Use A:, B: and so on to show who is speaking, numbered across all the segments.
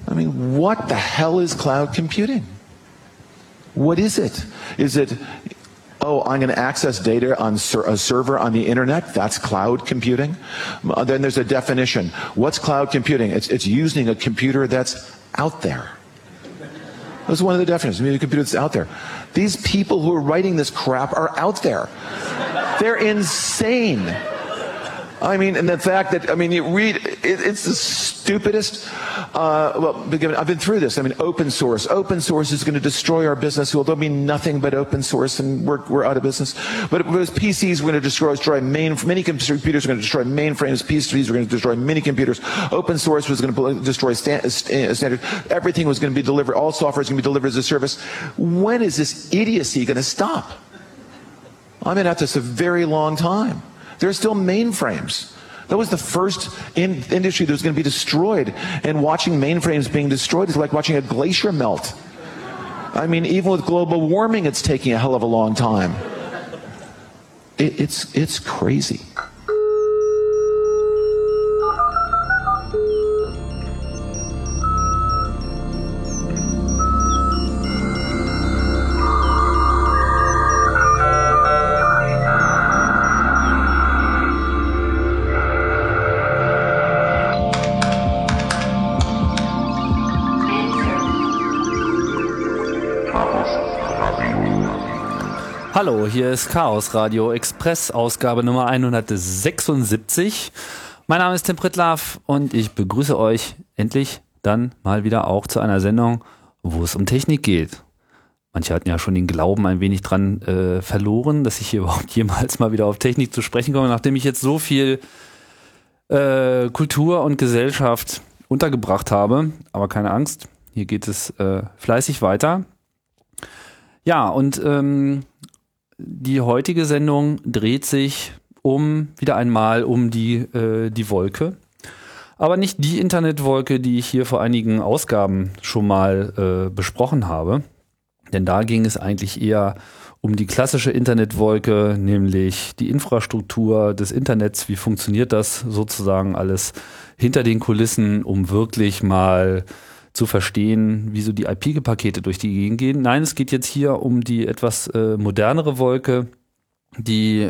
A: I mean, what the hell is cloud computing? What is it? Is it, oh, I'm going to access data on a server on the internet? That's cloud computing. Then there's a definition. What's cloud computing? It's using a computer that's out there. That's one of the definitions. Maybe a computer that's out there. These people who are writing this crap are out there. They're insane. I mean, and the fact that, I mean, you read, it's the stupidest, well, I've been through this. I mean, open source. Open source is going to destroy our business. Well, there'll be nothing but open source and we're out of business. But it was PCs were going to destroy many computers are going to destroy mainframes. PCs were going to destroy many computers. Open source was going to destroy standard. Everything was going to be delivered. All software is going to be delivered as a service. When is this idiocy going to stop? I've been at this a very long time. There are still mainframes. That was the first industry that was going to be destroyed. And watching mainframes being destroyed is like watching a glacier melt. I mean, even with global warming, it's taking a hell of a long time. It's crazy.
B: Hallo, hier ist Chaos Radio Express, Ausgabe Nummer 176. Mein Name ist Tim Pritlove und ich begrüße euch endlich dann mal wieder auch zu einer Sendung, wo es um Technik geht. Manche hatten ja schon den Glauben ein wenig dran verloren, dass ich hier überhaupt jemals mal wieder auf Technik zu sprechen komme, nachdem ich jetzt so viel Kultur und Gesellschaft untergebracht habe. Aber keine Angst, hier geht es fleißig weiter. Ja, und die heutige Sendung dreht sich wieder einmal um die Wolke. Aber nicht die Internetwolke, die ich hier vor einigen Ausgaben schon mal besprochen habe. Denn da ging es eigentlich eher um die klassische Internetwolke, nämlich die Infrastruktur des Internets. Wie funktioniert das sozusagen alles hinter den Kulissen, um wirklich mal zu verstehen, wie so die IP-Pakete durch die Gegend gehen. Nein, es geht jetzt hier um die etwas modernere Wolke, die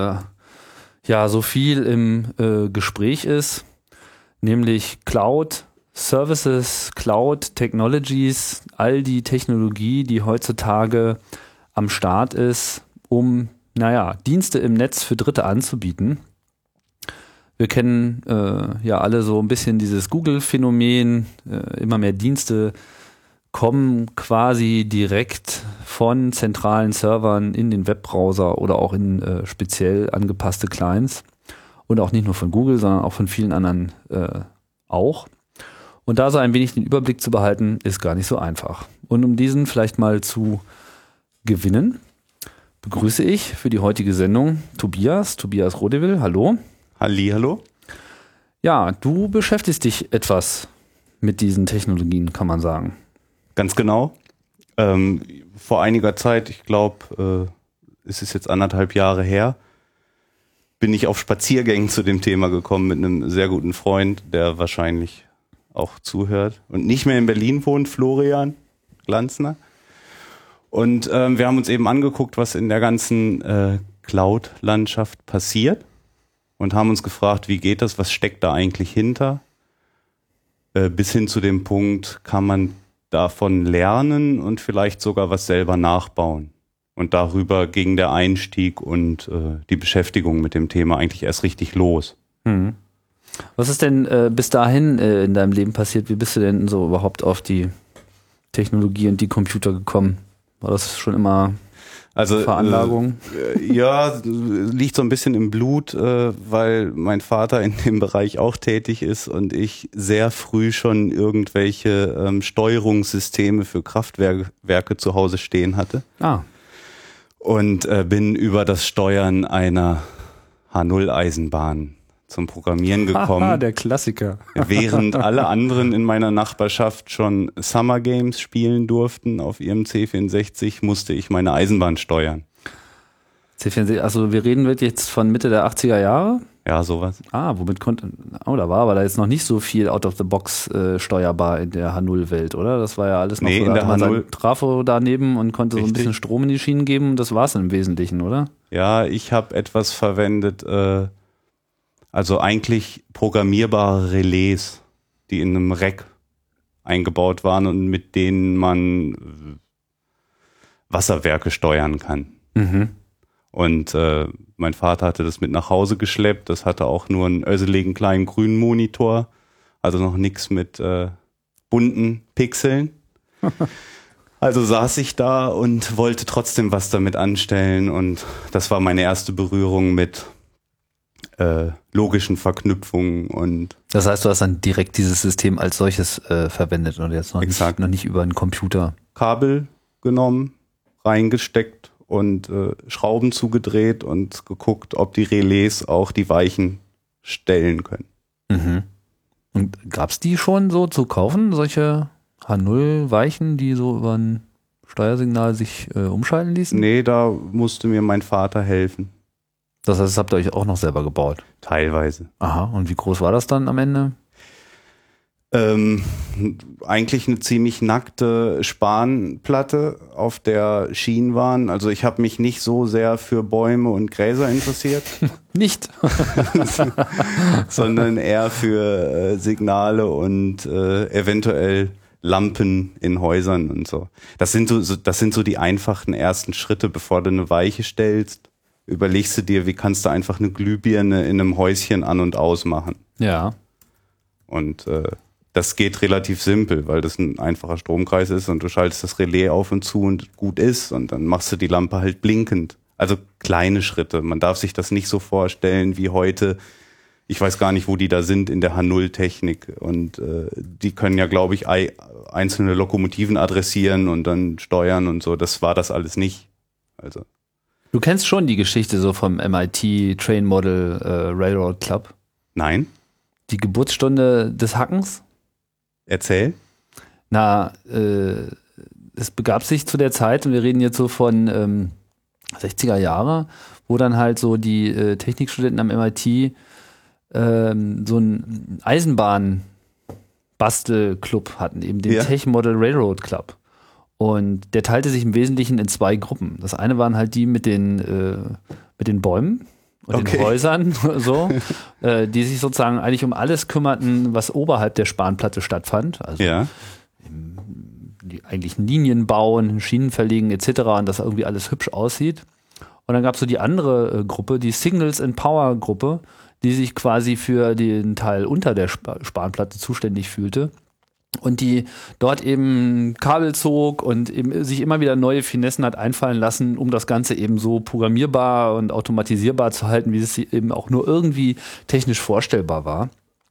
B: ja so viel im Gespräch ist, nämlich Cloud Services, Cloud Technologies, all die Technologie, die heutzutage am Start ist, um Dienste im Netz für Dritte anzubieten. Wir kennen ja alle so ein bisschen dieses Google-Phänomen. Immer mehr Dienste kommen quasi direkt von zentralen Servern in den Webbrowser oder auch in speziell angepasste Clients. Und auch nicht nur von Google, sondern auch von vielen anderen auch. Und da so ein wenig den Überblick zu behalten, ist gar nicht so einfach. Und um diesen vielleicht mal zu gewinnen, begrüße ich für die heutige Sendung Tobias Rodewill. Hallo.
C: Hallihallo.
B: Ja, du beschäftigst dich etwas mit diesen Technologien, kann man sagen.
C: Ganz genau. Vor einiger Zeit, ich glaube, es ist jetzt 1,5 Jahre her, bin ich auf Spaziergängen zu dem Thema gekommen mit einem sehr guten Freund, der wahrscheinlich auch zuhört und nicht mehr in Berlin wohnt, Florian Glanzner. Und wir haben uns eben angeguckt, was in der ganzen Cloud-Landschaft passiert. Und haben uns gefragt, wie geht das, was steckt da eigentlich hinter? Bis hin zu dem Punkt, kann man davon lernen und vielleicht sogar was selber nachbauen? Und darüber ging der Einstieg und die Beschäftigung mit dem Thema eigentlich erst richtig los.
B: Mhm. Was ist denn bis dahin in deinem Leben passiert? Wie bist du denn so überhaupt auf die Technologie und die Computer gekommen? War das schon immer... Veranlagung?
C: Ja, liegt so ein bisschen im Blut, weil mein Vater in dem Bereich auch tätig ist und ich sehr früh schon irgendwelche Steuerungssysteme für Kraftwerke zu Hause stehen hatte. Und bin über das Steuern einer H0-Eisenbahn zum Programmieren gekommen.
B: Der Klassiker.
C: Während alle anderen in meiner Nachbarschaft schon Summer Games spielen durften auf ihrem C64, musste ich meine Eisenbahn steuern.
B: C64, also wir reden wirklich jetzt von Mitte der 80er Jahre?
C: Ja, sowas.
B: Womit konnte, da war aber da jetzt noch nicht so viel out of the box steuerbar in der H0-Welt, oder? Das war ja alles noch
C: Nee,
B: so,
C: in der
B: da hatte man
C: H0
B: sein Trafo daneben und konnte so ein
C: Richtig.
B: bisschen Strom in die Schienen geben. Das war es im Wesentlichen, oder?
C: Ja, ich habe etwas verwendet, also eigentlich programmierbare Relais, die in einem Rack eingebaut waren und mit denen man Wasserwerke steuern kann. Und mein Vater hatte das mit nach Hause geschleppt. Das hatte auch nur einen öseligen kleinen grünen Monitor, also noch nichts mit bunten Pixeln. Also saß ich da und wollte trotzdem was damit anstellen und das war meine erste Berührung mit logischen Verknüpfungen und
B: Das heißt, du hast dann direkt dieses System als solches verwendet und jetzt noch nicht über einen Computer.
C: Kabel genommen, reingesteckt und Schrauben zugedreht und geguckt, ob die Relais auch die Weichen stellen können.
B: Und gab es die schon so zu kaufen, solche H0-Weichen, die so über ein Steuersignal sich umschalten ließen?
C: Nee, da musste mir mein Vater helfen.
B: Das heißt, das habt ihr euch auch noch selber gebaut?
C: Teilweise.
B: Aha, und wie groß war das dann am Ende?
C: Eigentlich eine ziemlich nackte Spanplatte, auf der Schienen waren. Also ich habe mich nicht so sehr für Bäume und Gräser interessiert,
B: Nicht.
C: sondern eher für Signale und eventuell Lampen in Häusern und so. Das sind so die einfachen ersten Schritte, bevor du eine Weiche stellst. Überlegst du dir, wie kannst du einfach eine Glühbirne in einem Häuschen an- und ausmachen.
B: Ja.
C: Und das geht relativ simpel, weil das ein einfacher Stromkreis ist und du schaltest das Relais auf und zu und gut ist und dann machst du die Lampe halt blinkend. Also kleine Schritte. Man darf sich das nicht so vorstellen wie heute. Ich weiß gar nicht, wo die da sind in der H0-Technik und die können ja, glaube ich, einzelne Lokomotiven adressieren und dann steuern und so. Das war das alles nicht. Also
B: Du kennst schon die Geschichte so vom MIT Train Model Railroad Club.
C: nein,
B: Die Geburtsstunde des Hackens?
C: erzähl.
B: Na, es begab sich zu der Zeit, und wir reden jetzt so von 60er Jahre, wo dann halt so die Technikstudenten am MIT so einen Eisenbahn-Bastelclub hatten, eben den
C: Ja.
B: Tech Model Railroad Club. Und der teilte sich im Wesentlichen in zwei Gruppen. Das eine waren halt die mit den Bäumen und
C: Okay.
B: den Häusern, so, die sich sozusagen eigentlich um alles kümmerten, was oberhalb der Spanplatte stattfand. Also
C: Ja.
B: die eigentlichen Linien bauen, Schienen verlegen etc. und das irgendwie alles hübsch aussieht. Und dann gab es so die andere Gruppe, die Signals and Power Gruppe, die sich quasi für den Teil unter der Spanplatte zuständig fühlte und die dort eben Kabel zog und eben sich immer wieder neue Finessen hat einfallen lassen, um das Ganze eben so programmierbar und automatisierbar zu halten, wie es eben auch nur irgendwie technisch vorstellbar war.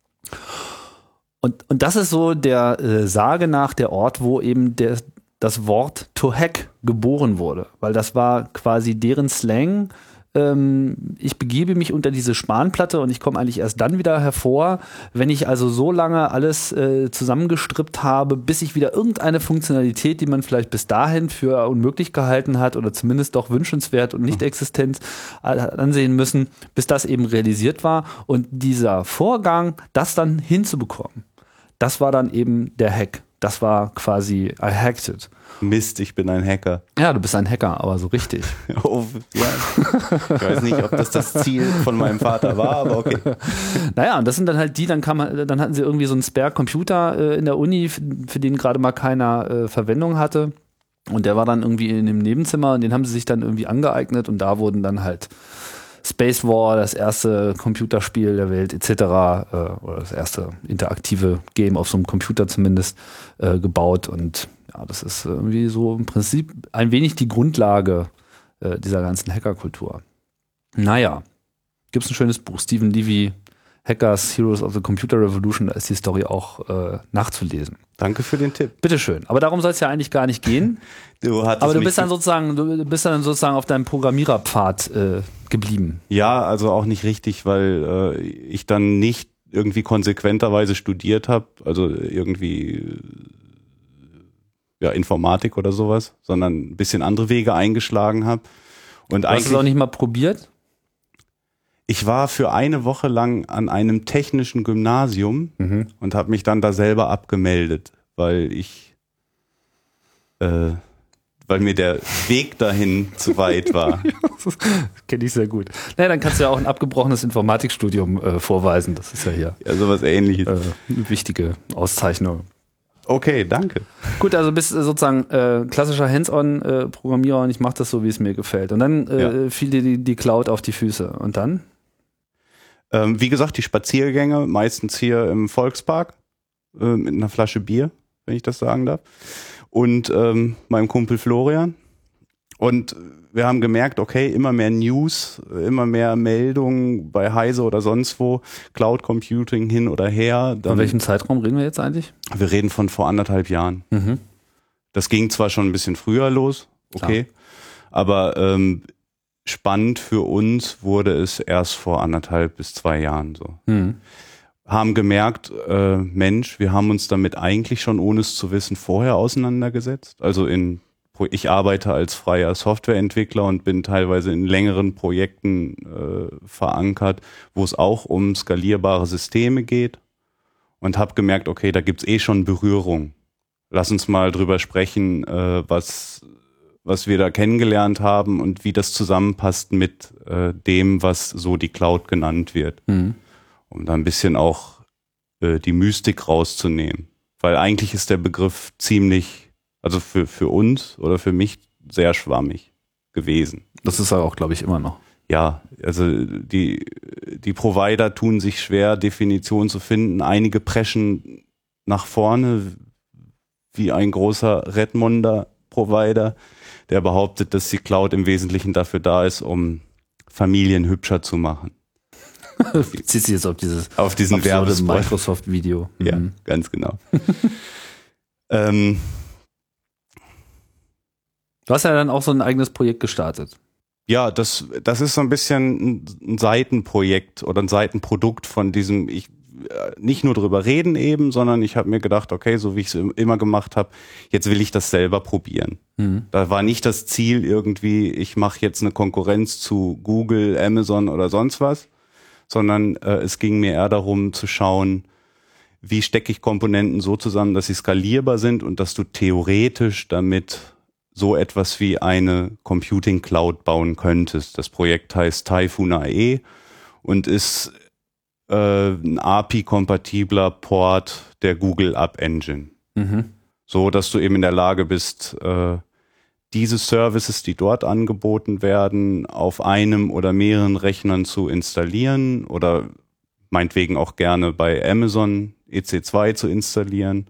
B: Und das ist so der Sage nach der Ort, wo eben das Wort to hack geboren wurde, weil das war quasi deren Slang. Ich begebe mich unter diese Spanplatte und ich komme eigentlich erst dann wieder hervor, wenn ich also so lange alles zusammengestrippt habe, bis ich wieder irgendeine Funktionalität, die man vielleicht bis dahin für unmöglich gehalten hat oder zumindest doch wünschenswert und nicht existent ansehen müssen, bis das eben realisiert war. Und dieser Vorgang, das dann hinzubekommen, das war dann eben der Hack. Das war quasi I hacked it.
C: Mist, ich bin ein Hacker.
B: Ja, du bist ein Hacker, aber so richtig.
C: Oh, ja. Ich weiß nicht, ob das Ziel von meinem Vater war, aber okay.
B: Naja, und das sind dann halt die, dann hatten sie irgendwie so einen Spare-Computer in der Uni, für den gerade mal keiner Verwendung hatte. Und der war dann irgendwie in dem Nebenzimmer und den haben sie sich dann irgendwie angeeignet und da wurden dann halt Space War, das erste Computerspiel der Welt etc. Oder das erste interaktive Game auf so einem Computer zumindest gebaut und ja, das ist irgendwie so im Prinzip ein wenig die Grundlage dieser ganzen Hackerkultur. Naja, gibt es ein schönes Buch, Stephen Levy, Hackers, Heroes of the Computer Revolution, da ist die Story auch nachzulesen.
C: Danke für den Tipp.
B: Bitteschön. Aber darum soll es ja eigentlich gar nicht gehen. Aber du bist dann sozusagen auf deinem Programmiererpfad geblieben.
C: Ja, also auch nicht richtig, weil ich dann nicht irgendwie konsequenterweise studiert habe, also irgendwie Informatik oder sowas, sondern ein bisschen andere Wege eingeschlagen habe. Und
B: Du hast es auch nicht mal probiert?
C: Ich war für eine Woche lang an einem technischen Gymnasium und habe mich dann da selber abgemeldet, weil mir der Weg dahin zu weit war.
B: Das kenne ich sehr gut. Naja, dann kannst du ja auch ein abgebrochenes Informatikstudium vorweisen. Das ist ja hier
C: Ja, sowas Ähnliches.
B: eine wichtige Auszeichnung.
C: Okay, danke.
B: Gut, also bist sozusagen klassischer Hands-on-Programmierer und ich mache das so, wie es mir gefällt. Und dann fiel dir die Cloud auf die Füße. Und dann?
C: Wie gesagt, die Spaziergänge, meistens hier im Volkspark, mit einer Flasche Bier, wenn ich das sagen darf. Und meinem Kumpel Florian. Und wir haben gemerkt, okay, immer mehr News, immer mehr Meldungen bei Heise oder sonst wo, Cloud Computing hin oder her.
B: Von welchem Zeitraum reden wir jetzt eigentlich?
C: Wir reden von vor 1,5 Jahren. Das ging zwar schon ein bisschen früher los, okay, aber spannend für uns wurde es erst vor 1,5 bis 2 Jahren so. Haben gemerkt, Mensch, wir haben uns damit eigentlich schon, ohne es zu wissen, vorher auseinandergesetzt. Also ich arbeite als freier Softwareentwickler und bin teilweise in längeren Projekten verankert, wo es auch um skalierbare Systeme geht und habe gemerkt, okay, da gibt's schon Berührung. Lass uns mal drüber sprechen, was wir da kennengelernt haben und wie das zusammenpasst mit dem, was so die Cloud genannt wird. Um da ein bisschen auch die Mystik rauszunehmen. Weil eigentlich ist der Begriff ziemlich, also für uns oder für mich sehr schwammig gewesen.
B: Das ist ja auch, glaube ich, immer noch.
C: Ja, also die Provider tun sich schwer, Definitionen zu finden. Einige preschen nach vorne, wie ein großer Redmonder Provider, der behauptet, dass die Cloud im Wesentlichen dafür da ist, um Familien hübscher zu machen.
B: Zieht sich jetzt
C: auf diesen Werbespot.
B: Microsoft-Video.
C: Ja, ganz genau.
B: Du hast ja dann auch so ein eigenes Projekt gestartet.
C: Ja, das ist so ein bisschen ein Seitenprojekt oder ein Seitenprodukt von diesem, nicht nur drüber reden eben, sondern ich habe mir gedacht, okay, so wie ich es immer gemacht habe, jetzt will ich das selber probieren. Da war nicht das Ziel irgendwie, ich mache jetzt eine Konkurrenz zu Google, Amazon oder sonst was, sondern es ging mir eher darum zu schauen, wie stecke ich Komponenten so zusammen, dass sie skalierbar sind und dass du theoretisch damit so etwas wie eine Computing Cloud bauen könntest. Das Projekt heißt Typhoon AE und ist ein API-kompatibler Port der Google App Engine. So, dass du eben in der Lage bist, diese Services, die dort angeboten werden, auf einem oder mehreren Rechnern zu installieren oder meinetwegen auch gerne bei Amazon EC2 zu installieren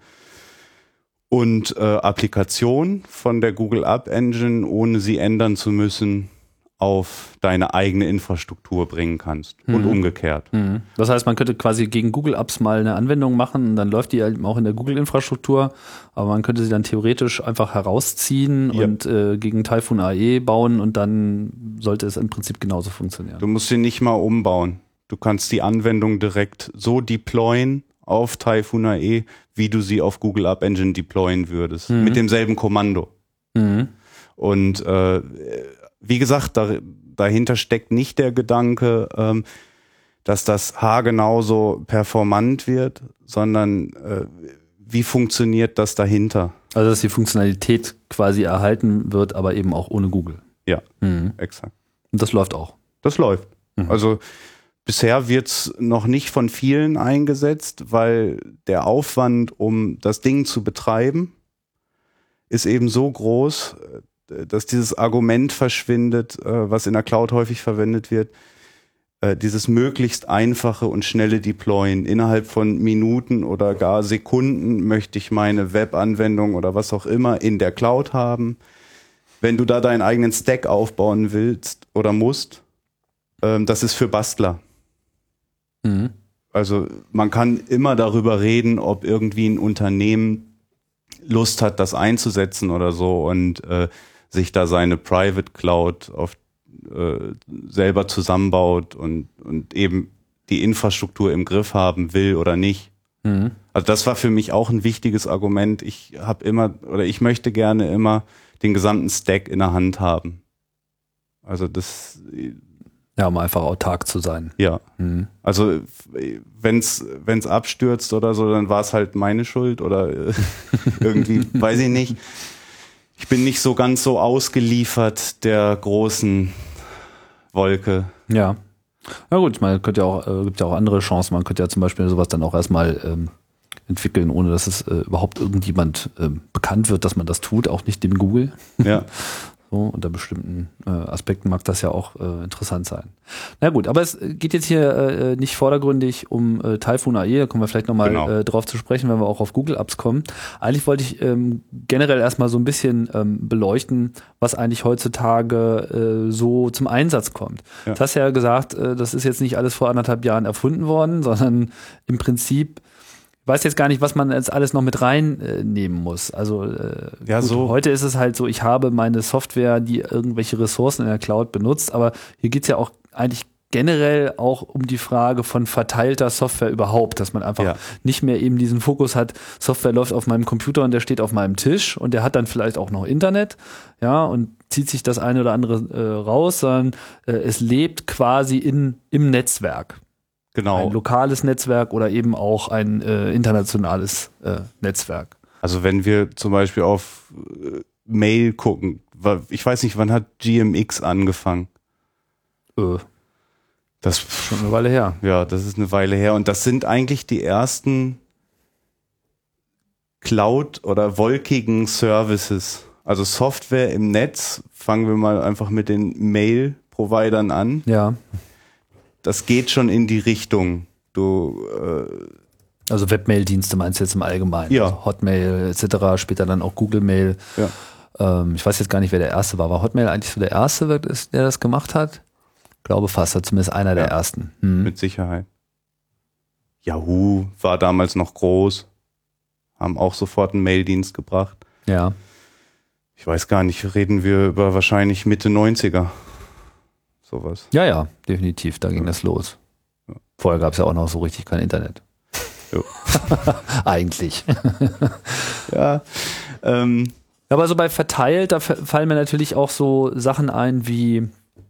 C: und Applikationen von der Google App Engine, ohne sie ändern zu müssen, auf deine eigene Infrastruktur bringen kannst und umgekehrt.
B: Das heißt, man könnte quasi gegen Google Apps mal eine Anwendung machen und dann läuft die halt auch in der Google-Infrastruktur, aber man könnte sie dann theoretisch einfach herausziehen und gegen Typhoon AE bauen und dann sollte es im Prinzip genauso funktionieren.
C: Du musst sie nicht mal umbauen. Du kannst die Anwendung direkt so deployen auf Typhoon AE, wie du sie auf Google App Engine deployen würdest. Mit demselben Kommando. Und wie gesagt, dahinter steckt nicht der Gedanke, dass das haargenauso performant wird, sondern wie funktioniert das dahinter?
B: Also dass die Funktionalität quasi erhalten wird, aber eben auch ohne Google.
C: Ja, exakt.
B: Und das läuft auch.
C: Das läuft. Also bisher wird's noch nicht von vielen eingesetzt, weil der Aufwand, um das Ding zu betreiben, ist eben so groß, dass dieses Argument verschwindet, was in der Cloud häufig verwendet wird, dieses möglichst einfache und schnelle Deployen. Innerhalb von Minuten oder gar Sekunden möchte ich meine Webanwendung oder was auch immer in der Cloud haben. Wenn du da deinen eigenen Stack aufbauen willst oder musst, das ist für Bastler. Also man kann immer darüber reden, ob irgendwie ein Unternehmen Lust hat, das einzusetzen oder so und sich da seine Private Cloud selber zusammenbaut und eben die Infrastruktur im Griff haben will oder nicht. Also das war für mich auch ein wichtiges Argument. Ich möchte gerne immer den gesamten Stack in der Hand haben. Also das.
B: Ja, um einfach autark zu sein.
C: Ja. Also wenn's abstürzt oder so, dann war es halt meine Schuld oder irgendwie, weiß ich nicht. Ich bin nicht so ganz so ausgeliefert der großen Wolke.
B: Ja. Na gut, man könnte ja auch, gibt ja auch andere Chancen. Man könnte ja zum Beispiel sowas dann auch erstmal entwickeln, ohne dass es überhaupt irgendjemand bekannt wird, dass man das tut, auch nicht dem Google.
C: Ja.
B: So, unter bestimmten Aspekten mag das ja auch interessant sein. Na gut, aber es geht jetzt hier nicht vordergründig um Typhoon AI, da kommen wir vielleicht nochmal drauf zu sprechen, wenn wir auch auf Google Apps kommen. Eigentlich wollte ich generell erstmal so ein bisschen beleuchten, was eigentlich heutzutage so zum Einsatz kommt.
C: Ja.
B: Du hast ja gesagt, das ist jetzt nicht alles vor 1,5 Jahren erfunden worden, sondern im Prinzip weiß jetzt gar nicht, was man jetzt alles noch mit reinnehmen muss. Also
C: Ja,
B: gut,
C: so.
B: heute ist es halt so, ich habe meine Software, die irgendwelche Ressourcen in der Cloud benutzt, aber hier geht's ja auch eigentlich generell auch um die Frage von verteilter Software überhaupt, dass man einfach nicht mehr eben diesen Fokus hat, Software läuft auf meinem Computer und der steht auf meinem Tisch und der hat dann vielleicht auch noch Internet, ja, und zieht sich das eine oder andere raus, sondern es lebt quasi im Netzwerk.
C: Genau.
B: Ein lokales Netzwerk oder eben auch ein internationales Netzwerk.
C: Also wenn wir zum Beispiel auf Mail gucken, ich weiß nicht, wann hat GMX angefangen? Das
B: Schon eine Weile her.
C: Ja, das ist eine Weile her und das sind eigentlich die ersten Cloud- oder wolkigen Services. Also Software im Netz, fangen wir mal einfach mit den Mail-Providern an.
B: Ja.
C: Das geht schon in die Richtung.
B: Also Webmail-Dienste meinst du jetzt im Allgemeinen?
C: Ja.
B: Also Hotmail etc., später dann auch Google Mail.
C: Ja.
B: Ich weiß jetzt gar nicht, wer der Erste war. War Hotmail eigentlich so der Erste, der das gemacht hat? Ich glaube fast, zumindest einer der Ersten.
C: Mit Sicherheit. Yahoo war damals noch groß, haben auch sofort einen Maildienst gebracht.
B: Ja.
C: Ich weiß gar nicht, reden wir über wahrscheinlich Mitte 90er. Sowas.
B: Ja, definitiv, da ging das los.
C: Ja.
B: Vorher gab es ja auch noch so richtig kein Internet.
C: Jo.
B: Eigentlich.
C: Ja.
B: Aber so bei verteilt, da fallen mir natürlich auch so Sachen ein wie,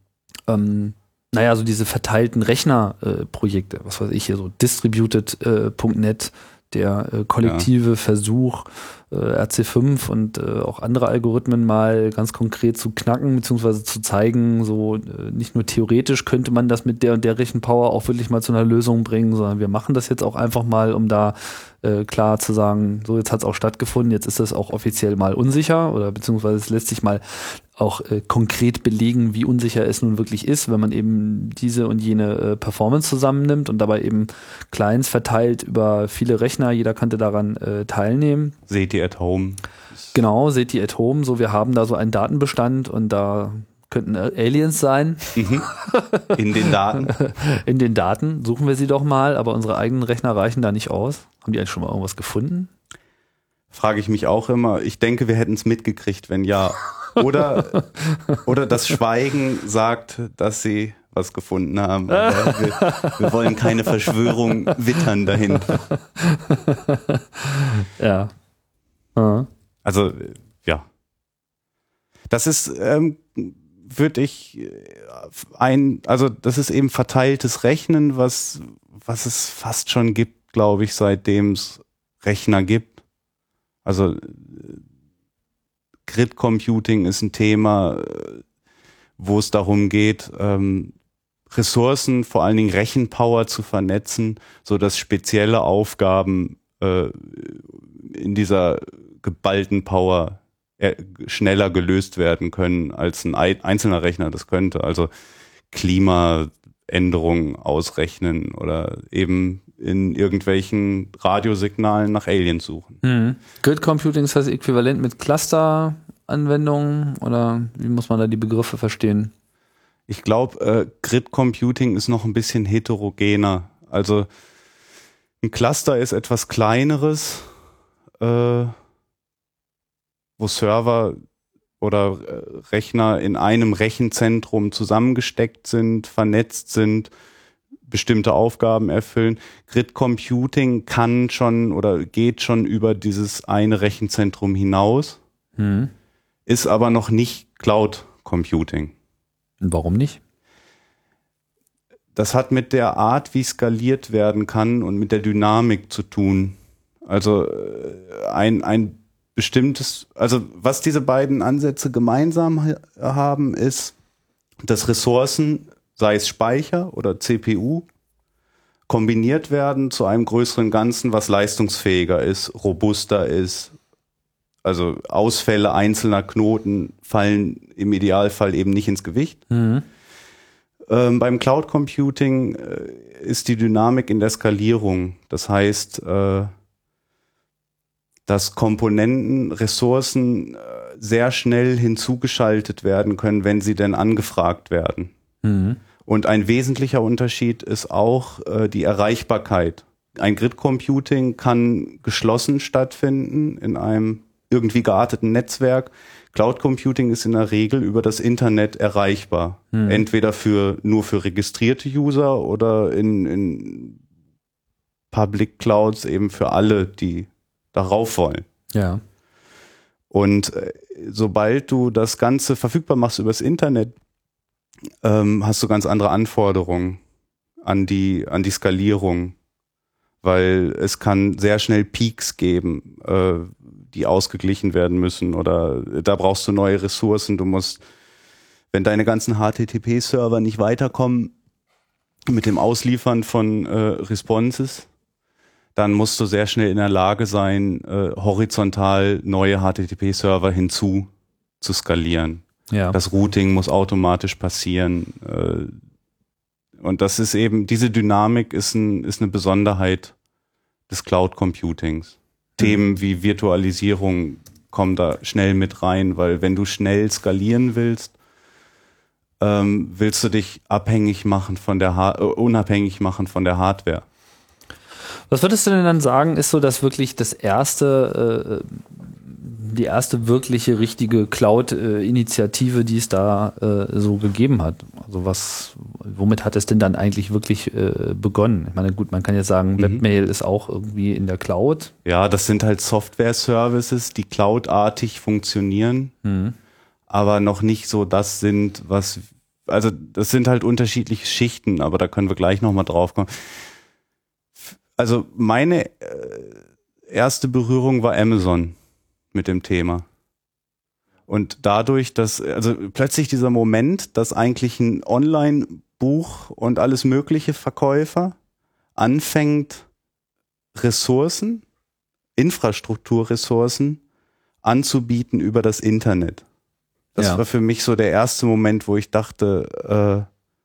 B: so diese verteilten Rechnerprojekte, was weiß ich hier, so distributed.net, der kollektive Versuch, RC5 und auch andere Algorithmen mal ganz konkret zu knacken, beziehungsweise zu zeigen, so nicht nur theoretisch könnte man das mit der und der Rechenpower auch wirklich mal zu einer Lösung bringen, sondern wir machen das jetzt auch einfach mal, um da klar zu sagen, so jetzt hat es auch stattgefunden, jetzt ist das auch offiziell mal unsicher oder beziehungsweise es lässt sich mal auch konkret belegen, wie unsicher es nun wirklich ist, wenn man eben diese und jene Performance zusammennimmt und dabei eben Clients verteilt über viele Rechner, jeder könnte daran teilnehmen.
C: SETI at Home.
B: Genau, SETI at Home, so wir haben da so einen Datenbestand und da könnten Aliens sein.
C: In den Daten.
B: In den Daten, suchen wir sie doch mal, aber unsere eigenen Rechner reichen da nicht aus. Haben die eigentlich schon mal irgendwas gefunden?
C: Frage ich mich auch immer. Ich denke, wir hätten es mitgekriegt, wenn ja. Oder das Schweigen sagt, dass sie was gefunden haben. Aber wir wollen keine Verschwörung wittern dahinter.
B: Ja.
C: Also, ja. Das ist, das ist eben verteiltes Rechnen, was es fast schon gibt, glaube ich, seitdem es Rechner gibt. Also Grid Computing ist ein Thema, wo es darum geht, Ressourcen, vor allen Dingen Rechenpower zu vernetzen, so dass spezielle Aufgaben in dieser geballten Power schneller gelöst werden können, als ein einzelner Rechner das könnte. Also Klimaänderungen ausrechnen oder eben in irgendwelchen Radiosignalen nach Aliens suchen.
B: Grid Computing ist das äquivalent mit Cluster-Anwendungen oder wie muss man da die Begriffe verstehen?
C: Ich glaube, Grid Computing ist noch ein bisschen heterogener. Also ein Cluster ist etwas Kleineres, wo Server oder Rechner in einem Rechenzentrum zusammengesteckt sind, vernetzt sind, bestimmte Aufgaben erfüllen. Grid Computing kann schon oder geht schon über dieses eine Rechenzentrum hinaus, ist aber noch nicht Cloud Computing.
B: Und warum nicht?
C: das hat mit der Art, wie skaliert werden kann und mit der Dynamik zu tun. Also ein bestimmtes, also was diese beiden Ansätze gemeinsam haben, ist, dass Ressourcen, sei es Speicher oder CPU, kombiniert werden zu einem größeren Ganzen, was leistungsfähiger ist, robuster ist. Also Ausfälle einzelner Knoten fallen im Idealfall eben nicht ins Gewicht. Beim Cloud Computing ist die Dynamik in der Skalierung. Das heißt, dass Komponenten, Ressourcen sehr schnell hinzugeschaltet werden können, wenn sie denn angefragt werden. Und ein wesentlicher Unterschied ist auch die Erreichbarkeit. Ein Grid Computing kann geschlossen stattfinden in einem irgendwie gearteten Netzwerk. Cloud Computing ist in der Regel über das Internet erreichbar. Entweder nur für registrierte User oder in Public Clouds eben für alle, die darauf wollen.
B: Ja.
C: Und sobald du das Ganze verfügbar machst übers Internet, hast du ganz andere Anforderungen an die Skalierung, weil es kann sehr schnell Peaks geben, die ausgeglichen werden müssen, oder da brauchst du neue Ressourcen. Du musst, wenn deine ganzen HTTP-Server nicht weiterkommen mit dem Ausliefern von Responses, dann musst du sehr schnell in der Lage sein, horizontal neue HTTP-Server hinzu zu skalieren.
B: Ja.
C: Das Routing muss automatisch passieren. Und das ist eben, diese Dynamik ist eine Besonderheit des Cloud Computings. Themen wie Virtualisierung kommen da schnell mit rein, weil wenn du schnell skalieren willst, willst du dich unabhängig machen von der Hardware.
B: Was würdest du denn dann sagen, ist so das wirklich die erste wirkliche, richtige Cloud-Initiative, die es da so gegeben hat? Also womit hat es denn dann eigentlich wirklich begonnen? Ich meine, gut, man kann jetzt sagen, Webmail ist auch irgendwie in der Cloud.
C: Ja, das sind halt Software-Services, die cloudartig funktionieren, aber noch nicht so das sind, also das sind halt unterschiedliche Schichten, aber da können wir gleich nochmal drauf kommen. Also meine erste Berührung war Amazon mit dem Thema. Und dadurch, also plötzlich dieser Moment, dass eigentlich ein Online-Buch und alles mögliche Verkäufer anfängt, Ressourcen, Infrastrukturressourcen anzubieten über das Internet. Das war für mich so der erste Moment, wo ich dachte,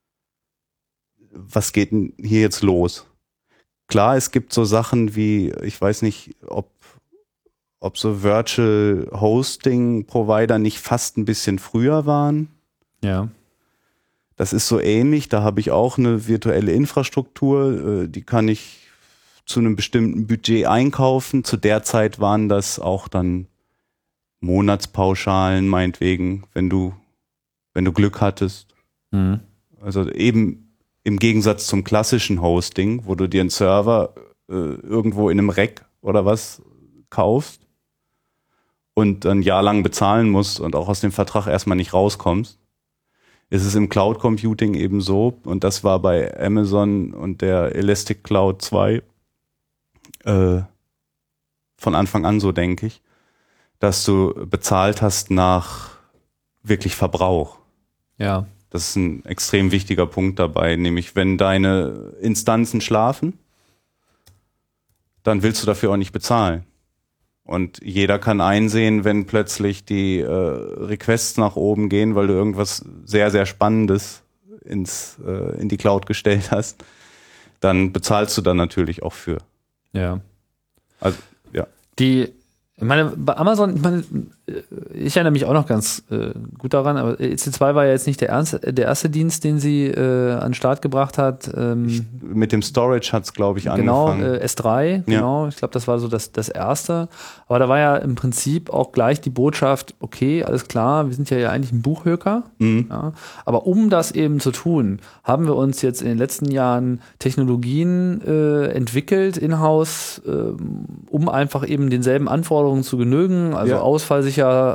C: was geht denn hier jetzt los? Klar, es gibt so Sachen wie, ich weiß nicht, ob so Virtual Hosting Provider nicht fast ein bisschen früher waren.
B: Ja.
C: Das ist so ähnlich, da habe ich auch eine virtuelle Infrastruktur, die kann ich zu einem bestimmten Budget einkaufen. Zu der Zeit waren das auch dann Monatspauschalen, meinetwegen, wenn du Glück hattest. Also eben im Gegensatz zum klassischen Hosting, wo du dir einen Server irgendwo in einem Rack oder was kaufst und ein Jahr lang bezahlen musst und auch aus dem Vertrag erstmal nicht rauskommst, ist es im Cloud Computing eben so, und das war bei Amazon und der Elastic Cloud 2 von Anfang an so, denke ich, dass du bezahlt hast nach wirklich Verbrauch.
B: Ja.
C: Das ist ein extrem wichtiger Punkt dabei, nämlich wenn deine Instanzen schlafen, dann willst du dafür auch nicht bezahlen. Und jeder kann einsehen, wenn plötzlich die Requests nach oben gehen, weil du irgendwas sehr, sehr Spannendes in die Cloud gestellt hast, dann bezahlst du dann natürlich auch für.
B: Ja.
C: Also, ja.
B: Ich meine, bei Amazon, ich erinnere mich auch noch ganz gut daran, aber EC2 war ja jetzt nicht der erste Dienst, den sie an den Start gebracht hat.
C: Mit dem Storage hat es, glaube ich,
B: genau,
C: angefangen.
B: S3, genau. Ich glaube, das war so das erste. Aber da war ja im Prinzip auch gleich die Botschaft, okay, alles klar, wir sind ja eigentlich ein Buchhöker. Ja, aber um das eben zu tun, haben wir uns jetzt in den letzten Jahren Technologien entwickelt, in-house, um einfach eben denselben Anforderungen zu genügen, also ausfallsicher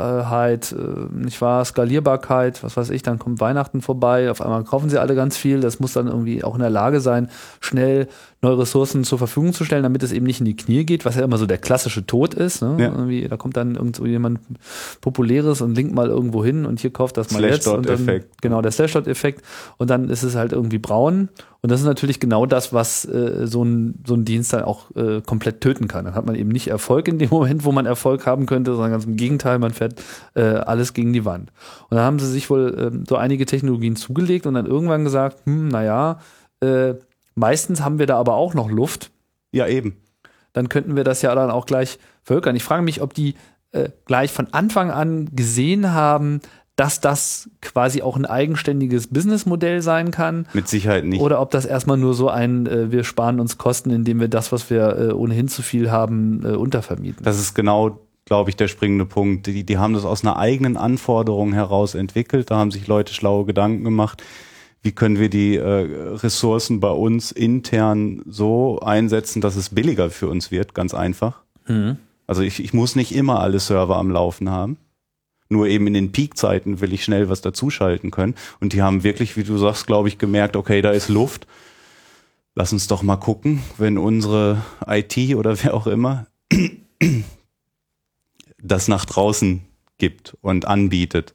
B: Sicherheit, nicht wahr, Skalierbarkeit, was weiß ich, dann kommt Weihnachten vorbei, auf einmal kaufen sie alle ganz viel, das muss dann irgendwie auch in der Lage sein, schnell neue Ressourcen zur Verfügung zu stellen, damit es eben nicht in die Knie geht, was ja immer so der klassische Tod ist. Ne?
C: Ja.
B: Irgendwie, da kommt dann irgend so jemand Populäres und linkt mal irgendwo hin und hier kauft das mal jetzt. Und dann, genau, der Slashdot-Effekt. Und dann ist es halt irgendwie braun. Und das ist natürlich genau das, was so ein Dienst dann auch komplett töten kann. Dann hat man eben nicht Erfolg in dem Moment, wo man Erfolg haben könnte, sondern ganz im Gegenteil, man fährt alles gegen die Wand. Und dann haben sie sich wohl so einige Technologien zugelegt und dann irgendwann gesagt, meistens haben wir da aber auch noch Luft.
C: Ja, eben.
B: Dann könnten wir das ja dann auch gleich verhökern. Ich frage mich, ob die gleich von Anfang an gesehen haben, dass das quasi auch ein eigenständiges Businessmodell sein kann.
C: Mit Sicherheit nicht.
B: Oder ob das erstmal nur so wir sparen uns Kosten, indem wir das, was wir ohnehin zu viel haben, untervermieten.
C: Das ist genau, glaube ich, der springende Punkt. Die haben das aus einer eigenen Anforderung heraus entwickelt. Da haben sich Leute schlaue Gedanken gemacht. Wie können wir die Ressourcen bei uns intern so einsetzen, dass es billiger für uns wird, ganz einfach. Mhm. Also ich muss nicht immer alle Server am Laufen haben. Nur eben in den Peak-Zeiten will ich schnell was dazuschalten können. Und die haben wirklich, wie du sagst, glaube ich, gemerkt, okay, da ist Luft. Lass uns doch mal gucken, wenn unsere IT oder wer auch immer das nach draußen gibt und anbietet.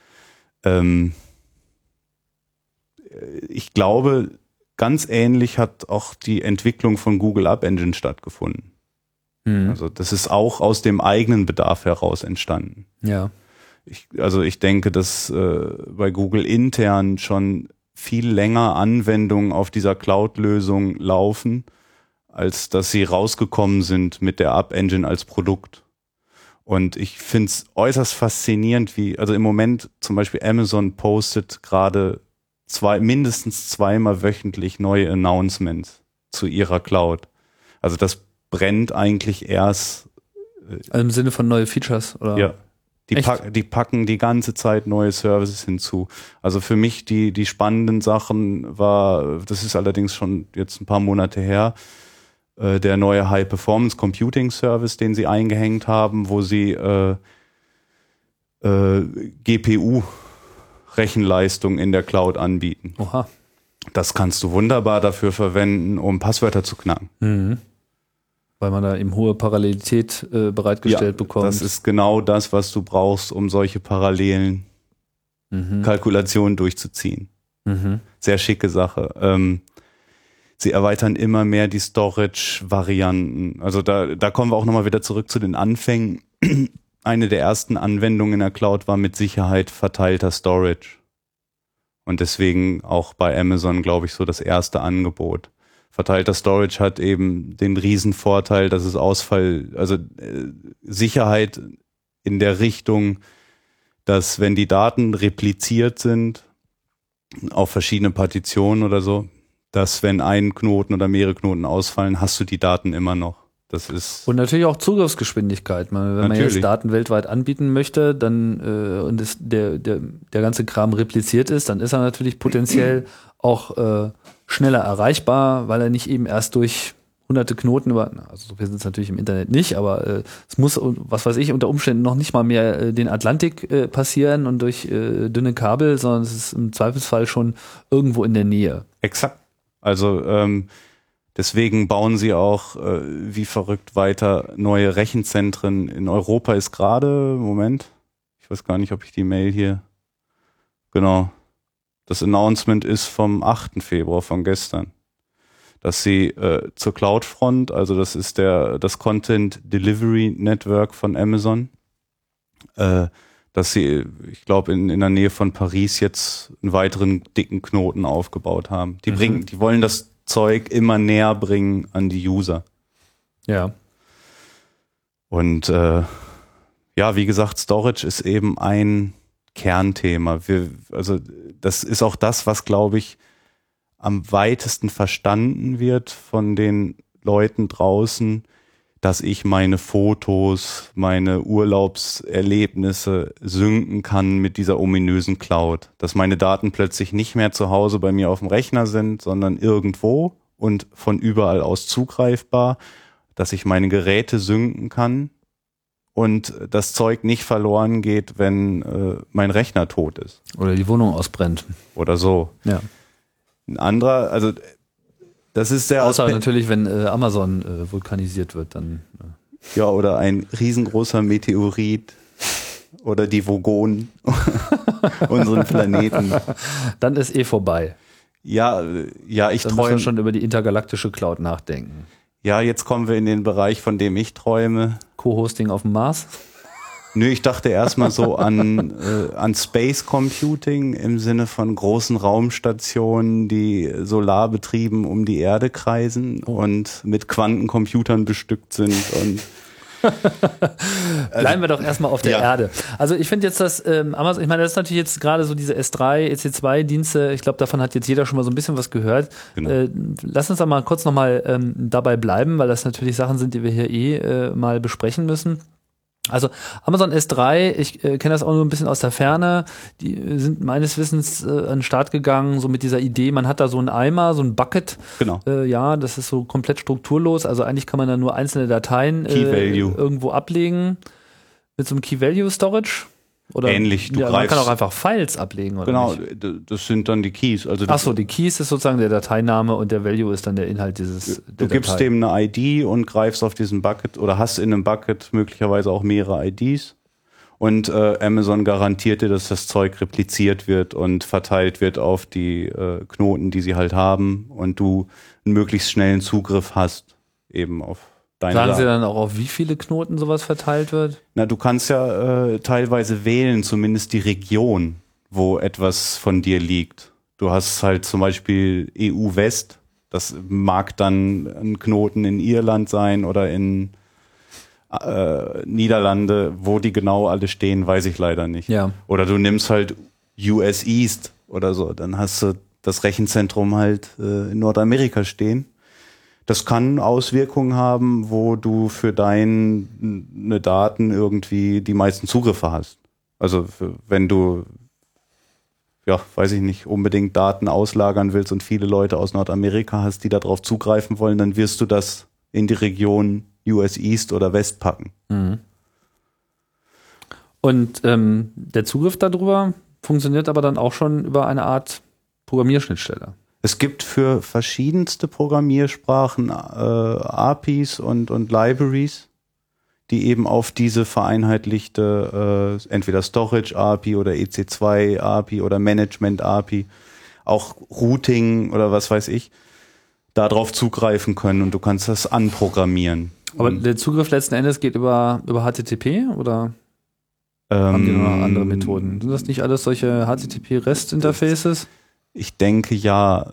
C: Ich glaube, ganz ähnlich hat auch die Entwicklung von Google App Engine stattgefunden. Mhm. Also das ist auch aus dem eigenen Bedarf heraus entstanden.
B: Ja.
C: Ich denke, dass bei Google intern schon viel länger Anwendungen auf dieser Cloud-Lösung laufen, als dass sie rausgekommen sind mit der App Engine als Produkt. Und ich finde es äußerst faszinierend, also im Moment zum Beispiel Amazon postet gerade mindestens zweimal wöchentlich neue Announcements zu ihrer Cloud. Also das brennt eigentlich erst.
B: Also im Sinne von neue Features, oder?
C: Ja. Die packen die ganze Zeit neue Services hinzu. Also für mich die spannenden Sachen das ist allerdings schon jetzt ein paar Monate her, der neue High-Performance Computing Service, den sie eingehängt haben, wo sie GPU-Rechenleistung in der Cloud anbieten.
B: Oha.
C: Das kannst du wunderbar dafür verwenden, um Passwörter zu knacken.
B: Mhm. Weil man da eben hohe Parallelität bereitgestellt bekommt.
C: Das ist genau das, was du brauchst, um solche parallelen Kalkulationen durchzuziehen. Mhm. Sehr schicke Sache. Sie erweitern immer mehr die Storage-Varianten. Also da kommen wir auch nochmal wieder zurück zu den Anfängen. Eine der ersten Anwendungen in der Cloud war mit Sicherheit verteilter Storage. Und deswegen auch bei Amazon, glaube ich, so das erste Angebot. Verteilter Storage hat eben den Riesenvorteil, dass es Sicherheit in der Richtung, dass wenn die Daten repliziert sind auf verschiedene Partitionen oder so, dass wenn ein Knoten oder mehrere Knoten ausfallen, hast du die Daten immer noch. Das ist
B: und natürlich auch Zugriffsgeschwindigkeit. Wenn man jetzt Daten weltweit anbieten möchte, dann und der ganze Kram repliziert ist, dann ist er natürlich potenziell auch schneller erreichbar, weil er nicht eben erst durch hunderte Knoten also so viel sind es natürlich im Internet nicht, aber es muss, was weiß ich, unter Umständen noch nicht mal mehr den Atlantik passieren und durch dünne Kabel, sondern es ist im Zweifelsfall schon irgendwo in der Nähe.
C: Exakt. Also deswegen bauen sie auch wie verrückt weiter neue Rechenzentren. In Europa ist gerade, Moment, ich weiß gar nicht, ob ich die Mail hier, genau, das Announcement ist vom 8. Februar, von gestern, dass sie zur CloudFront, also das ist das Content Delivery Network von Amazon, dass sie, ich glaube, in der Nähe von Paris jetzt einen weiteren dicken Knoten aufgebaut haben. Die wollen das Zeug immer näher bringen an die User.
B: Ja.
C: Und wie gesagt, Storage ist eben ein Kernthema. Also das ist auch das, was, glaube ich, am weitesten verstanden wird von den Leuten draußen, dass ich meine Fotos, meine Urlaubserlebnisse synken kann mit dieser ominösen Cloud. Dass meine Daten plötzlich nicht mehr zu Hause bei mir auf dem Rechner sind, sondern irgendwo und von überall aus zugreifbar, dass ich meine Geräte synken kann und das Zeug nicht verloren geht, wenn mein Rechner tot ist.
B: Oder die Wohnung ausbrennt.
C: Oder so.
B: Ja.
C: Ein anderer, also das ist der
B: Außer
C: Aspekt-
B: natürlich, wenn Amazon vulkanisiert wird, dann.
C: Ja, oder ein riesengroßer Meteorit oder die Vogonen unseren Planeten.
B: Dann ist vorbei.
C: Ja, ich
B: Dann müssen wir
C: träume.
B: schon über die intergalaktische Cloud nachdenken.
C: Ja, jetzt kommen wir in den Bereich, von dem ich träume.
B: Co-Hosting auf dem Mars.
C: Nö, ich dachte erstmal so an Space Computing im Sinne von großen Raumstationen, die solarbetrieben um die Erde kreisen und mit Quantencomputern bestückt sind und
B: Bleiben wir doch erstmal auf der
C: ja.
B: Erde. Also ich finde jetzt, dass Amazon, ich meine, das ist natürlich jetzt gerade so diese S3, EC2-Dienste, ich glaube, davon hat jetzt jeder schon mal so ein bisschen was gehört.
C: Genau.
B: Lass uns da mal kurz nochmal dabei bleiben, weil das natürlich Sachen sind, die wir hier mal besprechen müssen. Also Amazon S3, ich kenne das auch nur ein bisschen aus der Ferne, die sind meines Wissens an den Start gegangen, so mit dieser Idee, man hat da so einen Eimer, so ein Bucket,
C: genau.
B: ja, das ist so komplett strukturlos, also eigentlich kann man da nur einzelne Dateien
C: Key Value.
B: irgendwo ablegen mit so einem Key Value Storage. Oder
C: Ähnlich, du
B: ja, man kann
C: greifst-
B: auch einfach Files ablegen, oder
C: Genau,
B: nicht?
C: das sind dann die Keys. Also
B: Achso, die Keys ist sozusagen der Dateiname und der Value ist dann der Inhalt dieses
C: du gibst dem eine ID und greifst auf diesen Bucket oder hast in einem Bucket möglicherweise auch mehrere IDs und Amazon garantiert dir, dass das Zeug repliziert wird und verteilt wird auf die Knoten, die sie halt haben und du einen möglichst schnellen Zugriff hast eben auf deine
B: Sagen Sie
C: Daten.
B: dann auch, auf wie viele Knoten sowas verteilt wird?
C: Na, du kannst ja teilweise wählen, zumindest die Region, wo etwas von dir liegt. Du hast halt zum Beispiel EU-West, das mag dann ein Knoten in Irland sein oder in Niederlande, wo die genau alle stehen, weiß ich leider nicht.
B: Ja.
C: Oder du nimmst halt US East oder so, dann hast du das Rechenzentrum halt in Nordamerika stehen. Das kann Auswirkungen haben, wo du für deine Daten irgendwie die meisten Zugriffe hast. Also wenn du, ja, weiß ich nicht, unbedingt Daten auslagern willst und viele Leute aus Nordamerika hast, die darauf zugreifen wollen, dann wirst du das in die Region US East oder West packen.
B: Und der Zugriff darüber funktioniert aber dann auch schon über eine Art Programmierschnittstelle.
C: Es gibt für verschiedenste Programmiersprachen APIs und Libraries, die eben auf diese vereinheitlichte entweder Storage API oder EC2 API oder Management API, auch Routing oder was weiß ich, darauf zugreifen können und du kannst das anprogrammieren.
B: Aber der Zugriff letzten Endes geht über HTTP oder haben die noch andere Methoden? Sind das nicht alles solche HTTP-REST-Interfaces?
C: Ich denke ja,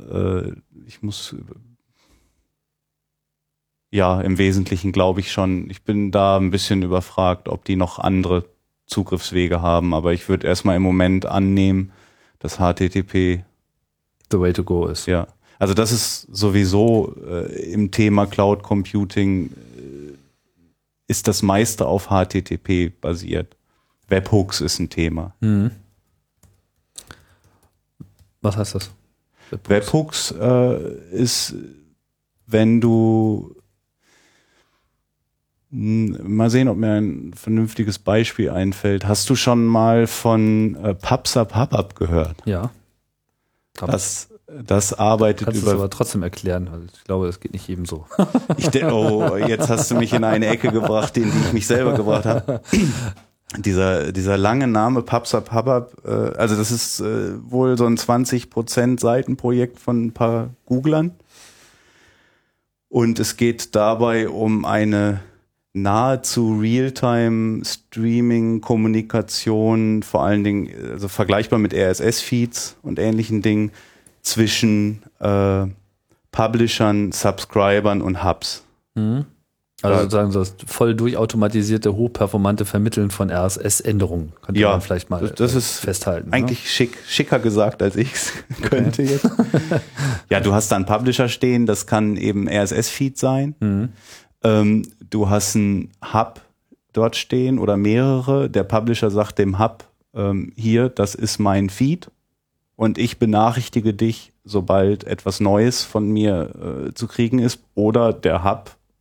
C: ja, im Wesentlichen glaube ich schon. Ich bin da ein bisschen überfragt, ob die noch andere Zugriffswege haben, aber ich würde erstmal im Moment annehmen, dass HTTP
B: The way to go ist.
C: ja. Also das ist sowieso im Thema Cloud Computing ist das meiste auf HTTP basiert. Webhooks ist ein Thema.
B: Was heißt das?
C: Webhooks ist, wenn du mal sehen, ob mir ein vernünftiges Beispiel einfällt. Hast du schon mal von PubSub gehört?
B: Ja.
C: Das arbeitet
B: Kannst du es
C: über.
B: aber trotzdem erklären. Also ich glaube, das geht nicht jedem so.
C: Oh, jetzt hast du mich in eine Ecke gebracht, in die ich mich selber gebracht habe. Dieser lange Name PubSub, also das ist wohl so ein 20% Seitenprojekt von ein paar Googlern. Und es geht dabei um eine nahezu Real-Time-Streaming-Kommunikation, vor allen Dingen, also vergleichbar mit RSS-Feeds und ähnlichen Dingen, zwischen Publishern, Subscribern und Hubs.
B: Also sozusagen das voll durchautomatisierte, hochperformante Vermitteln von RSS-Änderungen. Könnte
C: Ja,
B: man vielleicht mal
C: das ist
B: festhalten.
C: eigentlich schicker gesagt, als ich es könnte jetzt. Ja, du hast da einen Publisher stehen, das kann eben RSS-Feed sein. Du hast einen Hub dort stehen oder mehrere. Der Publisher sagt dem Hub, hier, das ist mein Feed und ich benachrichtige dich, sobald etwas Neues von mir zu kriegen ist. Oder der Hub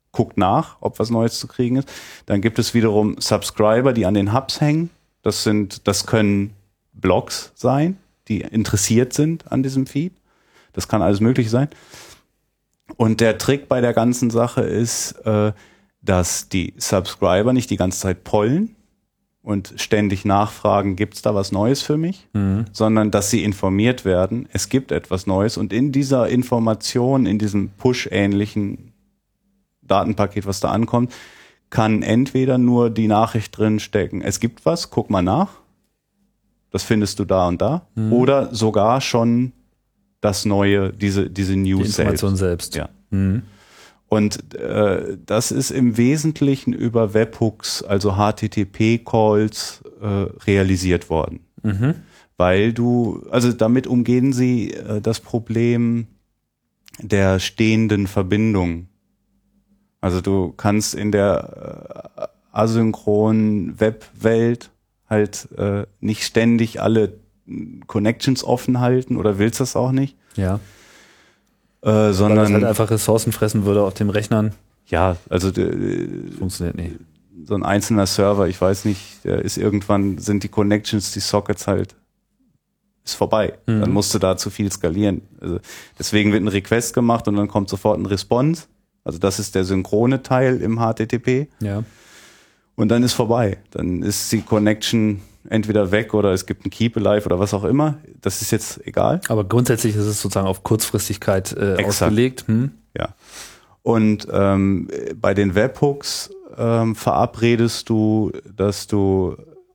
C: guckt nach, ob was Neues zu kriegen ist. Dann gibt es wiederum Subscriber, die an den Hubs hängen. Das können Blogs sein, die interessiert sind an diesem Feed. Das kann alles möglich sein. Und der Trick bei der ganzen Sache ist, dass die Subscriber nicht die ganze Zeit pollen und ständig nachfragen, gibt's da was Neues für mich? Sondern dass sie informiert werden, es gibt etwas Neues und in dieser Information, in diesem Push-ähnlichen Datenpaket, was da ankommt, kann entweder nur die Nachricht drin stecken, es gibt was, guck mal nach, das findest du da und da, oder sogar schon das Neue, diese News
B: Die Information selbst.
C: Ja. Und das ist im Wesentlichen über Webhooks, also HTTP-Calls, realisiert worden. Weil damit umgehen sie das Problem der stehenden Verbindung. Also du kannst in der asynchronen Webwelt halt nicht ständig alle Connections offen halten oder willst das auch nicht.
B: Ja. Weil
C: Sondern
B: das halt einfach Ressourcen fressen würde auf den Rechnern.
C: ja, also
B: Funktioniert nicht.
C: so ein einzelner Server, ich weiß nicht, der ist irgendwann, sind die Connections, die Sockets halt, ist vorbei. Dann musst du da zu viel skalieren. Also deswegen wird ein Request gemacht und dann kommt sofort ein Response. Also das ist der synchrone Teil im HTTP.
B: Ja.
C: Und dann ist vorbei. Dann ist die Connection entweder weg oder es gibt ein Keep Alive oder was auch immer. Das ist jetzt egal.
B: Aber grundsätzlich ist es sozusagen auf Kurzfristigkeit ausgelegt.
C: Ja. Und bei den Webhooks verabredest du, dass du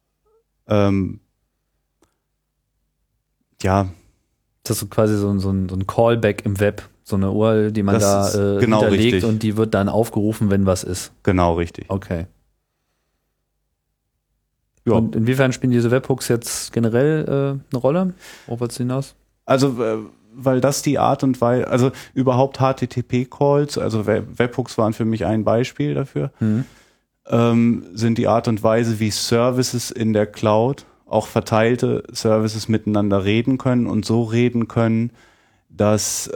B: Das ist quasi so ein Callback im Web, so eine URL, die man
C: Das
B: da
C: ist genau
B: hinterlegt
C: richtig.
B: und die wird dann aufgerufen, wenn was ist.
C: genau richtig.
B: Okay.
C: Ja.
B: Und inwiefern spielen diese Webhooks jetzt generell eine Rolle? Worauf willst du hinaus?
C: Also weil das die Art und Weise, also überhaupt HTTP-Calls, also Webhooks waren für mich ein Beispiel dafür, sind die Art und Weise, wie Services in der Cloud, auch verteilte Services miteinander reden können und so reden können, dass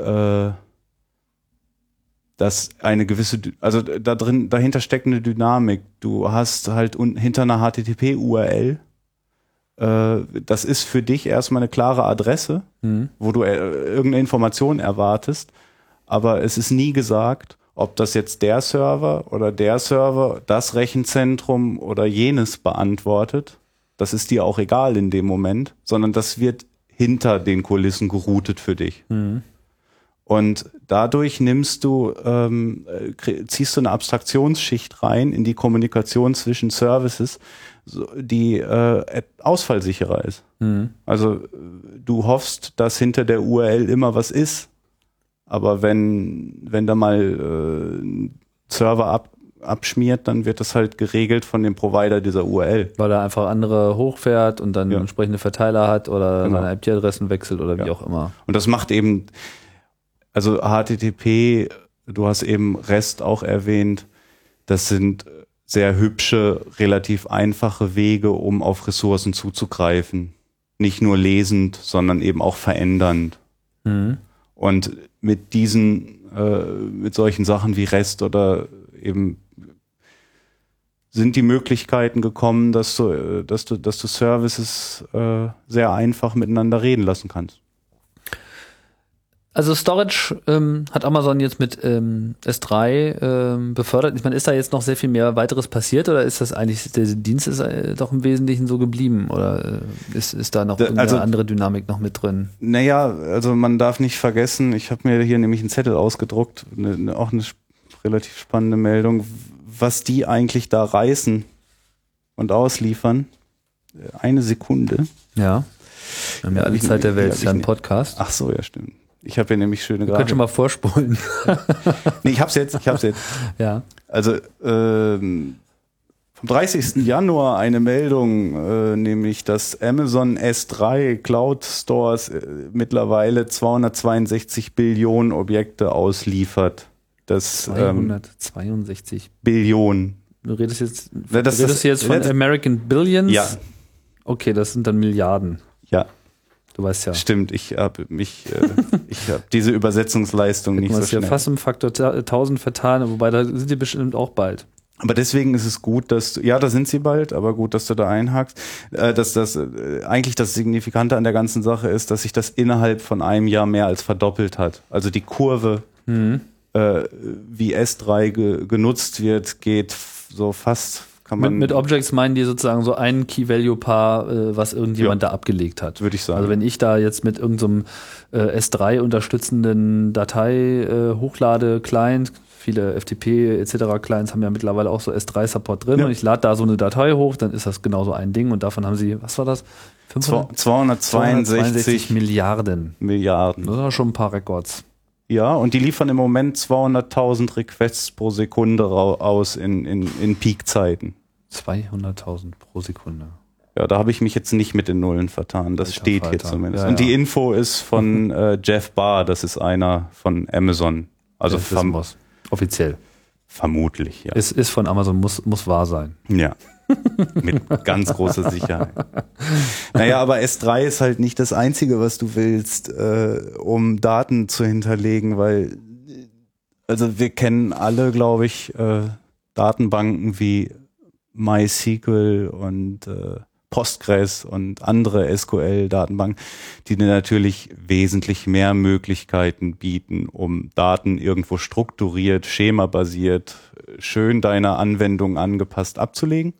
C: eine gewisse, also dahinter steckt eine Dynamik. Du hast halt hinter einer HTTP-URL, das ist für dich erstmal eine klare Adresse, wo du irgendeine Information erwartest, aber es ist nie gesagt, ob das jetzt der Server oder der Server, das Rechenzentrum oder jenes beantwortet. Das ist dir auch egal in dem Moment, sondern das wird hinter den Kulissen geroutet für dich. Und dadurch ziehst du eine Abstraktionsschicht rein in die Kommunikation zwischen Services, die ausfallsicherer ist. Also du hoffst, dass hinter der URL immer was ist, aber wenn da mal ein Server abschmiert, dann wird das halt geregelt von dem Provider dieser URL.
B: Weil er einfach andere hochfährt und dann entsprechende Verteiler hat oder
C: Genau.
B: seine IP-Adressen wechselt oder wie auch immer.
C: Und das macht eben, also HTTP, du hast eben REST auch erwähnt, das sind sehr hübsche, relativ einfache Wege, um auf Ressourcen zuzugreifen. Nicht nur lesend, sondern eben auch verändernd. Und mit mit solchen Sachen wie REST oder eben sind die Möglichkeiten gekommen, dass du Services sehr einfach miteinander reden lassen kannst.
B: Also Storage hat Amazon jetzt mit S3 befördert. Ich meine, ist da jetzt noch sehr viel mehr weiteres passiert oder ist das eigentlich, der Dienst ist doch im Wesentlichen so geblieben oder ist da noch irgendeine andere Dynamik noch mit drin?
C: Naja, also man darf nicht vergessen, ich habe mir hier nämlich einen Zettel ausgedruckt, auch eine relativ spannende Meldung, was die eigentlich da reißen und ausliefern. Eine Sekunde.
B: Ja. Wir haben ja alle Zeit der Welt, ist ja ein Podcast.
C: Ach so, ja stimmt. Ich habe hier nämlich schöne Grafik.
B: Könnt schon mal vorspulen.
C: Nee, ich hab's jetzt.
B: Ja.
C: Also vom 30. Januar eine Meldung, nämlich dass Amazon S3 Cloud Stores mittlerweile 262 Billionen Objekte ausliefert. Das
B: 262
C: Billionen.
B: Du redest jetzt,
C: Das
B: jetzt von American Billions?
C: Ja.
B: Okay, das sind dann Milliarden.
C: Ja.
B: Du weißt ja.
C: Stimmt, ich habe diese Übersetzungsleistung nicht
B: Du
C: so
B: hast ja
C: schnell.
B: fast im Faktor 1000 vertan, wobei da sind die bestimmt auch bald.
C: Aber deswegen ist es gut, dass du, ja, da sind sie bald, aber gut, dass du da einhakst, dass das eigentlich das Signifikante an der ganzen Sache ist, dass sich das innerhalb von einem Jahr mehr als verdoppelt hat. Also die Kurve, wie S3 genutzt wird, geht so fast, kann man...
B: Mit Objects meinen die sozusagen so ein Key-Value-Paar, was irgendjemand da abgelegt hat.
C: Würde ich sagen.
B: Also wenn ich da jetzt mit irgendeinem S3 unterstützenden Datei hochlade, Client, viele FTP etc. Clients haben ja mittlerweile auch so S3-Support drin und ich lade da so eine Datei hoch, dann ist das genauso ein Ding und davon haben sie, was war das? 262 Milliarden. Das sind ja schon ein paar Records.
C: Ja, und die liefern im Moment 200.000 Requests pro Sekunde aus in Peak-Zeiten.
B: 200.000 pro Sekunde.
C: Ja, da habe ich mich jetzt nicht mit den Nullen vertan. Das
B: Alter
C: steht
B: Falter.
C: hier zumindest.
B: Ja,
C: und die Info ist von Jeff Barr, das ist einer von Amazon. Also
B: Das wissen wir's. Offiziell.
C: vermutlich, ja.
B: Ist von Amazon, muss wahr sein.
C: Ja. Mit ganz großer Sicherheit. Naja, aber S3 ist halt nicht das Einzige, was du willst, um Daten zu hinterlegen, weil, also wir kennen alle, glaube ich, Datenbanken wie MySQL und Postgres und andere SQL-Datenbanken, die dir natürlich wesentlich mehr Möglichkeiten bieten, um Daten irgendwo strukturiert, schemabasiert, schön deiner Anwendung angepasst abzulegen.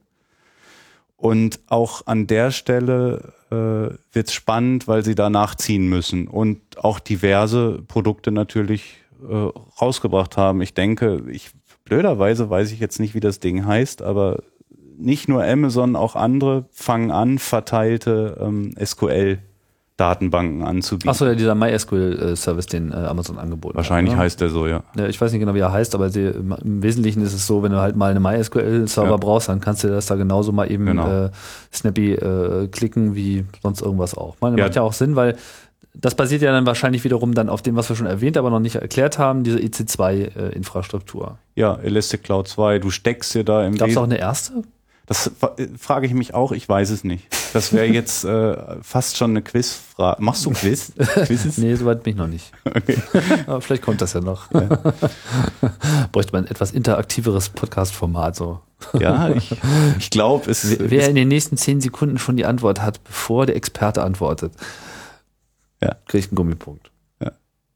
C: Und auch an der Stelle wird's spannend, weil sie da nachziehen müssen und auch diverse Produkte natürlich rausgebracht haben. Ich denke, blöderweise weiß ich jetzt nicht, wie das Ding heißt, aber nicht nur Amazon, auch andere fangen an, verteilte SQL-Datenbanken anzubieten.
B: Achso, ja, dieser MySQL-Service, den Amazon angeboten
C: Wahrscheinlich
B: hat.
C: heißt der so, ja.
B: Ja, ich weiß nicht genau, wie er heißt, aber im Wesentlichen ist es so, wenn du halt mal eine MySQL-Server brauchst, dann kannst du das da genauso mal eben snappy klicken wie sonst irgendwas auch. Macht ja auch Sinn, weil das basiert ja dann wahrscheinlich wiederum dann auf dem, was wir schon erwähnt, aber noch nicht erklärt haben, diese EC2-Infrastruktur.
C: Ja, Elastic Cloud 2, du steckst dir da im
B: Gab es auch eine erste?
C: Das frage ich mich auch, ich weiß es nicht. Das wäre jetzt fast schon eine Quizfrage. Machst du Quiz?
B: Nee, soweit bin ich noch nicht.
C: Okay.
B: Aber vielleicht kommt das ja noch. Ja. Bräuchte man ein etwas interaktiveres Podcast-Format. So.
C: Ja, ich glaube,
B: Wer in den nächsten 10 Sekunden schon die Antwort hat, bevor der Experte antwortet, kriegt einen Gummipunkt.
C: Ja.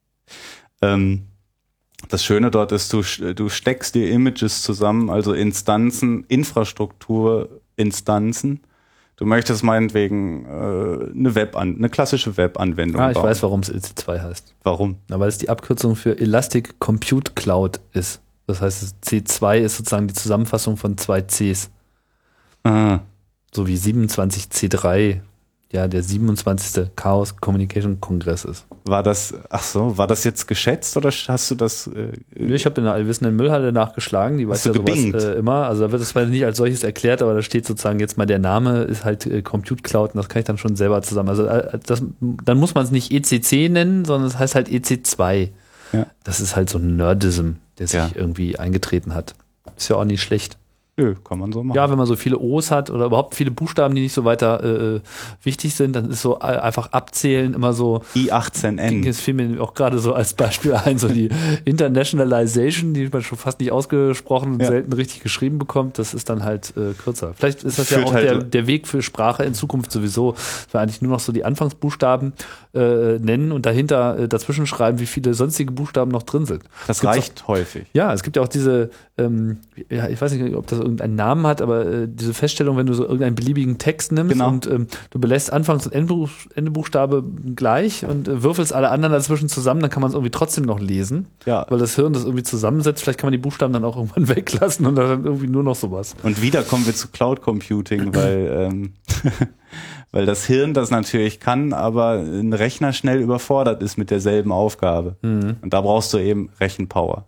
C: Das Schöne dort ist, du steckst dir Images zusammen, also Instanzen, Infrastrukturinstanzen. Du möchtest meinetwegen eine klassische Webanwendung bauen.
B: Ich weiß, warum es EC2 heißt.
C: Warum?
B: Na, weil es die Abkürzung für Elastic Compute Cloud ist. Das heißt, C2 ist sozusagen die Zusammenfassung von 2 Cs.
C: Ah.
B: So wie 27C3 ja der 27. Chaos Communication Kongress ist.
C: War das jetzt geschätzt oder hast du das?
B: Ich habe in der allwissenden Müllhalle nachgeschlagen, die weiß ja sowas immer. Also da wird es zwar nicht als solches erklärt, aber da steht sozusagen jetzt mal der Name, ist halt Compute Cloud und das kann ich dann schon selber zusammen. Also dann muss man es nicht ECC nennen, sondern es heißt halt EC2.
C: Ja.
B: Das ist halt so ein Nerdism, der sich irgendwie eingetreten hat. Ist ja auch nicht schlecht.
C: Nö, kann man so machen.
B: Ja, wenn man so viele O's hat oder überhaupt viele Buchstaben, die nicht so weiter wichtig sind, dann ist so einfach abzählen immer so.
C: I18N.
B: Das fiel mir auch gerade so als Beispiel ein, so die Internationalization, die man schon fast nicht ausgesprochen und selten richtig geschrieben bekommt, das ist dann halt kürzer. Vielleicht ist das ja auch der Weg für Sprache in Zukunft sowieso, dass wir eigentlich nur noch so die Anfangsbuchstaben nennen und dahinter dazwischen schreiben, wie viele sonstige Buchstaben noch drin sind.
C: Das reicht häufig.
B: Ja, es gibt ja auch diese, ich weiß nicht, ob das irgendeinen Namen hat, aber diese Feststellung, wenn du so irgendeinen beliebigen Text nimmst und du belässt Anfangs- und Endebuchstabe gleich und würfelst alle anderen dazwischen zusammen, dann kann man es irgendwie trotzdem noch lesen, weil das Hirn das irgendwie zusammensetzt. Vielleicht kann man die Buchstaben dann auch irgendwann weglassen und dann irgendwie nur noch sowas.
C: Und wieder kommen wir zu Cloud Computing, weil weil das Hirn das natürlich kann, aber ein Rechner schnell überfordert ist mit derselben Aufgabe. Und da brauchst du eben Rechenpower.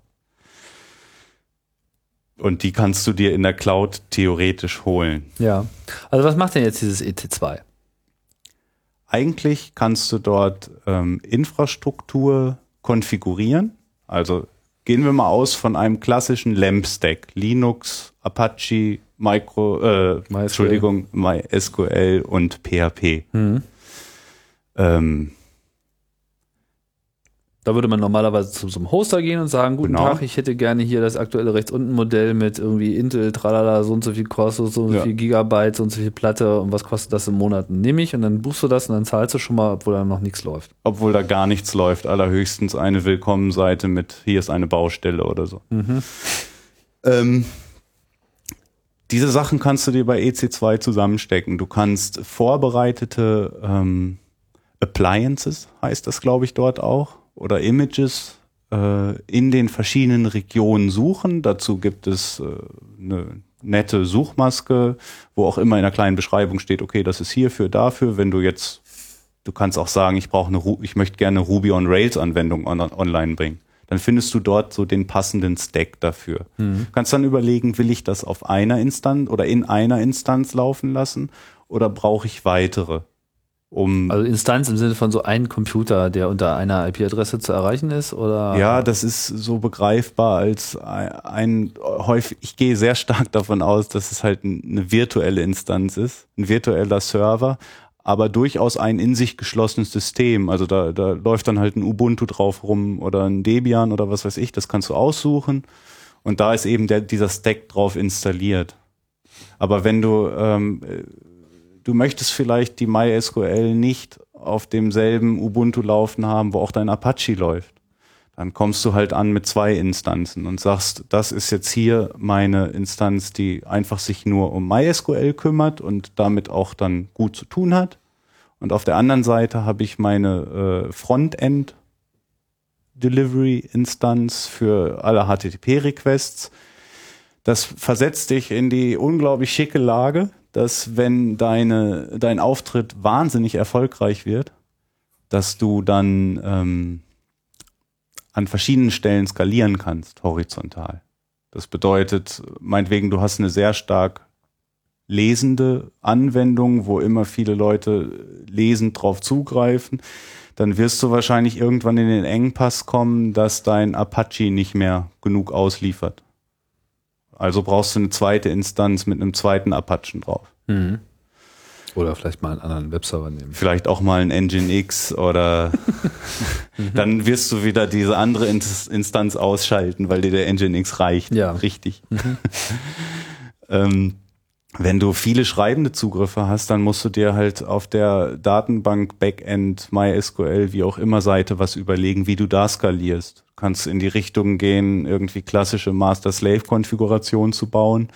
C: Und die kannst du dir in der Cloud theoretisch holen.
B: Ja. Also was macht denn jetzt dieses EC2?
C: Eigentlich kannst du dort Infrastruktur konfigurieren. Also gehen wir mal aus von einem klassischen LAMP-Stack. Linux, Apache, MySQL und PHP.
B: Da würde man normalerweise zu so einem Hoster gehen und sagen, guten
C: Genau.
B: Tag, ich hätte gerne hier das aktuelle rechts unten Modell mit irgendwie Intel, tralala, so und so viel kostet, so und so
C: Ja.
B: viel Gigabyte, so und so viel Platte und was kostet das im Monat? Nehme ich und dann buchst du das und dann zahlst du schon mal, obwohl da noch nichts läuft.
C: Obwohl da gar nichts läuft, allerhöchstens eine Willkommenseite mit hier ist eine Baustelle oder so. Diese Sachen kannst du dir bei EC2 zusammenstecken. Du kannst vorbereitete Appliances, heißt das glaube ich dort auch, oder Images in den verschiedenen Regionen suchen. Dazu gibt es eine nette Suchmaske, wo auch immer in einer kleinen Beschreibung steht, okay, das ist hierfür, dafür. Wenn du jetzt, du kannst auch sagen, ich möchte gerne eine Ruby on Rails Anwendung online bringen. Dann findest du dort so den passenden Stack dafür. Kannst dann überlegen, will ich das auf einer Instanz oder in einer Instanz laufen lassen oder brauche ich weitere?
B: Also Instanz im Sinne von so einem Computer, der unter einer IP-Adresse zu erreichen ist, oder?
C: Ja, das ist so begreifbar als häufig, ich gehe sehr stark davon aus, dass es halt eine virtuelle Instanz ist, ein virtueller Server, aber durchaus ein in sich geschlossenes System. Also da läuft dann halt ein Ubuntu drauf rum oder ein Debian oder was weiß ich, das kannst du aussuchen und da ist eben dieser Stack drauf installiert. Aber wenn du möchtest vielleicht die MySQL nicht auf demselben Ubuntu laufen haben, wo auch dein Apache läuft. Dann kommst du halt an mit 2 Instanzen und sagst, das ist jetzt hier meine Instanz, die einfach sich nur um MySQL kümmert und damit auch dann gut zu tun hat. Und auf der anderen Seite habe ich meine Frontend-Delivery-Instanz für alle HTTP-Requests. Das versetzt dich in die unglaublich schicke Lage, dass wenn dein Auftritt wahnsinnig erfolgreich wird, dass du dann an verschiedenen Stellen skalieren kannst, horizontal. Das bedeutet, meinetwegen, du hast eine sehr stark lesende Anwendung, wo immer viele Leute lesend drauf zugreifen, dann wirst du wahrscheinlich irgendwann in den Engpass kommen, dass dein Apache nicht mehr genug ausliefert. Also brauchst du eine zweite Instanz mit einem zweiten Apachen drauf.
B: Mhm. Oder vielleicht mal einen anderen Webserver nehmen.
C: Vielleicht auch mal ein Nginx oder dann wirst du wieder diese andere Instanz ausschalten, weil dir der Nginx reicht.
B: Ja.
C: Richtig. Wenn du viele schreibende Zugriffe hast, dann musst du dir halt auf der Datenbank, Backend, MySQL, wie auch immer Seite was überlegen, wie du da skalierst. Du kannst in die Richtung gehen, irgendwie klassische Master-Slave-Konfiguration zu bauen.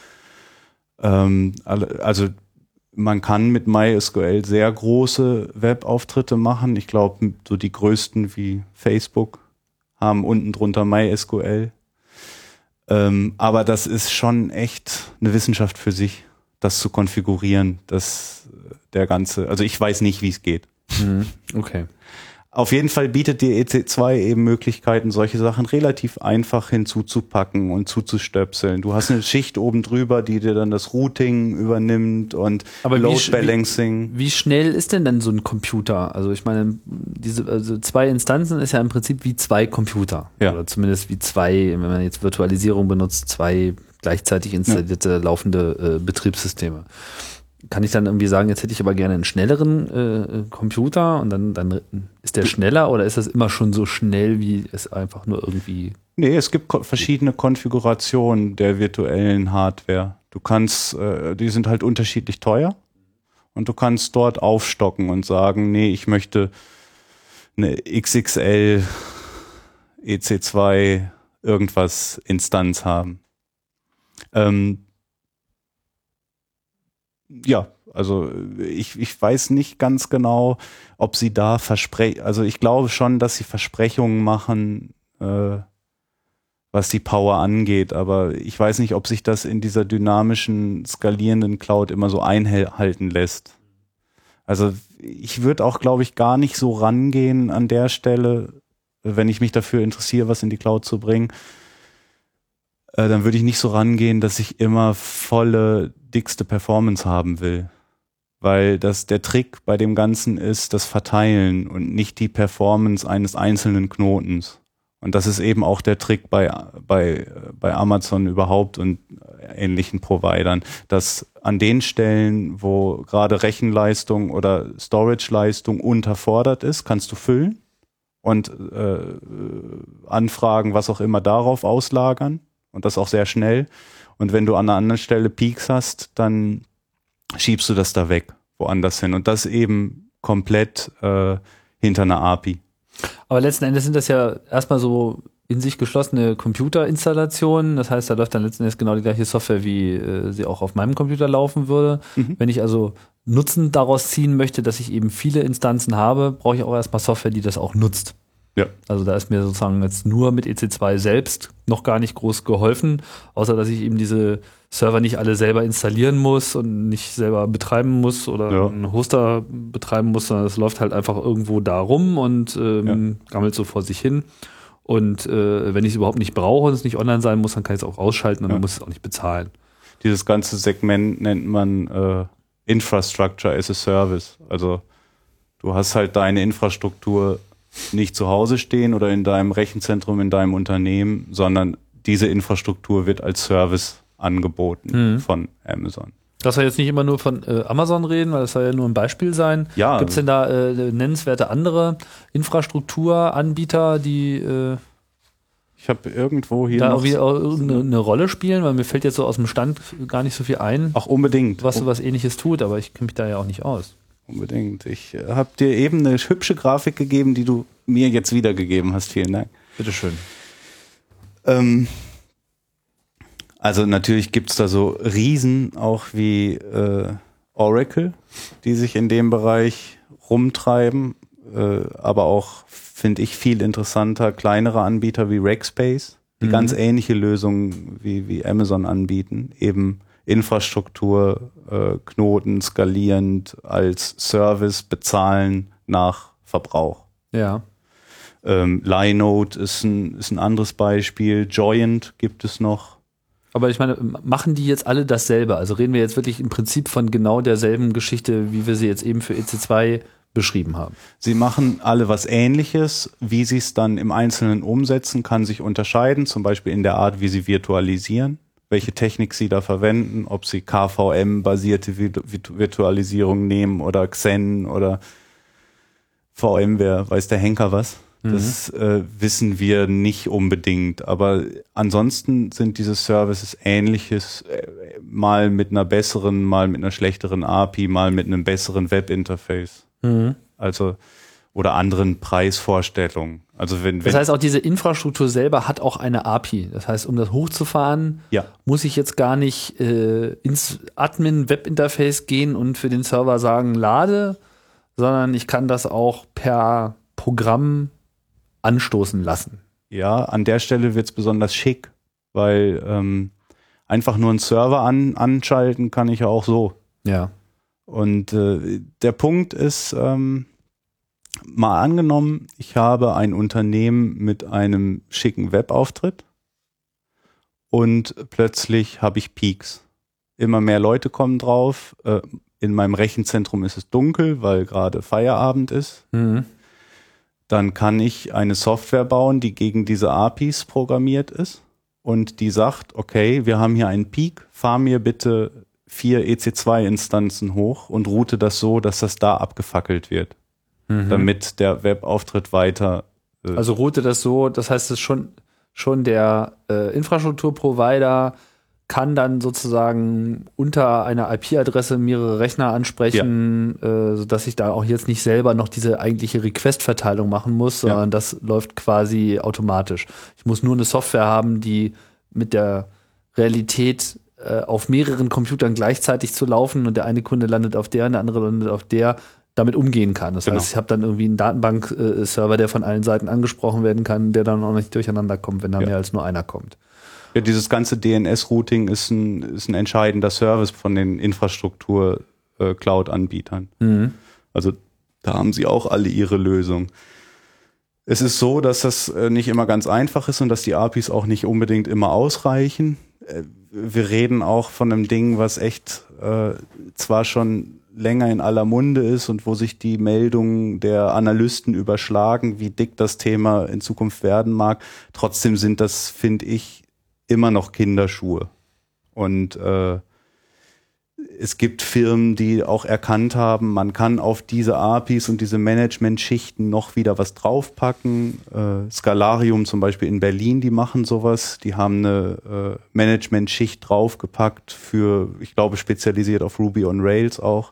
C: Also man kann mit MySQL sehr große Webauftritte machen. Ich glaube, so die größten wie Facebook haben unten drunter MySQL. Aber das ist schon echt eine Wissenschaft für sich, das zu konfigurieren, dass der ganze, also ich weiß nicht, wie es geht.
B: Okay.
C: Auf jeden Fall bietet dir EC2 eben Möglichkeiten, solche Sachen relativ einfach hinzuzupacken und zuzustöpseln. Du hast eine Schicht oben drüber, die dir dann das Routing übernimmt und Load Balancing.
B: Wie schnell ist denn dann so ein Computer? Also ich meine, also 2 Instanzen ist ja im Prinzip wie 2 Computer.
C: Ja.
B: Oder zumindest wie 2, wenn man jetzt Virtualisierung benutzt, 2 gleichzeitig installierte laufende Betriebssysteme. Kann ich dann irgendwie sagen, jetzt hätte ich aber gerne einen schnelleren Computer und dann ist der schneller oder ist das immer schon so schnell, wie es einfach nur irgendwie...
C: Nee, es gibt verschiedene Konfigurationen der virtuellen Hardware. Du kannst, die sind halt unterschiedlich teuer und du kannst dort aufstocken und sagen, nee, ich möchte eine XXL EC2 irgendwas Instanz haben. Ja, also ich weiß nicht ganz genau, ob sie da also ich glaube schon, dass sie Versprechungen machen, was die Power angeht, aber ich weiß nicht, ob sich das in dieser dynamischen, skalierenden Cloud immer so einhalten lässt. Also ich würde auch, glaube ich, gar nicht so rangehen an der Stelle, wenn ich mich dafür interessiere, was in die Cloud zu bringen, dann würde ich nicht so rangehen, dass ich immer volle, dickste Performance haben will. Weil der Trick bei dem Ganzen ist das Verteilen und nicht die Performance eines einzelnen Knotens. Und das ist eben auch der Trick bei Amazon überhaupt und ähnlichen Providern, dass an den Stellen, wo gerade Rechenleistung oder Storage-Leistung unterfordert ist, kannst du füllen und Anfragen, was auch immer, darauf auslagern und das auch sehr schnell. Und wenn du an einer anderen Stelle Peaks hast, dann schiebst du das da weg, woanders hin. Und das eben komplett hinter einer API.
B: Aber letzten Endes sind das ja erstmal so in sich geschlossene Computerinstallationen. Das heißt, da läuft dann letzten Endes genau die gleiche Software, wie sie auch auf meinem Computer laufen würde. Wenn ich also Nutzen daraus ziehen möchte, dass ich eben viele Instanzen habe, brauche ich auch erstmal Software, die das auch nutzt.
C: Ja.
B: Also da ist mir sozusagen jetzt nur mit EC2 selbst noch gar nicht groß geholfen, außer dass ich eben diese Server nicht alle selber installieren muss und nicht selber betreiben muss oder einen Hoster betreiben muss, sondern es läuft halt einfach irgendwo da rum und gammelt so vor sich hin. Und wenn ich es überhaupt nicht brauche und es nicht online sein muss, dann kann ich es auch ausschalten und dann muss ich es auch nicht bezahlen.
C: Dieses ganze Segment nennt man Infrastructure as a Service. Also du hast halt deine Infrastruktur nicht zu Hause stehen oder in deinem Rechenzentrum, in deinem Unternehmen, sondern diese Infrastruktur wird als Service angeboten von Amazon.
B: Das soll jetzt nicht immer nur von Amazon reden, weil das soll ja nur ein Beispiel sein.
C: Ja.
B: Gibt es denn da nennenswerte andere Infrastrukturanbieter, die
C: ich habe irgendwo hier
B: da
C: noch
B: irgendwie auch irgendeine Rolle spielen? Weil mir fällt jetzt so aus dem Stand gar nicht so viel ein,
C: auch unbedingt
B: was Ähnliches tut, aber ich kenne mich da ja auch nicht aus.
C: Unbedingt. Ich habe dir eben eine hübsche Grafik gegeben, die du mir jetzt wiedergegeben hast. Vielen Dank.
B: Bitteschön.
C: Also natürlich gibt's da so Riesen auch wie Oracle, die sich in dem Bereich rumtreiben, aber auch, finde ich, viel interessanter, kleinere Anbieter wie Rackspace, die ganz ähnliche Lösungen wie Amazon anbieten, eben Infrastruktur, Knoten skalierend als Service bezahlen nach Verbrauch.
B: Ja.
C: Linode ist ein anderes Beispiel. Joyent gibt es noch.
B: Aber ich meine, machen die jetzt alle dasselbe? Also reden wir jetzt wirklich im Prinzip von genau derselben Geschichte, wie wir sie jetzt eben für EC2 beschrieben haben?
C: Sie machen alle was Ähnliches. Wie sie es dann im Einzelnen umsetzen, kann sich unterscheiden. Zum Beispiel in der Art, wie sie virtualisieren. Welche Technik sie da verwenden, ob sie KVM-basierte Virtualisierung nehmen oder Xen oder VMware, weiß der Henker was. Das wissen wir nicht unbedingt, aber ansonsten sind diese Services Ähnliches, mal mit einer besseren, mal mit einer schlechteren API, mal mit einem besseren Webinterface. Also oder anderen Preisvorstellungen. Also wenn
B: das heißt, auch diese Infrastruktur selber hat auch eine API. Das heißt, um das hochzufahren, muss ich jetzt gar nicht ins Admin-Webinterface gehen und für den Server sagen, lade, sondern ich kann das auch per Programm anstoßen lassen.
C: Ja, an der Stelle wird's besonders schick, weil einfach nur einen Server anschalten kann ich ja auch so.
B: Ja.
C: Und der Punkt ist, mal angenommen, ich habe ein Unternehmen mit einem schicken Webauftritt und plötzlich habe ich Peaks. Immer mehr Leute kommen drauf. In meinem Rechenzentrum ist es dunkel, weil gerade Feierabend ist. Dann kann ich eine Software bauen, die gegen diese APIs programmiert ist und die sagt, okay, wir haben hier einen Peak, fahr mir bitte 4 EC2-Instanzen hoch und route das so, dass das da abgefackelt wird, damit der Webauftritt weiter...
B: Also route das so, das heißt, es schon der Infrastrukturprovider kann dann sozusagen unter einer IP-Adresse mehrere Rechner ansprechen, sodass ich da auch jetzt nicht selber noch diese eigentliche Request-Verteilung machen muss, sondern das läuft quasi automatisch. Ich muss nur eine Software haben, die mit der Realität auf mehreren Computern gleichzeitig zu laufen und der eine Kunde landet auf der und der andere landet auf der, damit umgehen kann. Das heißt, ich habe dann irgendwie einen Datenbank-Server, der von allen Seiten angesprochen werden kann, der dann auch nicht durcheinander kommt, wenn da mehr als nur einer kommt.
C: Ja, dieses ganze DNS-Routing ist ein entscheidender Service von den Infrastruktur-Cloud-Anbietern. Also da haben sie auch alle ihre Lösung. Es ist so, dass das nicht immer ganz einfach ist und dass die APIs auch nicht unbedingt immer ausreichen. Wir reden auch von einem Ding, was echt zwar schon länger in aller Munde ist und wo sich die Meldungen der Analysten überschlagen, wie dick das Thema in Zukunft werden mag. Trotzdem sind das, finde ich, immer noch Kinderschuhe. Und es gibt Firmen, die auch erkannt haben, man kann auf diese APIs und diese Management-Schichten noch wieder was draufpacken. Scalarium zum Beispiel in Berlin, die machen sowas. Die haben eine Management-Schicht draufgepackt für, ich glaube, spezialisiert auf Ruby on Rails auch.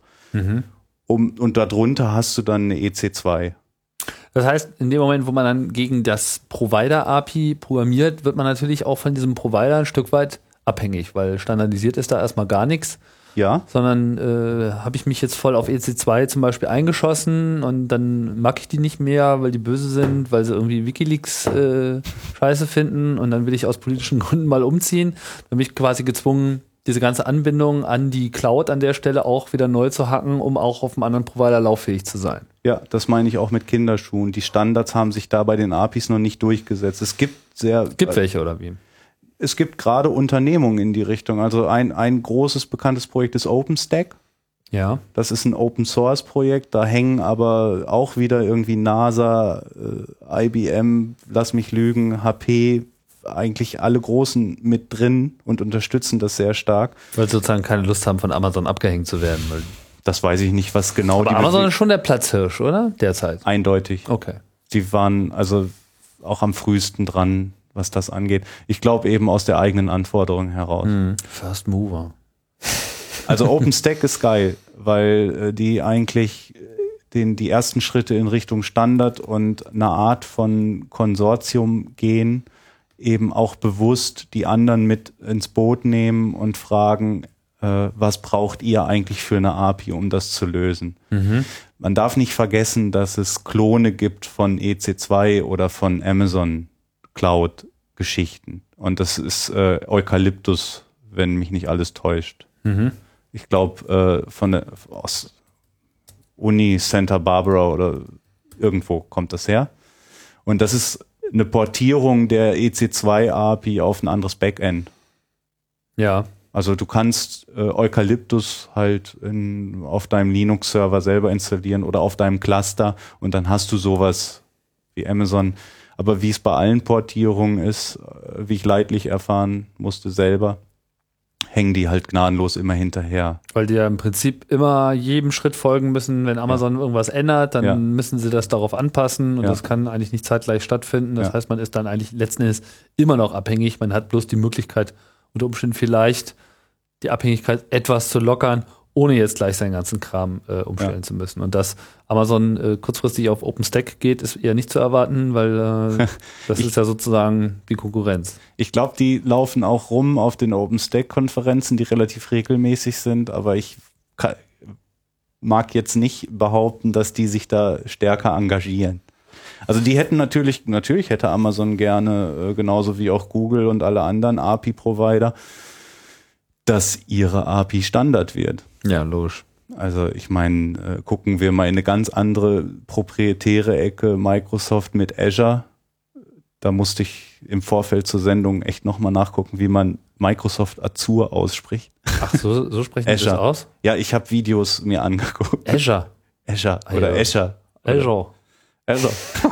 C: Und darunter hast du dann eine EC2.
B: Das heißt, in dem Moment, wo man dann gegen das Provider-API programmiert, wird man natürlich auch von diesem Provider ein Stück weit abhängig, weil standardisiert ist da erstmal gar nichts.
C: Ja.
B: Sondern habe ich mich jetzt voll auf EC2 zum Beispiel eingeschossen und dann mag ich die nicht mehr, weil die böse sind, weil sie irgendwie Wikileaks scheiße finden und dann will ich aus politischen Gründen mal umziehen. Dann bin ich quasi gezwungen, diese ganze Anbindung an die Cloud an der Stelle auch wieder neu zu hacken, um auch auf einem anderen Provider lauffähig zu sein.
C: Ja, das meine ich auch mit Kinderschuhen. Die Standards haben sich da bei den APIs noch nicht durchgesetzt. Es gibt
B: welche oder wie?
C: Es gibt gerade Unternehmungen in die Richtung. Also ein großes, bekanntes Projekt ist OpenStack.
B: Ja.
C: Das ist ein Open-Source-Projekt. Da hängen aber auch wieder irgendwie NASA, IBM, lass mich lügen, HP, eigentlich alle Großen mit drin und unterstützen das sehr stark.
B: Weil sie sozusagen keine Lust haben, von Amazon abgehängt zu werden.
C: Das weiß ich nicht, was genau
B: aber Amazon ist schon der Platzhirsch, oder? Derzeit.
C: Eindeutig.
B: Okay.
C: Die waren also auch am frühesten dran, was das angeht. Ich glaube eben aus der eigenen Anforderung heraus.
B: First Mover.
C: Also OpenStack ist geil, weil die eigentlich die ersten Schritte in Richtung Standard und eine Art von Konsortium gehen, eben auch bewusst die anderen mit ins Boot nehmen und fragen, was braucht ihr eigentlich für eine API, um das zu lösen? Man darf nicht vergessen, dass es Klone gibt von EC2 oder von Amazon Cloud-Geschichten. Und das ist Eukalyptus, wenn mich nicht alles täuscht. Ich glaube, aus Uni Santa Barbara oder irgendwo kommt das her. Und das ist eine Portierung der EC2-API auf ein anderes Backend.
B: Ja.
C: Also du kannst Eukalyptus halt auf deinem Linux-Server selber installieren oder auf deinem Cluster und dann hast du sowas wie Amazon. Aber wie es bei allen Portierungen ist, wie ich leidlich erfahren musste selber, hängen die halt gnadenlos immer hinterher.
B: Weil die ja im Prinzip immer jedem Schritt folgen müssen. Wenn Amazon irgendwas ändert, dann müssen sie das darauf anpassen und das kann eigentlich nicht zeitgleich stattfinden. Das heißt, man ist dann eigentlich letzten Endes immer noch abhängig. Man hat bloß die Möglichkeit, unter Umständen vielleicht die Abhängigkeit etwas zu lockern, ohne jetzt gleich seinen ganzen Kram umstellen zu müssen. Und dass Amazon kurzfristig auf OpenStack geht, ist eher nicht zu erwarten, weil das ist ja sozusagen die Konkurrenz.
C: Ich glaube, die laufen auch rum auf den OpenStack-Konferenzen, die relativ regelmäßig sind, aber ich mag jetzt nicht behaupten, dass die sich da stärker engagieren. Also die hätten natürlich hätte Amazon gerne, genauso wie auch Google und alle anderen API-Provider, dass ihre API Standard wird.
B: Ja, logisch.
C: Also ich meine, gucken wir mal in eine ganz andere proprietäre Ecke, Microsoft mit Azure. Da musste ich im Vorfeld zur Sendung echt nochmal nachgucken, wie man Microsoft Azure ausspricht.
B: Ach, so sprechen die das aus?
C: Ja, ich habe Videos mir angeguckt.
B: Azure
C: oder Azure.
B: Azure.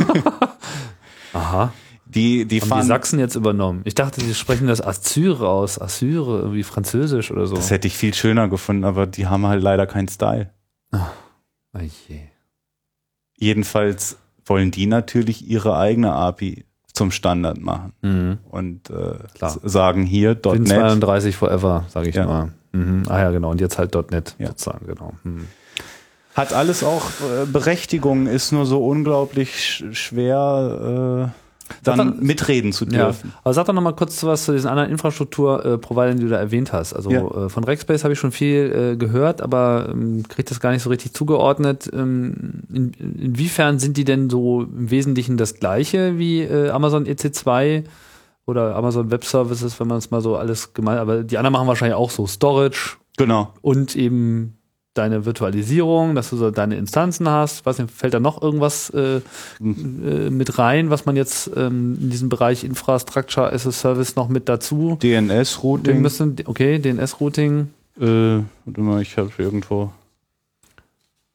B: Aha.
C: Die
B: haben die Sachsen jetzt übernommen. Ich dachte, sie sprechen das Azure aus. Azure, irgendwie französisch oder so.
C: Das hätte ich viel schöner gefunden, aber die haben halt leider keinen Style.
B: Oh je.
C: Jedenfalls wollen die natürlich ihre eigene API zum Standard machen. Und sagen hier .NET.
B: Win 32 forever, sage ich mal. Ah ja, genau. Und jetzt halt .NET sozusagen, genau.
C: Hat alles auch Berechtigung, ist nur so unglaublich schwer dann mitreden zu dürfen.
B: Ja. Aber sag doch noch mal kurz was zu diesen anderen Infrastruktur-Providern, die du da erwähnt hast. Also von Rackspace habe ich schon viel gehört, aber kriege das gar nicht so richtig zugeordnet. Inwiefern sind die denn so im Wesentlichen das gleiche wie Amazon EC2 oder Amazon Web Services, wenn man es mal so alles gemeint, aber die anderen machen wahrscheinlich auch so Storage.
C: Genau.
B: Und eben deine Virtualisierung, dass du so deine Instanzen hast. Weiß nicht, fällt da noch irgendwas mit rein, was man jetzt in diesem Bereich Infrastructure as a Service noch mit dazu?
C: DNS-Routing.
B: Okay, DNS-Routing.
C: Warte mal, ich habe irgendwo.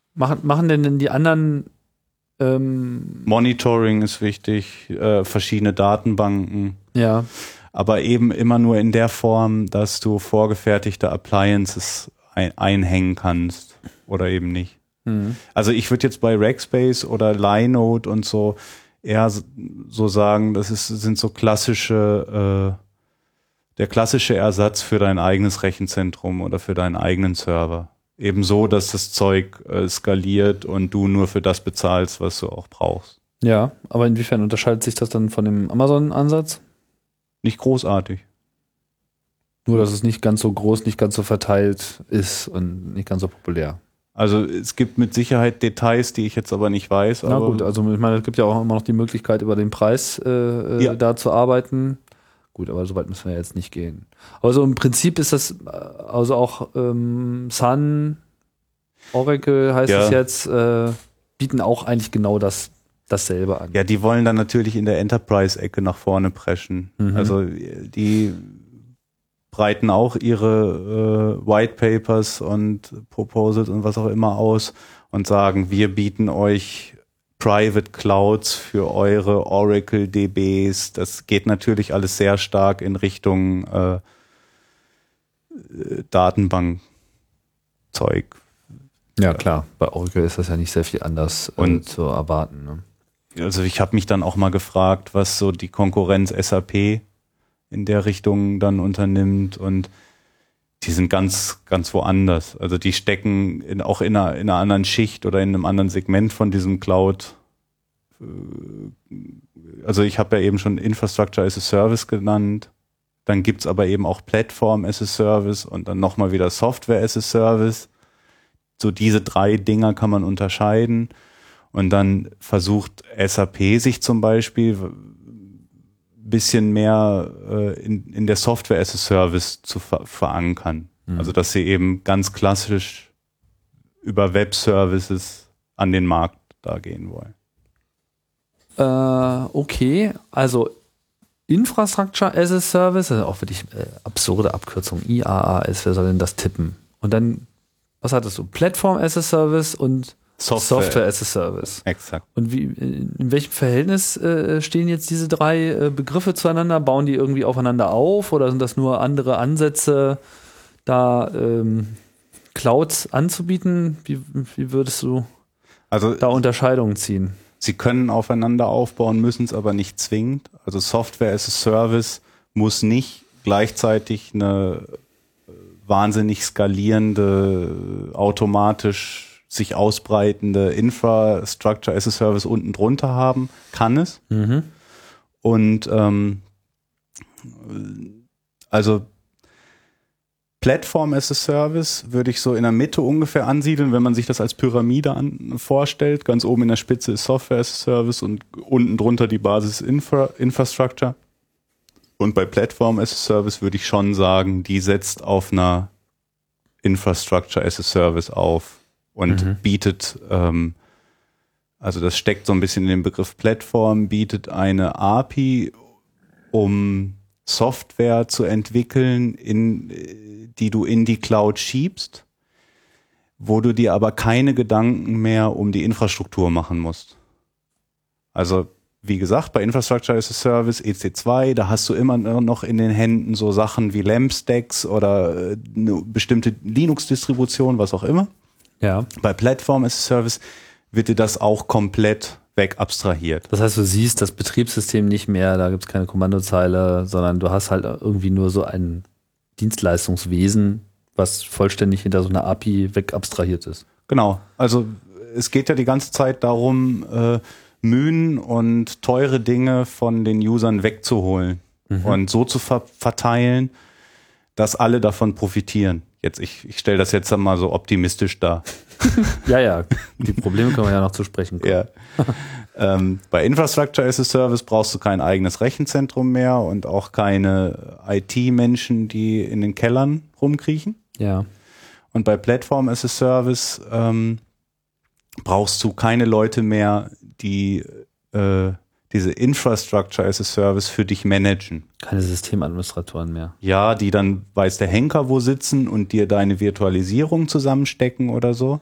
B: machen denn die anderen
C: Monitoring ist wichtig, verschiedene Datenbanken,
B: ja,
C: aber eben immer nur in der Form, dass du vorgefertigte Appliances einhängen kannst oder eben nicht. Also ich würde jetzt bei Rackspace oder Linode und so eher so sagen, sind so der klassische Ersatz für dein eigenes Rechenzentrum oder für deinen eigenen Server. Eben so, dass das Zeug skaliert und du nur für das bezahlst, was du auch brauchst.
B: Ja, aber inwiefern unterscheidet sich das dann von dem Amazon-Ansatz?
C: Nicht großartig.
B: Nur, dass es nicht ganz so groß, nicht ganz so verteilt ist und nicht ganz so populär.
C: Also es gibt mit Sicherheit Details, die ich jetzt aber nicht weiß.
B: Na
C: aber
B: gut, also ich meine, es gibt ja auch immer noch die Möglichkeit, über den Preis da zu arbeiten. Gut, aber so weit müssen wir jetzt nicht gehen. Also im Prinzip ist das, also auch Sun, Oracle heißt es jetzt, bieten auch eigentlich genau dasselbe an.
C: Ja, die wollen dann natürlich in der Enterprise-Ecke nach vorne preschen. Also die breiten auch ihre White Papers und Proposals und was auch immer aus und sagen, wir bieten euch Private Clouds für eure Oracle DBs. Das geht natürlich alles sehr stark in Richtung Datenbankzeug.
B: Ja, klar. Bei Oracle ist das ja nicht sehr viel anders zu erwarten. Ne?
C: Also ich habe mich dann auch mal gefragt, was so die Konkurrenz SAP in der Richtung dann unternimmt, und die sind ganz, ganz woanders. Also die stecken auch in einer anderen Schicht oder in einem anderen Segment von diesem Cloud. Also ich habe ja eben schon Infrastructure as a Service genannt. Dann gibt's aber eben auch Platform as a Service und dann nochmal wieder Software as a Service. So diese 3 Dinger kann man unterscheiden. Und dann versucht SAP sich zum Beispiel bisschen mehr in der Software as a Service zu verankern. Also dass sie eben ganz klassisch über Web-Services an den Markt da gehen wollen.
B: Okay, also Infrastructure as a Service, das ist auch wirklich absurde Abkürzung, IaaS, wer soll denn das tippen? Und dann, was hattest du? Platform as a Service und Software as a Service.
C: Exakt.
B: Und in welchem Verhältnis stehen jetzt diese 3 Begriffe zueinander? Bauen die irgendwie aufeinander auf oder sind das nur andere Ansätze, da Clouds anzubieten? Wie würdest du da Unterscheidungen ziehen?
C: Sie können aufeinander aufbauen, müssen es aber nicht zwingend. Also Software as a Service muss nicht gleichzeitig eine wahnsinnig skalierende, automatisch sich ausbreitende Infrastructure as a Service unten drunter haben, kann es. Und also Platform as a Service würde ich so in der Mitte ungefähr ansiedeln, wenn man sich das als Pyramide vorstellt. Ganz oben in der Spitze ist Software as a Service und unten drunter die Basis Infrastructure. Und bei Platform as a Service würde ich schon sagen, die setzt auf einer Infrastructure as a Service auf. Und bietet, also das steckt so ein bisschen in den Begriff Plattform, bietet eine API, um Software zu entwickeln, die du in die Cloud schiebst, wo du dir aber keine Gedanken mehr um die Infrastruktur machen musst. Also wie gesagt, bei Infrastructure as a Service, EC2, da hast du immer noch in den Händen so Sachen wie LAMP-Stacks oder eine bestimmte Linux-Distribution, was auch immer.
B: Ja.
C: Bei Platform as a Service wird dir das auch komplett wegabstrahiert.
B: Das heißt, du siehst das Betriebssystem nicht mehr, da gibt es keine Kommandozeile, sondern du hast halt irgendwie nur so ein Dienstleistungswesen, was vollständig hinter so einer API wegabstrahiert ist.
C: Genau, also es geht ja die ganze Zeit darum, Mühen und teure Dinge von den Usern wegzuholen und so zu verteilen, dass alle davon profitieren. Jetzt, ich stelle das jetzt mal so optimistisch dar.
B: Ja, die Probleme können wir ja noch zu sprechen kommen.
C: Ja. Bei Infrastructure as a Service brauchst du kein eigenes Rechenzentrum mehr und auch keine IT-Menschen, die in den Kellern rumkriechen.
B: Ja.
C: Und bei Platform as a Service brauchst du keine Leute mehr, die diese Infrastructure as a Service für dich managen.
B: Keine Systemadministratoren mehr.
C: Ja, die dann weiß der Henker wo sitzen und dir deine Virtualisierung zusammenstecken oder so,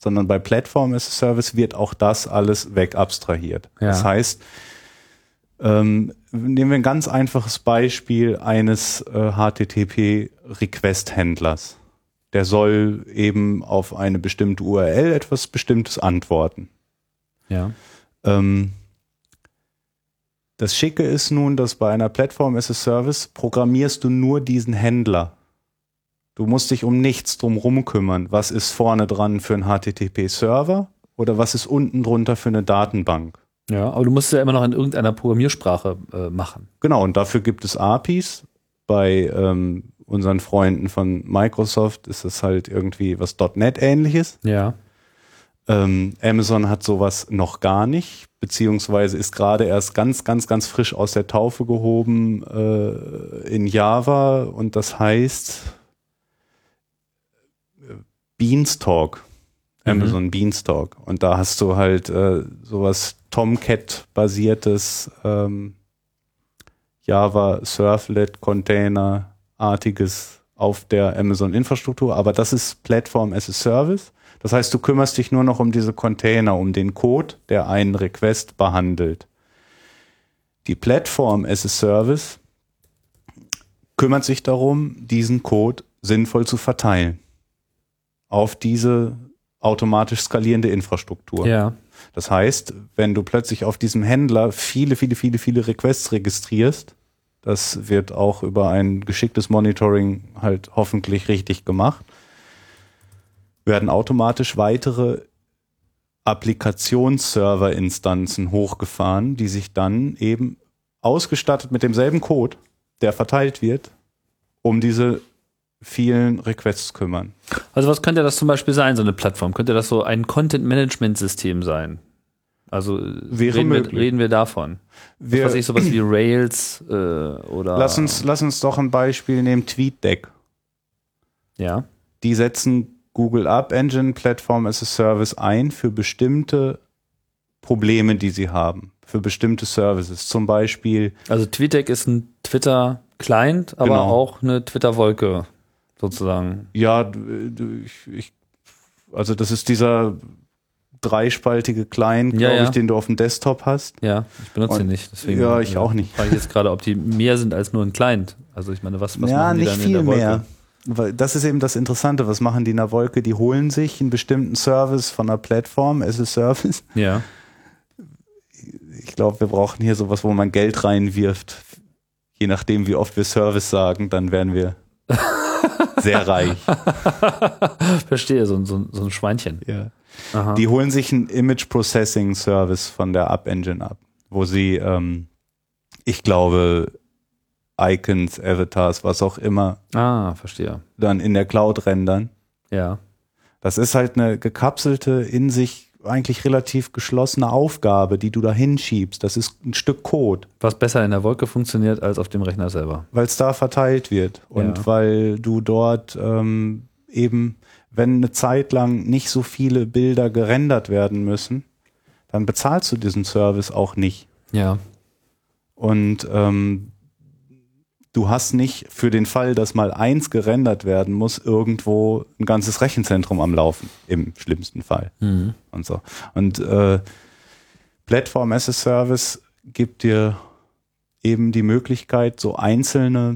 C: sondern bei Platform as a Service wird auch das alles wegabstrahiert.
B: Ja.
C: Das heißt, nehmen wir ein ganz einfaches Beispiel eines HTTP-Request-Händlers. Der soll eben auf eine bestimmte URL etwas Bestimmtes antworten.
B: Ja.
C: Das Schicke ist nun, dass bei einer Platform as a Service programmierst du nur diesen Händler. Du musst dich um nichts drum kümmern. Was ist vorne dran für einen HTTP-Server oder was ist unten drunter für eine Datenbank?
B: Ja, aber du musst es ja immer noch in irgendeiner Programmiersprache machen.
C: Genau, und dafür gibt es APIs. Bei unseren Freunden von Microsoft ist es halt irgendwie was .NET ähnliches.
B: Ja.
C: Amazon hat sowas noch gar nicht, beziehungsweise ist gerade erst ganz frisch aus der Taufe gehoben in Java, und das heißt Beanstalk. Amazon Beanstalk. Und da hast du halt sowas Tomcat-basiertes Java Servlet Container-artiges auf der Amazon-Infrastruktur, aber das ist Platform as a Service. Das heißt, du kümmerst dich nur noch um diese Container, um den Code, der einen Request behandelt. Die Platform as a Service kümmert sich darum, diesen Code sinnvoll zu verteilen auf diese automatisch skalierende Infrastruktur.
B: Ja.
C: Das heißt, wenn du plötzlich auf diesem Händler viele Requests registrierst, das wird auch über ein geschicktes Monitoring halt hoffentlich richtig gemacht, werden automatisch weitere Applikationsserverinstanzen hochgefahren, die sich dann eben ausgestattet mit demselben Code, der verteilt wird, um diese vielen Requests kümmern.
B: Also was könnte das zum Beispiel sein, so eine Plattform? Könnte das so ein Content-Management-System sein? Also reden wir davon? Was weiß ich, sowas wie Rails oder...
C: Lass uns doch ein Beispiel nehmen, TweetDeck.
B: Ja.
C: Die setzen Google App Engine Platform as a Service ein für bestimmte Probleme, die sie haben, für bestimmte Services. Zum Beispiel...
B: Also TweetDeck ist ein Twitter-Client, aber
C: Genau.
B: auch eine Twitter-Wolke sozusagen.
C: Ja, also das ist dieser dreispaltige Client,
B: Ja,
C: glaube
B: ja.
C: ich, den du auf dem Desktop hast.
B: Ja, ich benutze
C: Und-
B: ihn nicht. Deswegen,
C: ja, ich auch nicht.
B: frage ich jetzt gerade, ob die mehr sind als nur ein Client. Also ich meine, was
C: Ja,
B: machen die
C: nicht
B: dann in
C: viel
B: der Wolke?
C: mehr. Weil das ist eben das Interessante. Was machen die in der Wolke? Die holen sich einen bestimmten Service von einer Plattform as a Service.
B: Ja.
C: Ich glaube, wir brauchen hier sowas, wo man Geld reinwirft. Je nachdem, wie oft wir Service sagen, dann werden wir sehr reich.
B: Verstehe, so ein Schweinchen.
C: Ja.
B: Aha.
C: Die holen sich einen Image Processing Service von der App Engine ab, wo sie, ich glaube, Icons, Avatars, was auch immer,
B: Verstehe.
C: dann in der Cloud rendern.
B: Ja.
C: Das ist halt eine gekapselte, in sich eigentlich relativ geschlossene Aufgabe, die du da hinschiebst. Das ist ein Stück Code,
B: Was besser in der Wolke funktioniert als auf dem Rechner selber.
C: weil es da verteilt wird und
B: Ja.
C: weil du dort eben, wenn eine Zeit lang nicht so viele Bilder gerendert werden müssen, dann bezahlst du diesen Service auch nicht.
B: Ja.
C: Und du hast nicht für den Fall, dass mal eins gerendert werden muss, irgendwo ein ganzes Rechenzentrum am Laufen, im schlimmsten Fall.
B: Mhm.
C: Und so. Und Platform as a Service gibt dir eben die Möglichkeit, so einzelne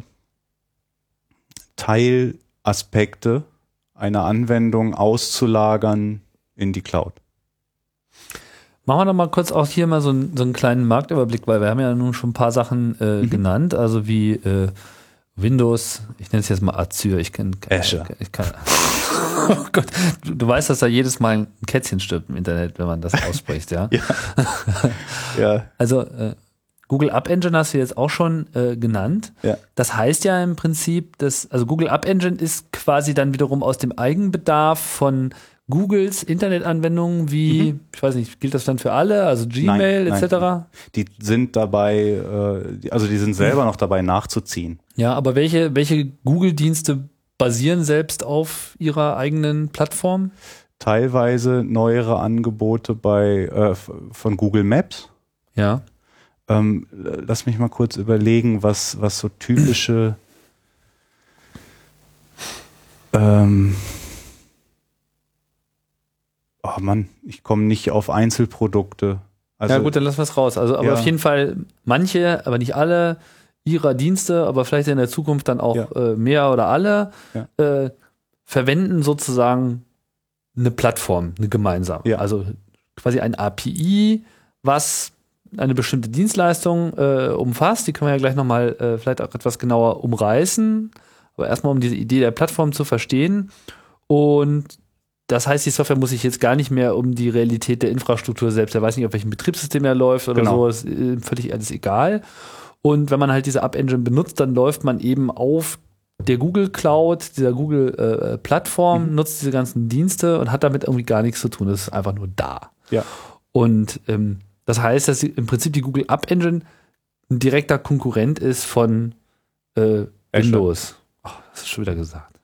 C: Teilaspekte einer Anwendung auszulagern in die Cloud.
B: Machen wir noch mal kurz auch hier mal so einen kleinen Marktüberblick, weil wir haben ja nun schon ein paar Sachen genannt, also wie Windows, ich nenne es jetzt mal Azure,
C: Azure.
B: Oh Gott, du weißt, dass da jedes Mal ein Kätzchen stirbt im Internet, wenn man das ausspricht, ja?
C: Ja.
B: Also Google App Engine hast du jetzt auch schon genannt.
C: Ja.
B: Das heißt ja im Prinzip, also Google App Engine ist quasi dann wiederum aus dem Eigenbedarf von Googles Internetanwendungen wie, ich weiß nicht, gilt das dann für alle, also Gmail
C: Nein,
B: etc.?
C: Die sind dabei, die sind selber noch dabei nachzuziehen.
B: Ja, aber welche Google-Dienste basieren selbst auf ihrer eigenen Plattform?
C: Teilweise neuere Angebote von Google Maps.
B: Ja.
C: Lass mich mal kurz überlegen, was so typische ich komme nicht auf Einzelprodukte. Also,
B: ja gut, dann lassen wir es raus. Also aber
C: Ja.
B: auf jeden Fall manche, aber nicht alle ihrer Dienste, aber vielleicht in der Zukunft dann auch mehr oder alle, verwenden sozusagen eine Plattform, eine gemeinsame.
C: Ja.
B: Also quasi ein API, was eine bestimmte Dienstleistung umfasst. Die können wir ja gleich nochmal vielleicht auch etwas genauer umreißen. Aber erstmal, um diese Idee der Plattform zu verstehen. Und das heißt, die Software muss sich jetzt gar nicht mehr um die Realität der Infrastruktur selbst. Er weiß nicht, auf welchem Betriebssystem er läuft oder
C: Genau.
B: so. Ist völlig alles egal. Und wenn man halt diese App-Engine benutzt, dann läuft man eben auf der Google Cloud, dieser Google Plattform, nutzt diese ganzen Dienste und hat damit irgendwie gar nichts zu tun. Das ist einfach nur da.
C: Ja.
B: Und das heißt, dass im Prinzip die Google App Engine ein direkter Konkurrent ist von Windows. Ach, das ist schon wieder gesagt.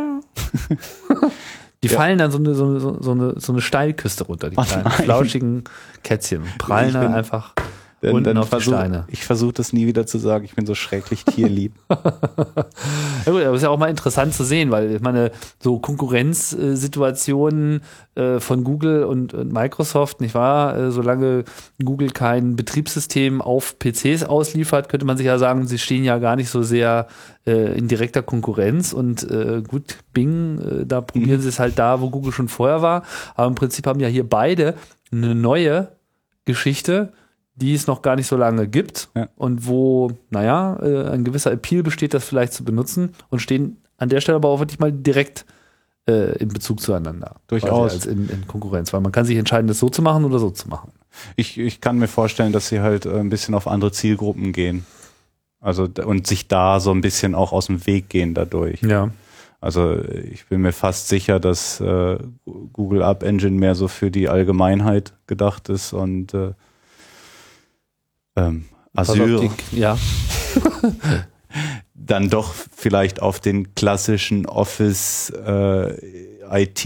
B: Die fallen dann so eine Steilküste runter, die kleinen
C: nein.
B: flauschigen Kätzchen. Und prallen dann einfach unten auf die Steine.
C: Ich versuche das nie wieder zu sagen, ich bin so schrecklich tierlieb.
B: Ja gut, aber ist ja auch mal interessant zu sehen, weil ich meine, so Konkurrenzsituationen von Google und Microsoft, nicht wahr? Solange Google kein Betriebssystem auf PCs ausliefert, könnte man sich ja sagen, sie stehen ja gar nicht so sehr in direkter Konkurrenz und gut, Bing, da probieren sie es halt da, wo Google schon vorher war, aber im Prinzip haben ja hier beide eine neue Geschichte, die es noch gar nicht so lange gibt und wo, ein gewisser Appeal besteht, das vielleicht zu benutzen und stehen an der Stelle aber auch wirklich mal direkt in Bezug zueinander.
C: Durchaus.
B: Als in Konkurrenz, weil man kann sich entscheiden, das so zu machen oder so zu machen.
C: Ich kann mir vorstellen, dass sie halt ein bisschen auf andere Zielgruppen gehen. Also und sich da so ein bisschen auch aus dem Weg gehen dadurch.
B: Ja.
C: Also ich bin mir fast sicher, dass Google App Engine mehr so für die Allgemeinheit gedacht ist und Azure
B: Ja.
C: dann doch vielleicht auf den klassischen Office IT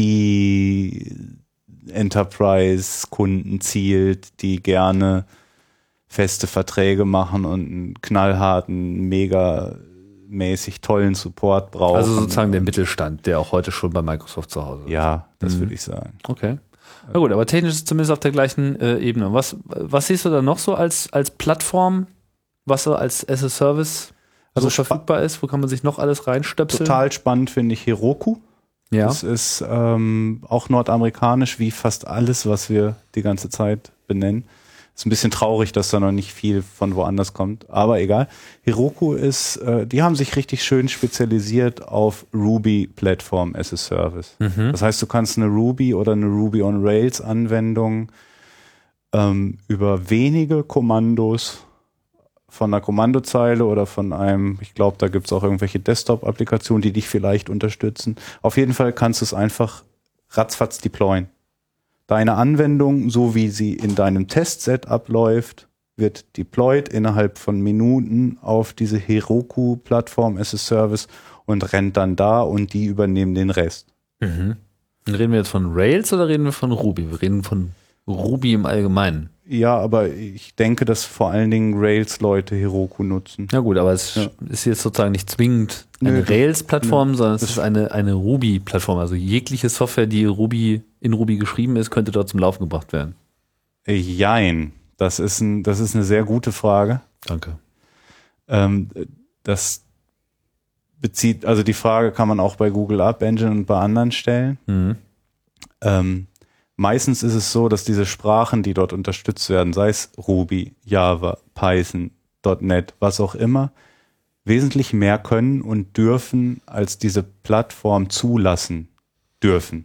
C: Enterprise Kunden zielt, die gerne feste Verträge machen und einen knallharten, megamäßig tollen Support brauchen.
B: Also sozusagen der Mittelstand, der auch heute schon bei Microsoft zu Hause ist.
C: Ja, das würde ich sagen.
B: Okay. Na gut, aber technisch ist es zumindest auf der gleichen Ebene. Was siehst du da noch so als Plattform, was so als as a Service
C: Also
B: so verfügbar ist? Wo kann man sich noch alles reinstöpseln?
C: Total spannend finde ich Heroku.
B: Ja.
C: Das ist auch nordamerikanisch, wie fast alles, was wir die ganze Zeit benennen. Ist ein bisschen traurig, dass da noch nicht viel von woanders kommt, aber egal. Heroku ist, die haben sich richtig schön spezialisiert auf Ruby Platform as a Service. Das heißt, du kannst eine Ruby oder eine Ruby on Rails Anwendung über wenige Kommandos von einer Kommandozeile oder von einem, ich glaube, da gibt es auch irgendwelche Desktop-Applikationen, die dich vielleicht unterstützen. Auf jeden Fall kannst du es einfach ratzfatz deployen. Deine Anwendung, so wie sie in deinem Testset abläuft, wird deployed innerhalb von Minuten auf diese Heroku-Plattform as a Service und rennt dann da und die übernehmen den Rest.
B: Reden wir jetzt von Rails oder reden wir von Ruby? Wir reden von Ruby im Allgemeinen.
C: Ja, aber ich denke, dass vor allen Dingen Rails-Leute Heroku nutzen.
B: Ja gut, aber es ist jetzt sozusagen nicht zwingend eine Rails-Plattform, sondern es ist eine Ruby-Plattform. Also jegliche Software, die in Ruby geschrieben ist, könnte dort zum Laufen gebracht werden.
C: Jein. Das ist eine sehr gute Frage.
B: Danke.
C: Das bezieht, also die Frage kann man auch bei Google App Engine und bei anderen stellen. Meistens ist es so, dass diese Sprachen, die dort unterstützt werden, sei es Ruby, Java, Python, .NET, was auch immer, wesentlich mehr können und dürfen, als diese Plattform zulassen dürfen.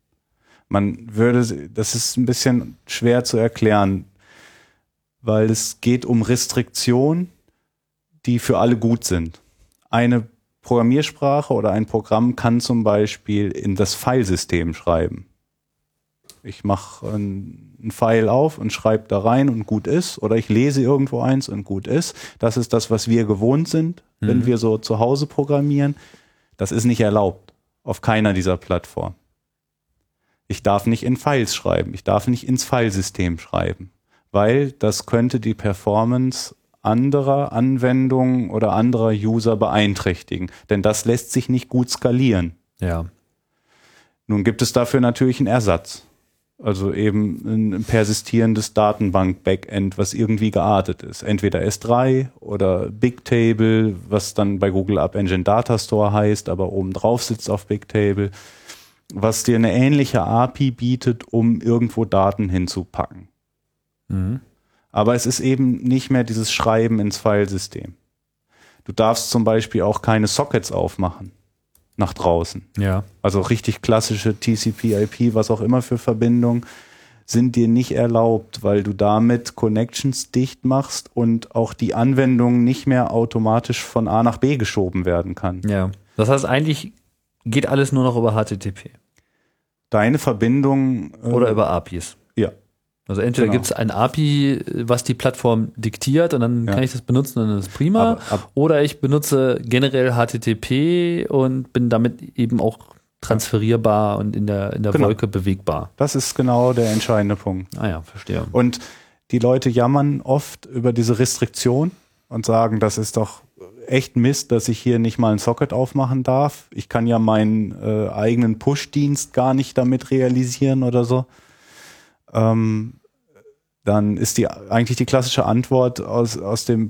C: Das ist ein bisschen schwer zu erklären, weil es geht um Restriktionen, die für alle gut sind. Eine Programmiersprache oder ein Programm kann zum Beispiel in das Filesystem schreiben. Ich mache ein File auf und schreibe da rein und gut ist. Oder ich lese irgendwo eins und gut ist. Das ist das, was wir gewohnt sind, wenn wir so zu Hause programmieren. Das ist nicht erlaubt auf keiner dieser Plattformen. Ich darf nicht in Files schreiben. Ich darf nicht ins Filesystem schreiben. Weil das könnte die Performance anderer Anwendungen oder anderer User beeinträchtigen. Denn das lässt sich nicht gut skalieren.
B: Ja.
C: Nun gibt es dafür natürlich einen Ersatz. Also eben ein persistierendes Datenbank-Backend, was irgendwie geartet ist. Entweder S3 oder Bigtable, was dann bei Google App Engine Data Store heißt, aber oben drauf sitzt auf Bigtable, was dir eine ähnliche API bietet, um irgendwo Daten hinzupacken. Aber es ist eben nicht mehr dieses Schreiben ins Filesystem. Du darfst zum Beispiel auch keine Sockets aufmachen nach draußen.
B: Ja.
C: Also richtig klassische TCP/IP, was auch immer für Verbindungen, sind dir nicht erlaubt, weil du damit Connections dicht machst und auch die Anwendung nicht mehr automatisch von A nach B geschoben werden kann.
B: Ja. Das heißt, eigentlich geht alles nur noch über HTTP.
C: Deine Verbindung
B: Oder über APIs.
C: ja.
B: Also entweder
C: Genau.
B: gibt es ein API, was die Plattform diktiert und dann kann ich das benutzen und dann ist prima. Oder ich benutze generell HTTP und bin damit eben auch transferierbar und in der
C: Genau.
B: Wolke bewegbar.
C: Das ist genau der entscheidende Punkt.
B: Ah ja, verstehe.
C: Und die Leute jammern oft über diese Restriktion und sagen, das ist doch echt Mist, dass ich hier nicht mal ein Socket aufmachen darf. Ich kann ja meinen eigenen Push-Dienst gar nicht damit realisieren oder so. Dann ist eigentlich die klassische Antwort aus dem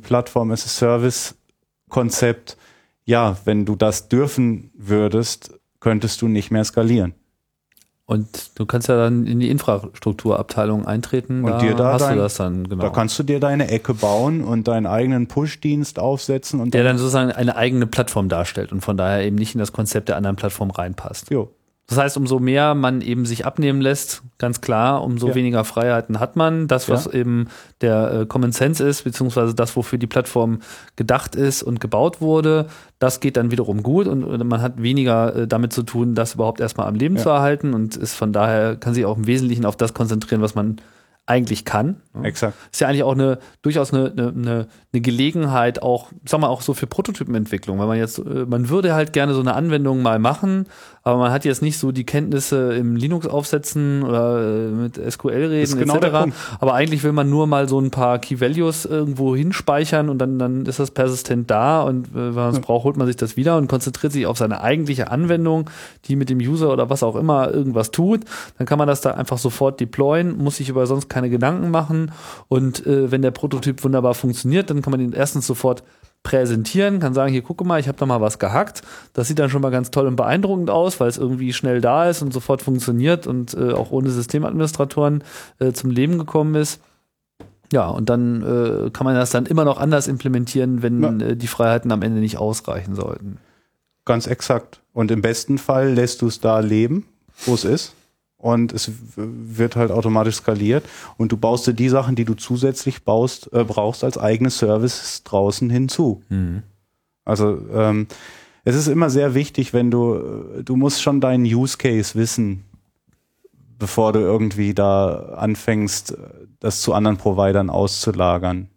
C: Plattform-as-a-Service-Konzept, ja, wenn du das dürfen würdest, könntest du nicht mehr skalieren.
B: Und du kannst ja dann in die Infrastrukturabteilung eintreten,
C: Und
B: da
C: dir da
B: hast du das dann, genau.
C: Da kannst du dir deine Ecke bauen und deinen eigenen Push-Dienst aufsetzen. Und
B: Der dann sozusagen eine eigene Plattform darstellt und von daher eben nicht in das Konzept der anderen Plattform reinpasst.
C: Jo.
B: Das heißt, umso mehr man eben sich abnehmen lässt, ganz klar, umso weniger Freiheiten hat man. Das, was eben der Common Sense ist, beziehungsweise das, wofür die Plattform gedacht ist und gebaut wurde, das geht dann wiederum gut und man hat weniger damit zu tun, das überhaupt erstmal am Leben zu erhalten und ist von daher, kann sich auch im Wesentlichen auf das konzentrieren, was man eigentlich kann.
C: Exakt.
B: Ist ja eigentlich auch durchaus eine Gelegenheit, auch, sag mal, auch so für Prototypenentwicklung, weil man würde halt gerne so eine Anwendung mal machen, aber man hat jetzt nicht so die Kenntnisse im Linux aufsetzen oder mit SQL reden,
C: Das ist genau der
B: etc.
C: Punkt.
B: Aber eigentlich will man nur mal so ein paar Key Values irgendwo hinspeichern und dann ist das persistent da und wenn man es braucht, holt man sich das wieder und konzentriert sich auf seine eigentliche Anwendung, die mit dem User oder was auch immer irgendwas tut. Dann kann man das da einfach sofort deployen, muss sich über sonst keine Gedanken machen und wenn der Prototyp wunderbar funktioniert, dann kann man ihn erstens sofort präsentieren, kann sagen, hier gucke mal, ich habe da mal was gehackt. Das sieht dann schon mal ganz toll und beeindruckend aus, weil es irgendwie schnell da ist und sofort funktioniert und auch ohne Systemadministratoren zum Leben gekommen ist. Ja, und dann kann man das dann immer noch anders implementieren, wenn die Freiheiten am Ende nicht ausreichen sollten.
C: Ganz exakt. Und im besten Fall lässt du es da leben, wo es ist. Und es wird halt automatisch skaliert. Und du baust dir die Sachen, die du zusätzlich brauchst, als eigene Services draußen hinzu. Also es ist immer sehr wichtig, wenn du musst schon deinen Use Case wissen, bevor du irgendwie da anfängst, das zu anderen Providern auszulagern.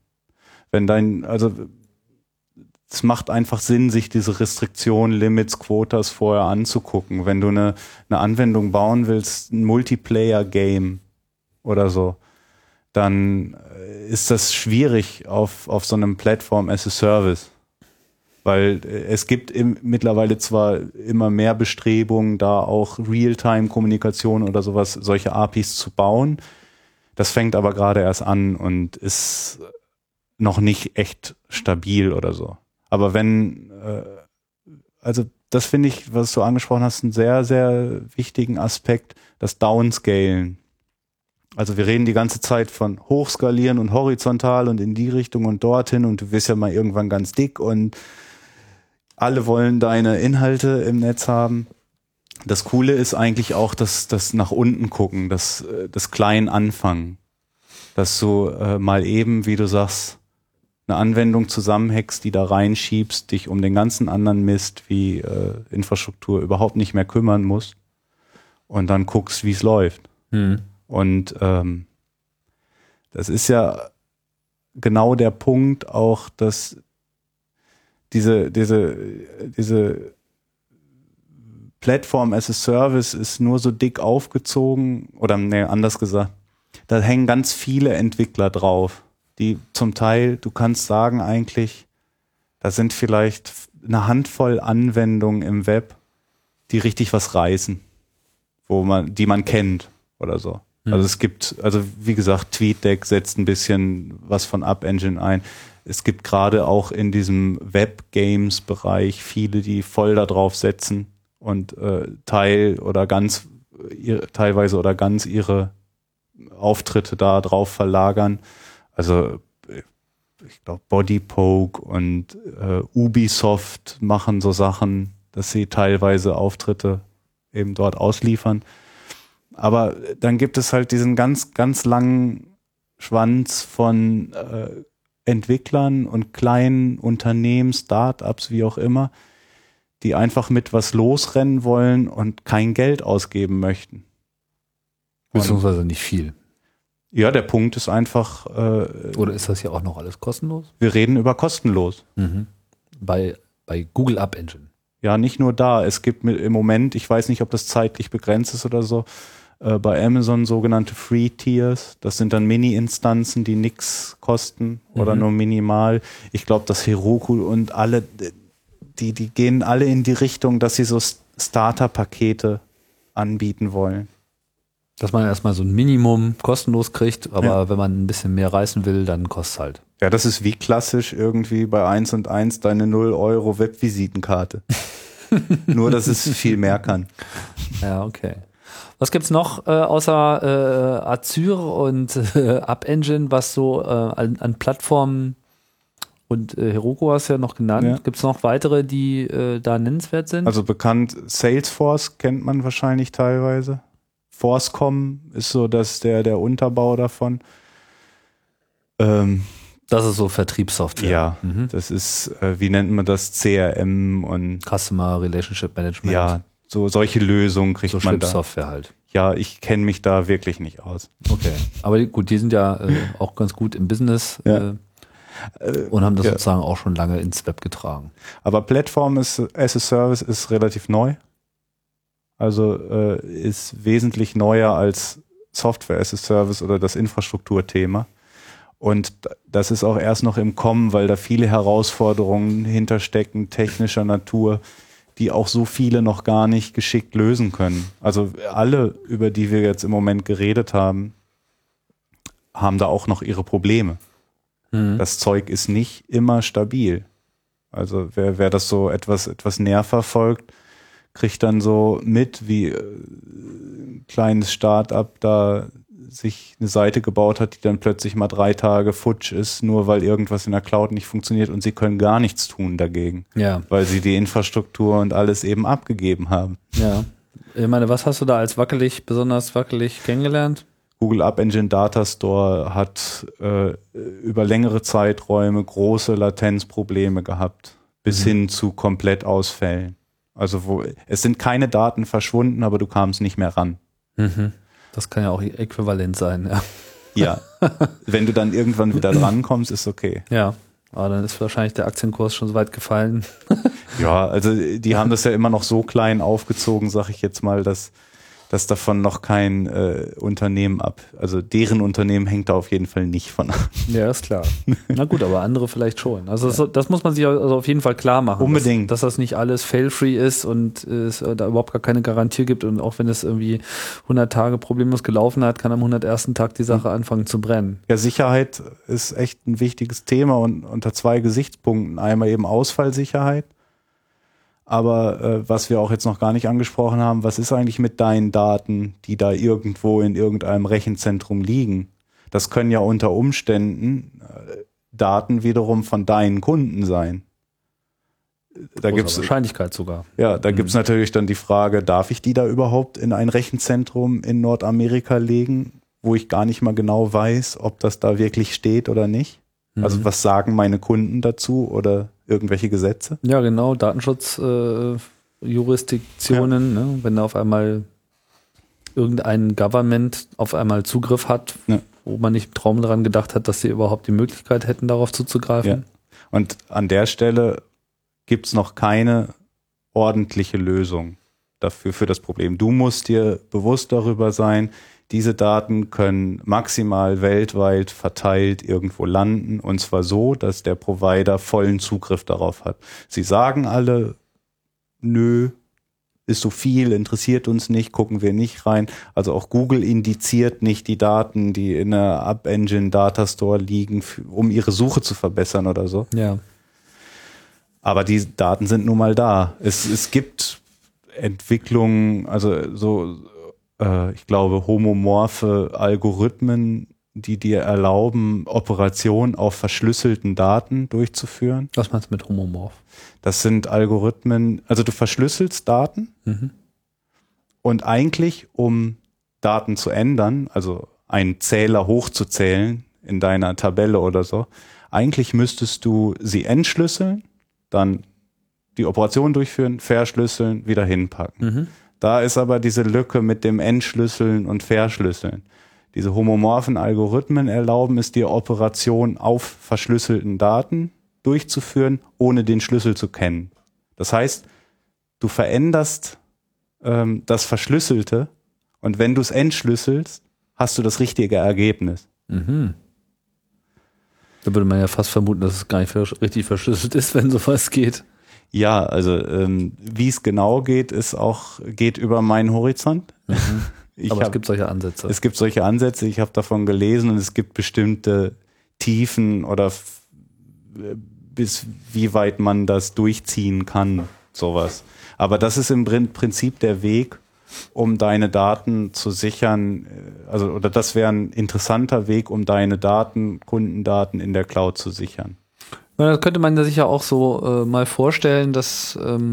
C: Es macht einfach Sinn, sich diese Restriktionen, Limits, Quotas vorher anzugucken. Wenn du eine Anwendung bauen willst, ein Multiplayer-Game oder so, dann ist das schwierig auf so einem Platform as a Service. Weil es gibt mittlerweile zwar immer mehr Bestrebungen, da auch Realtime-Kommunikation oder sowas, solche APIs zu bauen. Das fängt aber gerade erst an und ist noch nicht echt stabil oder so. Aber also das finde ich, was du angesprochen hast, einen sehr, sehr wichtigen Aspekt, das Downscalen. Also wir reden die ganze Zeit von hochskalieren und horizontal und in die Richtung und dorthin und du wirst ja mal irgendwann ganz dick und alle wollen deine Inhalte im Netz haben. Das Coole ist eigentlich auch das nach unten gucken, das klein anfangen. Dass du mal eben, wie du sagst, eine Anwendung zusammenhackst, die da reinschiebst, dich um den ganzen anderen Mist wie Infrastruktur überhaupt nicht mehr kümmern musst und dann guckst, wie es läuft. Und das ist ja genau der Punkt auch, dass diese Platform as a Service ist nur so dick aufgezogen oder anders gesagt, da hängen ganz viele Entwickler drauf, die zum Teil, du kannst sagen eigentlich, da sind vielleicht eine Handvoll Anwendungen im Web, die richtig was reißen, die man kennt oder so. Also es gibt, also wie gesagt, TweetDeck setzt ein bisschen was von App Engine ein. Es gibt gerade auch in diesem Web-Games-Bereich viele, die voll da drauf setzen und teilweise oder ganz ihre Auftritte da drauf verlagern. Also ich glaube Bodypoke und Ubisoft machen so Sachen, dass sie teilweise Auftritte eben dort ausliefern. Aber dann gibt es halt diesen ganz, ganz langen Schwanz von Entwicklern und kleinen Unternehmen, Startups, wie auch immer, die einfach mit was losrennen wollen und kein Geld ausgeben möchten.
B: Beziehungsweise nicht viel.
C: Ja, der Punkt ist einfach,
B: Oder ist das ja auch noch alles kostenlos?
C: wir reden über kostenlos.
B: Bei Google App Engine.
C: Ja, nicht nur da. Es gibt im Moment, ich weiß nicht, ob das zeitlich begrenzt ist oder so, bei Amazon sogenannte Free Tiers. Das sind dann Mini-Instanzen, die nichts kosten oder nur minimal. Ich glaube, dass Heroku und alle, die gehen alle in die Richtung, dass sie so Starter-Pakete anbieten wollen.
B: Dass man erstmal so ein Minimum kostenlos kriegt, aber wenn man ein bisschen mehr reißen will, dann kostet es halt.
C: Ja, das ist wie klassisch irgendwie bei 1&1 deine 0 € Webvisitenkarte. Nur, dass es viel mehr kann.
B: Ja, okay. Was gibt's noch außer Azure und App Engine, was so an Plattformen und Heroku hast du ja noch genannt.
C: Ja.
B: Gibt's noch weitere, die da nennenswert sind?
C: Also bekannt, Salesforce kennt man wahrscheinlich teilweise. Forcecom ist so der Unterbau davon.
B: Das ist so Vertriebssoftware.
C: Ja, das ist, wie nennt man das, CRM und
B: Customer Relationship Management.
C: ja, so solche Lösungen kriegt
B: So
C: man da.
B: Software halt.
C: Ja, ich kenne mich da wirklich nicht aus.
B: Okay. Aber gut, die sind ja auch ganz gut im Business
C: Ja.
B: und haben das
C: ja.
B: sozusagen auch schon lange ins Web getragen.
C: Aber Plattform as a Service ist relativ neu. Also ist wesentlich neuer als Software as a Service oder das Infrastrukturthema. Und das ist auch erst noch im Kommen, weil da viele Herausforderungen hinterstecken, technischer Natur, die auch so viele noch gar nicht geschickt lösen können. Also alle, über die wir jetzt im Moment geredet haben, haben da auch noch ihre Probleme. Das Zeug ist nicht immer stabil. Also wer das so etwas näher verfolgt, kriegt dann so mit, wie ein kleines Start-up da sich eine Seite gebaut hat, die dann plötzlich mal 3 Tage futsch ist, nur weil irgendwas in der Cloud nicht funktioniert und sie können gar nichts tun dagegen,
B: Ja.
C: weil sie die Infrastruktur und alles eben abgegeben haben.
B: Ja. Ich meine, was hast du da als besonders wackelig kennengelernt?
C: Google App Engine Data Store hat über längere Zeiträume große Latenzprobleme gehabt, bis hin zu Komplettausfällen. Also es sind keine Daten verschwunden, aber du kamst nicht mehr ran.
B: Das kann ja auch äquivalent sein. Ja.
C: Ja, wenn du dann irgendwann wieder drankommst, ist okay.
B: Ja. Aber dann ist wahrscheinlich der Aktienkurs schon so weit gefallen.
C: Ja, also die haben das ja immer noch so klein aufgezogen, sag ich jetzt mal, dass davon noch kein Unternehmen also deren Unternehmen hängt da auf jeden Fall nicht von ab.
B: Ja, ist klar. Na gut, aber andere vielleicht schon. Also das muss man sich also auf jeden Fall klar machen.
C: Unbedingt.
B: Dass das nicht alles fail-free ist und es da überhaupt gar keine Garantie gibt und auch wenn es irgendwie 100 Tage problemlos gelaufen hat, kann am 101. Tag die Sache anfangen zu brennen.
C: Ja, Sicherheit ist echt ein wichtiges Thema und unter 2 Gesichtspunkten. Einmal eben Ausfallsicherheit. Aber was wir auch jetzt noch gar nicht angesprochen haben, was ist eigentlich mit deinen Daten, die da irgendwo in irgendeinem Rechenzentrum liegen? Das können ja unter Umständen Daten wiederum von deinen Kunden sein. Da gibt's
B: Wahrscheinlichkeit sogar.
C: Ja, da gibt's natürlich dann die Frage, darf ich die da überhaupt in ein Rechenzentrum in Nordamerika legen, wo ich gar nicht mal genau weiß, ob das da wirklich steht oder nicht? Also was sagen meine Kunden dazu oder irgendwelche Gesetze?
B: Ja, genau, Datenschutzjurisdiktionen, ne? Wenn da auf einmal irgendein Government auf einmal Zugriff hat, wo man nicht im Traum daran gedacht hat, dass sie überhaupt die Möglichkeit hätten, darauf zuzugreifen.
C: Ja. Und an der Stelle gibt's noch keine ordentliche Lösung dafür, für das Problem. Du musst dir bewusst darüber sein, diese Daten können maximal weltweit verteilt irgendwo landen und zwar so, dass der Provider vollen Zugriff darauf hat. Sie sagen alle, nö, ist so viel, interessiert uns nicht, gucken wir nicht rein. Also auch Google indiziert nicht die Daten, die in der App-Engine Data Store liegen, um ihre Suche zu verbessern oder so.
B: Ja.
C: Aber die Daten sind nun mal da. Es gibt Entwicklungen, also so, ich glaube, homomorphe Algorithmen, die dir erlauben, Operationen auf verschlüsselten Daten durchzuführen.
B: Was meinst du mit homomorph?
C: Das sind Algorithmen, also du verschlüsselst Daten und eigentlich, um Daten zu ändern, also einen Zähler hochzuzählen in deiner Tabelle oder so, eigentlich müsstest du sie entschlüsseln, dann die Operation durchführen, verschlüsseln, wieder hinpacken. Da ist aber diese Lücke mit dem Entschlüsseln und Verschlüsseln. Diese homomorphen Algorithmen erlauben es dir, Operationen auf verschlüsselten Daten durchzuführen, ohne den Schlüssel zu kennen. Das heißt, du veränderst das Verschlüsselte und wenn du es entschlüsselst, hast du das richtige Ergebnis.
B: Da würde man ja fast vermuten, dass es gar nicht richtig verschlüsselt ist, wenn sowas geht.
C: Ja, also wie es genau geht, geht über meinen Horizont.
B: Aber es gibt solche Ansätze.
C: Es gibt solche Ansätze, ich habe davon gelesen und es gibt bestimmte Tiefen oder bis wie weit man das durchziehen kann, sowas. Aber das ist im Prinzip der Weg, um deine Daten zu sichern, oder das wäre ein interessanter Weg, um deine Daten, Kundendaten in der Cloud zu sichern.
B: Ja, das könnte man sich ja auch so mal vorstellen, dass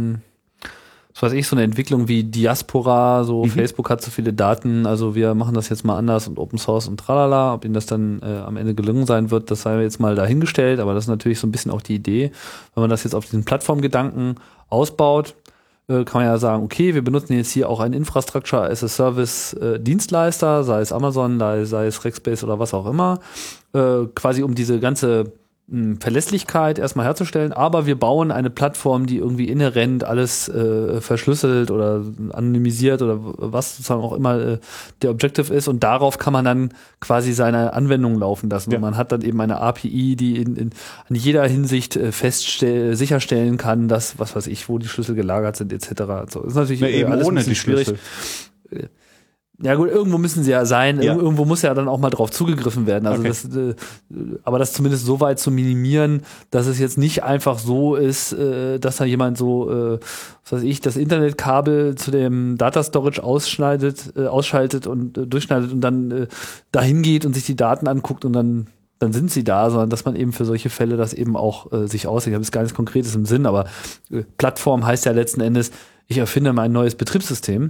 B: was weiß ich, so eine Entwicklung wie Diaspora, so Facebook hat so viele Daten, also wir machen das jetzt mal anders und Open Source und tralala, ob ihnen das dann am Ende gelungen sein wird, das sei jetzt mal dahingestellt, aber das ist natürlich so ein bisschen auch die Idee, wenn man das jetzt auf diesen Plattformgedanken ausbaut, kann man ja sagen, okay, wir benutzen jetzt hier auch einen Infrastructure as a Service Dienstleister, sei es Amazon, sei es Rackspace oder was auch immer, quasi um diese ganze Verlässlichkeit erstmal herzustellen, aber wir bauen eine Plattform, die irgendwie inhärent alles verschlüsselt oder anonymisiert oder was sozusagen auch immer der Objective ist und darauf kann man dann quasi seine Anwendungen laufen lassen. Ja. Und man hat dann eben eine API, die in jeder Hinsicht sicherstellen kann, dass, was weiß ich, wo die Schlüssel gelagert sind etc. So, ist natürlich
C: eben
B: alles
C: ohne
B: ein bisschen
C: die
B: schwierig.
C: Schlüssel.
B: Ja gut, irgendwo müssen sie ja sein,
C: Ja.
B: Irgendwo muss ja dann auch mal drauf zugegriffen werden. Also
C: Okay.
B: Aber das zumindest so weit zu minimieren, dass es jetzt nicht einfach so ist, dass da jemand so, was weiß ich, das Internetkabel zu dem Data Storage ausschaltet und durchschneidet und dann dahin geht und sich die Daten anguckt und dann sind sie da, sondern dass man eben für solche Fälle das eben auch sich aussieht. Ich habe jetzt gar nichts Konkretes im Sinn, aber Plattform heißt ja letzten Endes, ich erfinde mein neues Betriebssystem.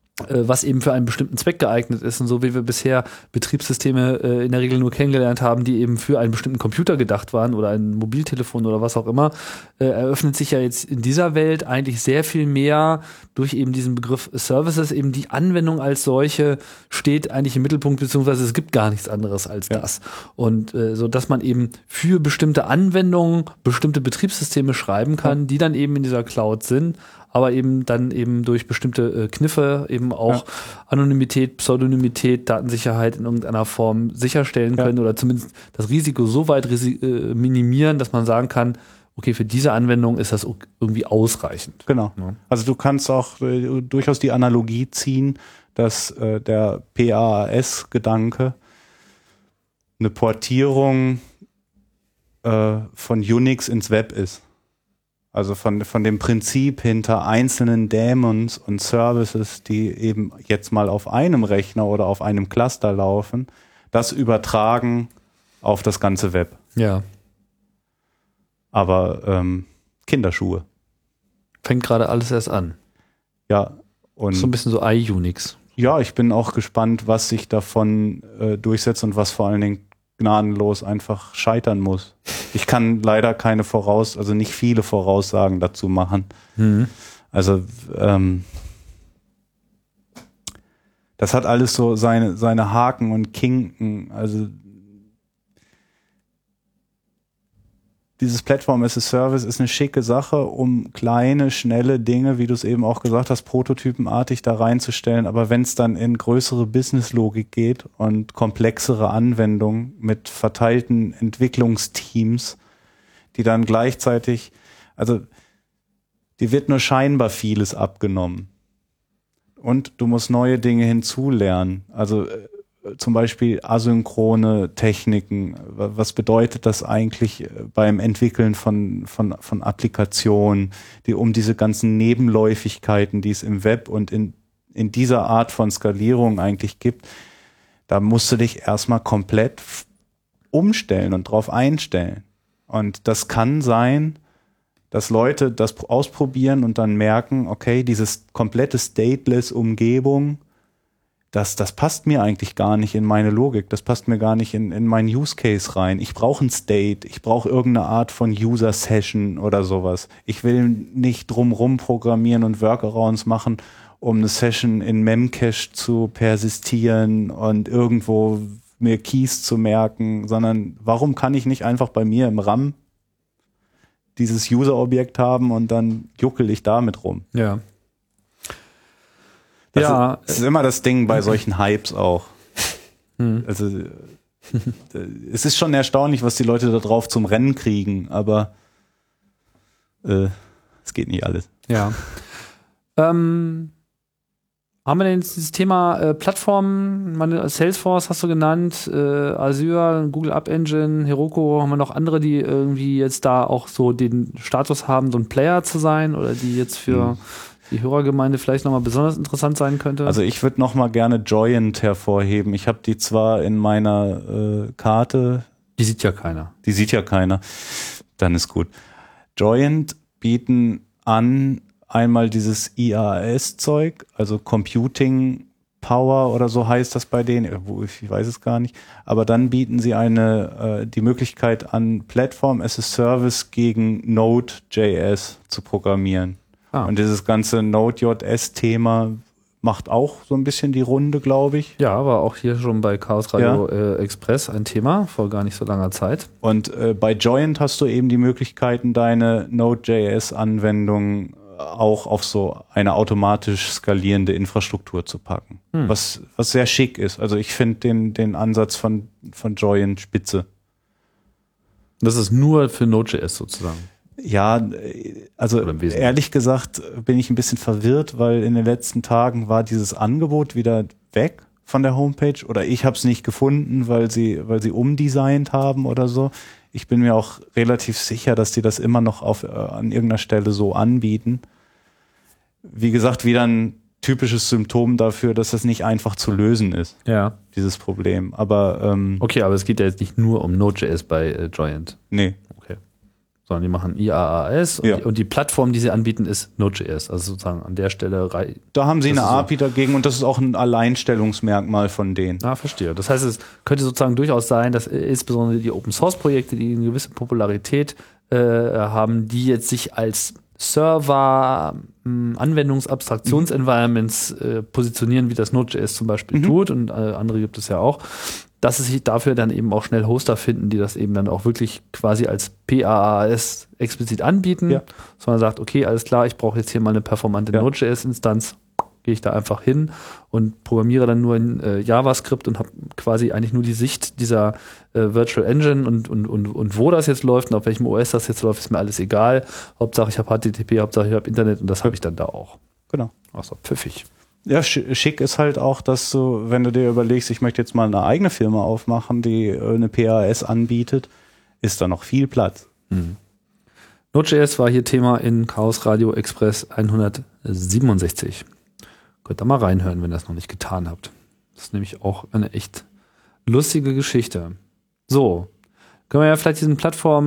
B: Was eben für einen bestimmten Zweck geeignet ist und so wie wir bisher Betriebssysteme in der Regel nur kennengelernt haben, die eben für einen bestimmten Computer gedacht waren oder ein Mobiltelefon oder was auch immer, eröffnet sich ja jetzt in dieser Welt eigentlich sehr viel mehr durch eben diesen Begriff Services, eben die Anwendung als solche steht eigentlich im Mittelpunkt, beziehungsweise es gibt gar nichts anderes als das. Und so dass man eben für bestimmte Anwendungen bestimmte Betriebssysteme schreiben kann, die dann eben in dieser Cloud sind, aber eben dann eben durch bestimmte Kniffe eben auch Anonymität, Pseudonymität, Datensicherheit in irgendeiner Form sicherstellen können oder zumindest das Risiko so weit minimieren, dass man sagen kann, okay, für diese Anwendung ist das irgendwie ausreichend.
C: Genau.
B: Ja.
C: Also du kannst auch durchaus die Analogie ziehen, dass der PaaS-Gedanke eine Portierung von Unix ins Web ist. Also von dem Prinzip hinter einzelnen Daemons und Services, die eben jetzt mal auf einem Rechner oder auf einem Cluster laufen, das übertragen auf das ganze Web.
B: Ja.
C: Aber Kinderschuhe.
B: Fängt gerade alles erst an.
C: Ja. Und
B: So ein bisschen so iUnix.
C: ja, ich bin auch gespannt, was sich davon durchsetzt und was vor allen Dingen gnadenlos einfach scheitern muss. Ich kann leider also nicht viele Voraussagen dazu machen. Also das hat alles so seine Haken und Kinken. Also dieses Plattform as a Service ist eine schicke Sache, um kleine, schnelle Dinge, wie du es eben auch gesagt hast, prototypenartig da reinzustellen. Aber wenn es dann in größere Businesslogik geht und komplexere Anwendungen mit verteilten Entwicklungsteams, die dann gleichzeitig, also die wird nur scheinbar vieles abgenommen. Und du musst neue Dinge hinzulernen. Also zum Beispiel asynchrone Techniken. Was bedeutet das eigentlich beim Entwickeln von Applikationen, um diese ganzen Nebenläufigkeiten, die es im Web und in dieser Art von Skalierung eigentlich gibt, da musst du dich erstmal komplett umstellen und drauf einstellen. Und das kann sein, dass Leute das ausprobieren und dann merken, okay, dieses komplette Stateless-Umgebung, das passt mir eigentlich gar nicht in meine Logik, das passt mir gar nicht in meinen Use Case rein. Ich brauche ein State, ich brauche irgendeine Art von User Session oder sowas. Ich will nicht drumrum programmieren und Workarounds machen, um eine Session in Memcache zu persistieren und irgendwo mir Keys zu merken, sondern warum kann ich nicht einfach bei mir im RAM dieses User-Objekt haben und dann juckel ich damit rum?
B: Ja.
C: Das ist immer das Ding bei solchen Hypes auch. Also es ist schon erstaunlich, was die Leute da drauf zum Rennen kriegen, aber es geht nicht alles.
B: Ja. Haben wir denn jetzt dieses Thema Plattformen, Salesforce hast du genannt, Azure, Google App Engine, Heroku, haben wir noch andere, die irgendwie jetzt da auch so den Status haben, so ein Player zu sein oder die jetzt für die Hörergemeinde vielleicht nochmal besonders interessant sein könnte?
C: Also ich würde nochmal gerne Joyent hervorheben. Ich habe die zwar in meiner Karte.
B: Die sieht ja keiner.
C: Die sieht ja keiner. Dann ist gut. Joyent bieten an einmal dieses IaaS-Zeug, also Computing Power oder so heißt das bei denen. Ich weiß es gar nicht. Aber dann bieten sie die Möglichkeit an, Platform as a Service gegen Node.js zu programmieren. Und dieses ganze Node.js-Thema macht auch so ein bisschen die Runde, glaube ich.
B: Ja, aber auch hier schon bei Chaos Radio Express ein Thema vor gar nicht so langer Zeit.
C: Und bei Joyent hast du eben die Möglichkeiten, deine Node.js-Anwendungen auch auf so eine automatisch skalierende Infrastruktur zu packen. Was sehr schick ist. Also ich finde den Ansatz von Joyent spitze.
B: Das ist nur für Node.js sozusagen.
C: Ja, also ehrlich gesagt bin ich ein bisschen verwirrt, weil in den letzten Tagen war dieses Angebot wieder weg von der Homepage oder ich habe es nicht gefunden, weil sie umdesignt haben oder so. Ich bin mir auch relativ sicher, dass die das immer noch an irgendeiner Stelle so anbieten. Wie gesagt, wieder ein typisches Symptom dafür, dass das nicht einfach zu lösen ist, dieses Problem. Aber
B: okay, aber es geht ja jetzt nicht nur um Node.js bei Joyent.
C: Nee.
B: Sondern die machen IaaS und die Plattform, die sie anbieten, ist Node.js. Also sozusagen an der Stelle.
C: Da haben sie eine API dagegen und das ist auch ein Alleinstellungsmerkmal von denen.
B: Ah, verstehe. Das heißt, es könnte sozusagen durchaus sein, dass insbesondere die Open-Source-Projekte, die eine gewisse Popularität haben, die jetzt sich als Server, Anwendungsabstraktions-Environments positionieren, wie das Node.js zum Beispiel tut und andere gibt es ja auch, dass es sich dafür dann eben auch schnell Hoster finden, die das eben dann auch wirklich quasi als PaaS explizit anbieten, sondern sagt, okay, alles klar, ich brauche jetzt hier mal eine performante Node.js-Instanz, gehe ich da einfach hin und programmiere dann nur in JavaScript und habe quasi eigentlich nur die Sicht dieser Virtual Engine und wo das jetzt läuft und auf welchem OS das jetzt läuft, ist mir alles egal. Hauptsache ich habe HTTP, Hauptsache ich habe Internet und das habe ich dann da auch.
C: Genau.
B: Ach so, pfiffig.
C: Ja, schick ist halt auch, dass du, wenn du dir überlegst, ich möchte jetzt mal eine eigene Firma aufmachen, die eine PaaS anbietet, ist da noch viel Platz.
B: Node.js war hier Thema in Chaos Radio Express 167. Könnt ihr mal reinhören, wenn ihr das noch nicht getan habt. Das ist nämlich auch eine echt lustige Geschichte. So, können wir ja vielleicht diesen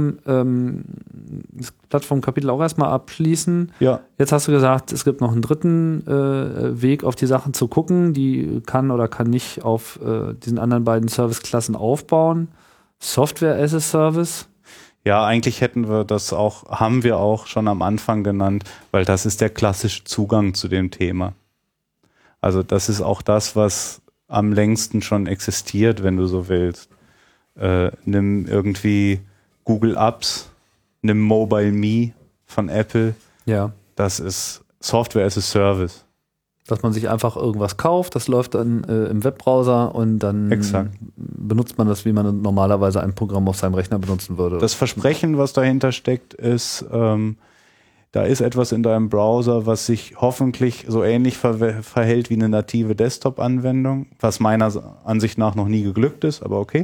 B: das Plattformkapitel auch erstmal abschließen.
C: Ja.
B: Jetzt hast du gesagt, es gibt noch einen dritten Weg, auf die Sachen zu gucken. Die kann oder kann nicht auf diesen anderen beiden Serviceklassen aufbauen. Software as a Service.
C: Ja, eigentlich haben wir auch schon am Anfang genannt, weil das ist der klassische Zugang zu dem Thema. Also das ist auch das, was am längsten schon existiert, wenn du so willst. Nimm irgendwie Google Apps, nimm Mobile Me von Apple.
B: Ja.
C: Das ist Software as a Service.
B: Dass man sich einfach irgendwas kauft, das läuft dann im Webbrowser und dann benutzt man das, wie man normalerweise ein Programm auf seinem Rechner benutzen würde.
C: Das Versprechen, was dahinter steckt, ist, da ist etwas in deinem Browser, was sich hoffentlich so ähnlich verhält wie eine native Desktop-Anwendung, was meiner Ansicht nach noch nie geglückt ist, aber okay.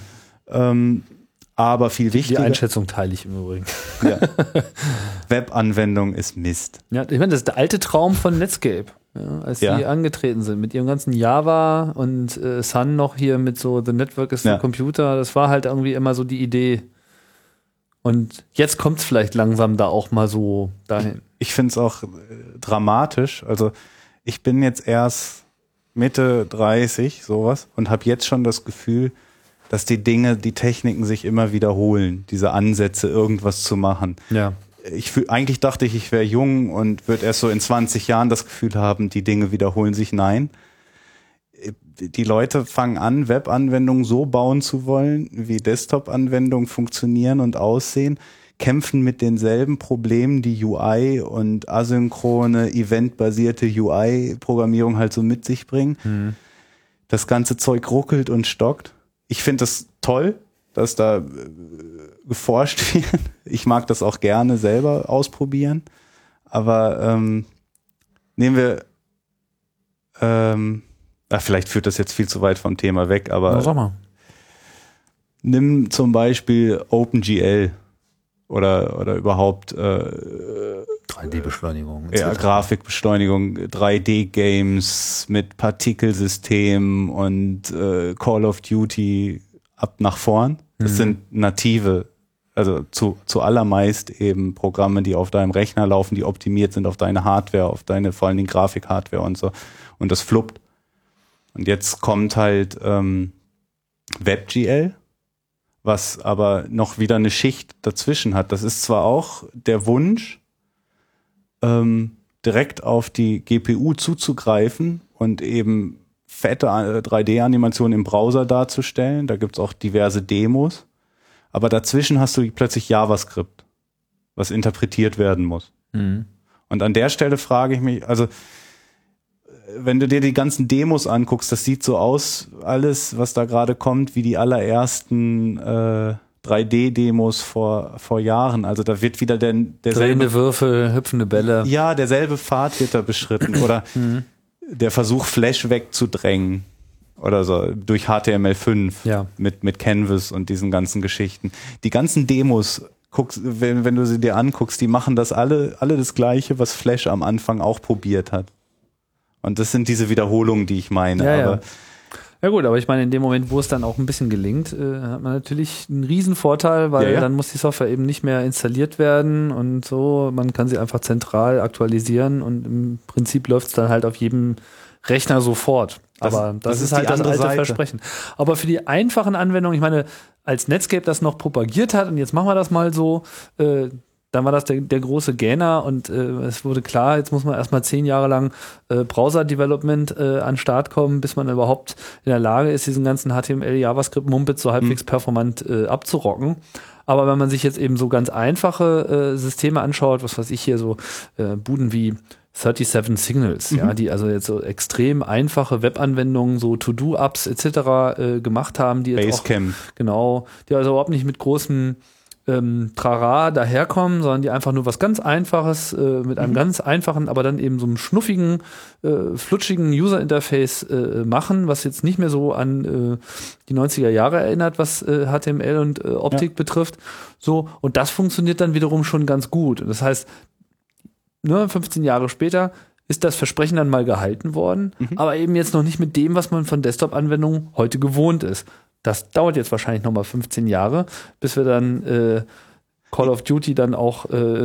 C: Aber viel wichtiger.
B: Die Einschätzung teile ich im Übrigen.
C: Ja. Web-Anwendung ist Mist.
B: Ja, ich meine, das ist der alte Traum von Netscape, ja, als die angetreten sind mit ihrem ganzen Java und Sun noch hier mit so The Network is the Computer. Das war halt irgendwie immer so die Idee. Und jetzt kommt es vielleicht langsam da auch mal so dahin. Ich
C: finde es auch dramatisch. Also ich bin jetzt erst Mitte 30, sowas, und habe jetzt schon das Gefühl, dass die Techniken sich immer wiederholen, diese Ansätze, irgendwas zu machen.
B: Ja.
C: Eigentlich dachte ich wäre jung und würde erst so in 20 Jahren das Gefühl haben, die Dinge wiederholen sich. Nein. Die Leute fangen an, Webanwendungen so bauen zu wollen, wie Desktop-Anwendungen funktionieren und aussehen, kämpfen mit denselben Problemen, die UI und asynchrone, eventbasierte UI-Programmierung halt so mit sich bringen. Das ganze Zeug ruckelt und stockt. Ich finde das toll, dass da geforscht wird. Ich mag das auch gerne selber ausprobieren. Aber nehmen wir vielleicht führt das jetzt viel zu weit vom Thema weg, aber
B: sag mal.
C: Nimm zum Beispiel OpenGL oder überhaupt
B: 3D-Beschleunigung.
C: Ja, Grafikbeschleunigung, 3D-Games mit Partikelsystemen und Call of Duty ab nach vorn. Das sind native, also zu allermeist eben Programme, die auf deinem Rechner laufen, die optimiert sind auf deine Hardware, auf deine vor allen Dingen Grafikhardware und so. Und das fluppt. Und jetzt kommt halt WebGL, was aber noch wieder eine Schicht dazwischen hat. Das ist zwar auch der Wunsch, direkt auf die GPU zuzugreifen und eben fette 3D-Animationen im Browser darzustellen. Da gibt's auch diverse Demos. Aber dazwischen hast du plötzlich JavaScript, was interpretiert werden muss. Und an der Stelle frage ich mich, also wenn du dir die ganzen Demos anguckst, das sieht so aus, alles, was da gerade kommt, wie die allerersten 3D-Demos vor Jahren. Also da wird wieder derselbe...
B: Drehende Würfel, hüpfende Bälle.
C: Ja, derselbe Pfad wird da beschritten. Oder der Versuch, Flash wegzudrängen. Oder so, durch HTML5 mit Canvas und diesen ganzen Geschichten. Die ganzen Demos, wenn du sie dir anguckst, die machen das alle das Gleiche, was Flash am Anfang auch probiert hat. Und das sind diese Wiederholungen, die ich meine.
B: Ja gut, aber ich meine, in dem Moment, wo es dann auch ein bisschen gelingt, hat man natürlich einen riesen Vorteil, weil dann muss die Software eben nicht mehr installiert werden und so. Man kann sie einfach zentral aktualisieren und im Prinzip läuft es dann halt auf jedem Rechner sofort. Aber das ist halt das alte Versprechen. Aber für die einfachen Anwendungen, ich meine, als Netscape das noch propagiert hat und jetzt machen wir das mal so, dann war das der große Gähner und es wurde klar, jetzt muss man erstmal 10 Jahre lang Browser-Development an den Start kommen, bis man überhaupt in der Lage ist, diesen ganzen HTML-JavaScript-Mumpitz so halbwegs performant abzurocken. Aber wenn man sich jetzt eben so ganz einfache Systeme anschaut, was weiß ich hier, so Buden wie 37 Signals, die also jetzt so extrem einfache Webanwendungen, so To-Do-Apps etc. Gemacht haben, die jetzt
C: Basecamp.
B: Die also überhaupt nicht mit großem Trara daherkommen, sondern die einfach nur was ganz Einfaches mit einem ganz einfachen, aber dann eben so einem schnuffigen, flutschigen User-Interface machen, was jetzt nicht mehr so an die 90er Jahre erinnert, was HTML und Optik betrifft. So, und das funktioniert dann wiederum schon ganz gut. Das heißt, 15 Jahre später ist das Versprechen dann mal gehalten worden, aber eben jetzt noch nicht mit dem, was man von Desktop-Anwendungen heute gewohnt ist. Das dauert jetzt wahrscheinlich nochmal 15 Jahre, bis wir dann Call of Duty dann auch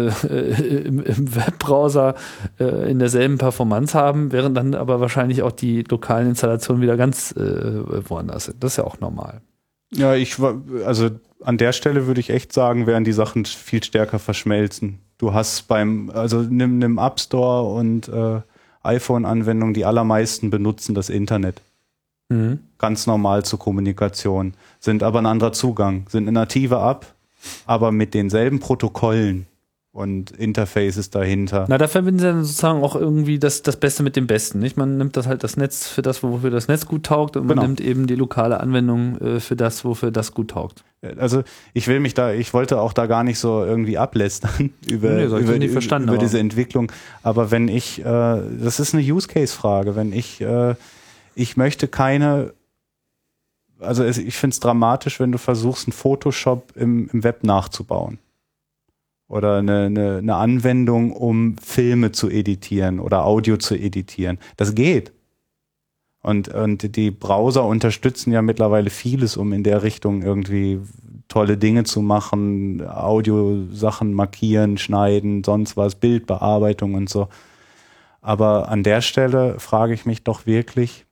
B: im Webbrowser in derselben Performance haben, während dann aber wahrscheinlich auch die lokalen Installationen wieder ganz woanders sind. Das ist ja auch normal.
C: Ja, also an der Stelle würde ich echt sagen, werden die Sachen viel stärker verschmelzen. Du hast nimm App Store und iPhone-Anwendungen, die allermeisten benutzen das Internet. Ganz normal zur Kommunikation, sind aber ein anderer Zugang, sind eine native App, aber mit denselben Protokollen und Interfaces dahinter.
B: Na, da verbinden sie dann sozusagen auch irgendwie das Beste mit dem Besten, nicht? Man nimmt das halt das Netz für das, wofür das Netz gut taugt, und man
C: Genau.
B: nimmt eben die lokale Anwendung für das, wofür das gut taugt.
C: Also ich wollte auch da gar nicht so irgendwie ablästern über diese Entwicklung. Aber wenn das ist eine Use-Case-Frage, wenn ich möchte keine, also ich finde es dramatisch, wenn du versuchst, einen Photoshop im Web nachzubauen. Oder eine Anwendung, um Filme zu editieren oder Audio zu editieren. Das geht. Und die Browser unterstützen ja mittlerweile vieles, um in der Richtung irgendwie tolle Dinge zu machen, Audiosachen markieren, schneiden, sonst was, Bildbearbeitung und so. Aber an der Stelle frage ich mich doch wirklich,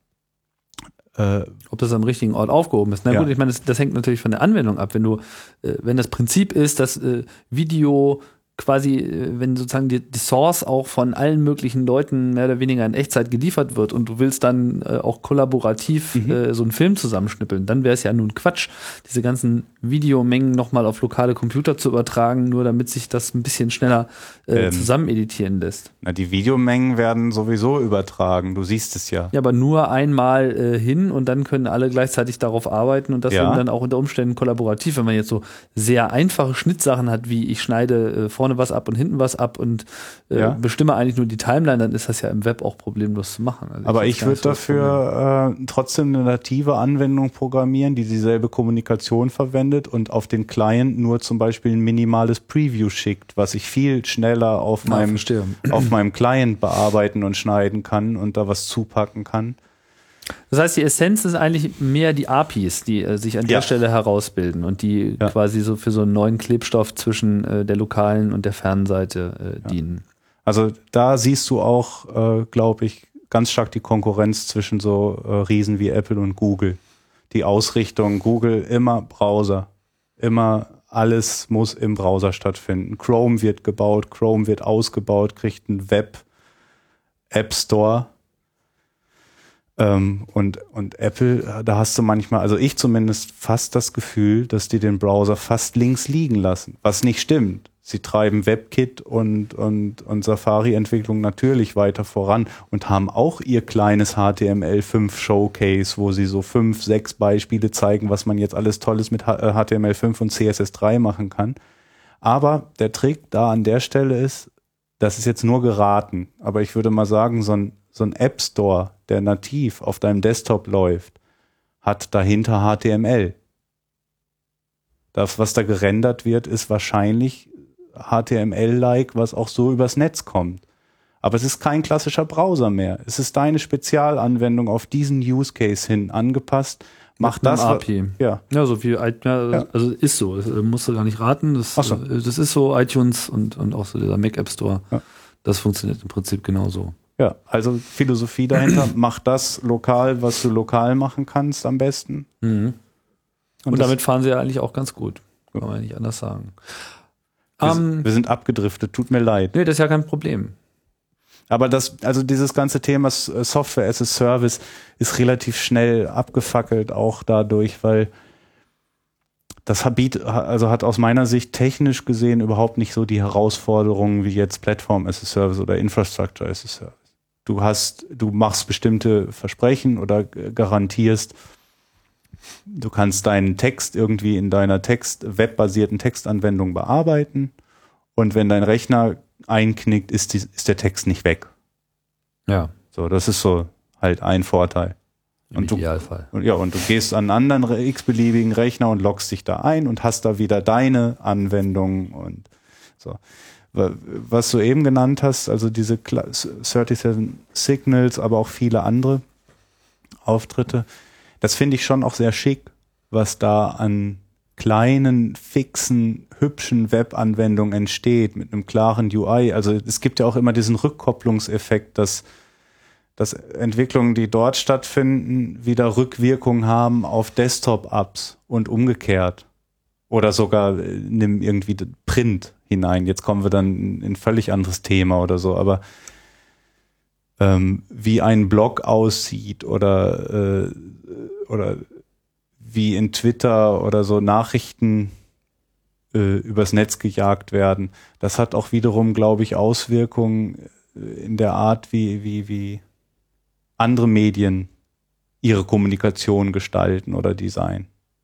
B: ob das am richtigen Ort aufgehoben ist. Na gut, ich meine, das hängt natürlich von der Anwendung ab. Wenn das Prinzip ist, dass Video quasi, wenn sozusagen die Source auch von allen möglichen Leuten mehr oder weniger in Echtzeit geliefert wird und du willst dann auch kollaborativ so einen Film zusammenschnippeln, dann wäre es ja nun Quatsch, diese ganzen Videomengen nochmal auf lokale Computer zu übertragen, nur damit sich das ein bisschen schneller zusammen editieren lässt.
C: Na, die Videomengen werden sowieso übertragen, du siehst es ja.
B: Ja, aber nur einmal hin und dann können alle gleichzeitig darauf arbeiten und das dann auch unter Umständen kollaborativ, wenn man jetzt so sehr einfache Schnittsachen hat, wie ich schneide vorne was ab und hinten was ab und bestimme eigentlich nur die Timeline, dann ist das ja im Web auch problemlos zu machen. Also
C: aber ich würde dafür trotzdem eine native Anwendung programmieren, die dieselbe Kommunikation verwendet und auf den Client nur zum Beispiel ein minimales Preview schickt, was ich viel schneller auf meinem Client bearbeiten und schneiden kann und da was zupacken kann.
B: Das heißt, die Essenz ist eigentlich mehr die APIs, die sich an der Stelle herausbilden und die quasi so für so einen neuen Klebstoff zwischen der lokalen und der Fernseite dienen. Also
C: da siehst du auch, glaube ich, ganz stark die Konkurrenz zwischen so Riesen wie Apple und Google. Die Ausrichtung, Google immer Browser, immer alles muss im Browser stattfinden. Chrome wird gebaut, Chrome wird ausgebaut, kriegt einen App Store. Und Apple, da hast du manchmal, also ich zumindest fast das Gefühl, dass die den Browser fast links liegen lassen, was nicht stimmt. Sie treiben WebKit und Safari-Entwicklung natürlich weiter voran und haben auch ihr kleines HTML5 Showcase, wo sie so 5, 6 Beispiele zeigen, was man jetzt alles Tolles mit HTML5 und CSS3 machen kann. Aber der Trick da an der Stelle ist, das ist jetzt nur geraten, aber ich würde mal sagen, so ein App Store, der nativ auf deinem Desktop läuft, hat dahinter HTML. Das, was da gerendert wird, ist wahrscheinlich HTML-like, was auch so übers Netz kommt. Aber es ist kein klassischer Browser mehr. Es ist deine Spezialanwendung auf diesen Use Case hin angepasst. Macht das
B: API.
C: Ja,
B: so wie also ist so. Das musst du gar nicht raten. Das ist so iTunes und auch so dieser Mac App Store. Ja. Das funktioniert im Prinzip genauso.
C: Ja, also Philosophie dahinter, mach das lokal, was du lokal machen kannst am besten.
B: Mhm. Und damit fahren sie ja eigentlich auch ganz gut. Kann man ja nicht anders sagen.
C: Wir sind abgedriftet, tut mir leid.
B: Nee, das ist ja kein Problem.
C: Aber dieses ganze Thema Software as a Service ist relativ schnell abgefackelt, auch dadurch, weil das hat aus meiner Sicht technisch gesehen überhaupt nicht so die Herausforderungen wie jetzt Platform as a Service oder Infrastructure as a Service. Du machst bestimmte Versprechen oder garantierst, du kannst deinen Text irgendwie in deiner webbasierten Textanwendung bearbeiten und wenn dein Rechner einknickt, ist der Text nicht weg.
B: Ja.
C: So, das ist so halt ein Vorteil.
B: Im Idealfall.
C: Und du gehst an einen anderen x-beliebigen Rechner und loggst dich da ein und hast da wieder deine Anwendung und so. Was du eben genannt hast, also diese 37 Signals, aber auch viele andere Auftritte, das finde ich schon auch sehr schick, was da an kleinen, fixen, hübschen Webanwendungen entsteht mit einem klaren UI. Also es gibt ja auch immer diesen Rückkopplungseffekt, dass Entwicklungen, die dort stattfinden, wieder Rückwirkungen haben auf Desktop-Apps und umgekehrt. Oder sogar nimm irgendwie Print hinein. Jetzt kommen wir dann in ein völlig anderes Thema oder so. Aber wie ein Blog aussieht oder wie in Twitter oder so Nachrichten übers Netz gejagt werden. Das hat auch wiederum, glaube ich, Auswirkungen in der Art, wie andere Medien ihre Kommunikation gestalten oder designen.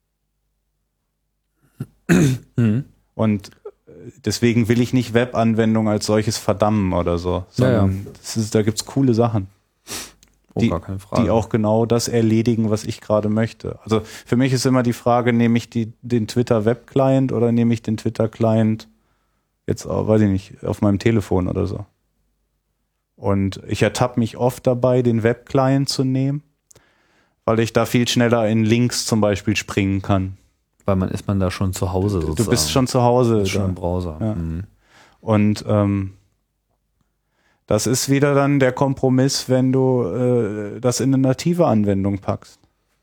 C: Und deswegen will ich nicht Webanwendungen als solches verdammen oder so, sondern da gibt's coole Sachen,
B: Gar keine Frage.
C: die auch genau das erledigen, was ich gerade möchte. Also für mich ist immer die Frage, nehme ich den Twitter Web-Client oder nehme ich den Twitter-Client jetzt, weiß ich nicht, auf meinem Telefon oder so. Und ich ertappe mich oft dabei, den Web-Client zu nehmen, weil ich da viel schneller in Links zum Beispiel springen kann.
B: Weil ist man da schon zu Hause sozusagen.
C: Du bist schon zu Hause.
B: Schon im Browser.
C: Ja. Und das ist wieder dann der Kompromiss, wenn du das in eine native Anwendung packst.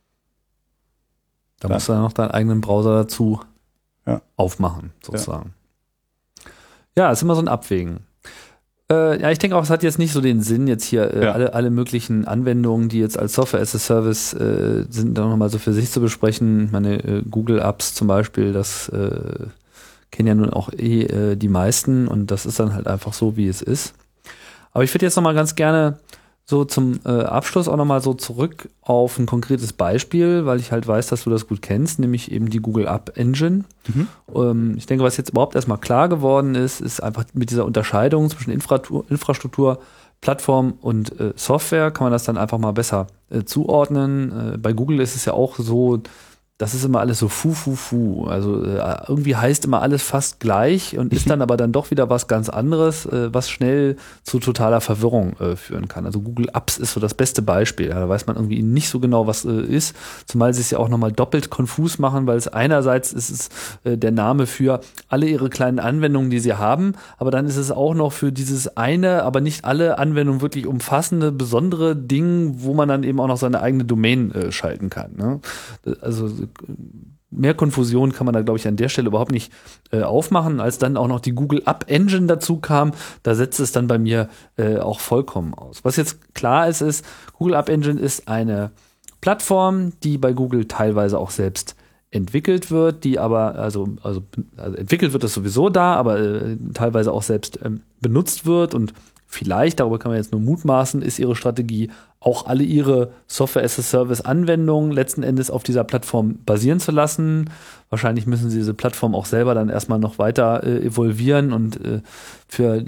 B: Da musst du dann noch deinen eigenen Browser dazu
C: Ja.
B: aufmachen, sozusagen. Ja, ist immer so ein Abwägen. Ich denke auch, es hat jetzt nicht so den Sinn, jetzt hier alle möglichen Anwendungen, die jetzt als Software as a Service sind, dann nochmal so für sich zu besprechen. Meine Google Apps zum Beispiel, das kennen ja nun auch die meisten und das ist dann halt einfach so, wie es ist. Aber ich würde jetzt nochmal ganz gerne so zum Abschluss auch nochmal so zurück auf ein konkretes Beispiel, weil ich halt weiß, dass du das gut kennst, nämlich eben die Google App Engine. Ich denke, was jetzt überhaupt erstmal klar geworden ist einfach mit dieser Unterscheidung zwischen Infrastruktur, Plattform und Software kann man das dann einfach mal besser zuordnen. Bei Google ist es ja auch so, das ist immer alles so Also irgendwie heißt immer alles fast gleich und ist dann aber dann doch wieder was ganz anderes, was schnell zu totaler Verwirrung führen kann. Also Google Apps ist so das beste Beispiel. Da weiß man irgendwie nicht so genau, was ist, zumal sie es ja auch nochmal doppelt konfus machen, weil es einerseits ist es der Name für alle ihre kleinen Anwendungen, die sie haben, aber dann ist es auch noch für dieses eine, aber nicht alle Anwendungen wirklich umfassende, besondere Ding, wo man dann eben auch noch seine eigene Domain schalten kann. Ne? Also mehr Konfusion kann man da, glaube ich, an der Stelle überhaupt nicht aufmachen. Als dann auch noch die Google App Engine dazu kam, da setzt es dann bei mir auch vollkommen aus. Was jetzt klar ist, Google App Engine ist eine Plattform, die bei Google teilweise auch selbst entwickelt wird, die aber, also entwickelt wird das sowieso da, aber teilweise auch selbst benutzt wird und vielleicht, darüber kann man jetzt nur mutmaßen, ist ihre Strategie, auch alle ihre Software-as-a-Service-Anwendungen letzten Endes auf dieser Plattform basieren zu lassen. Wahrscheinlich müssen sie diese Plattform auch selber dann erstmal noch weiter evolvieren und für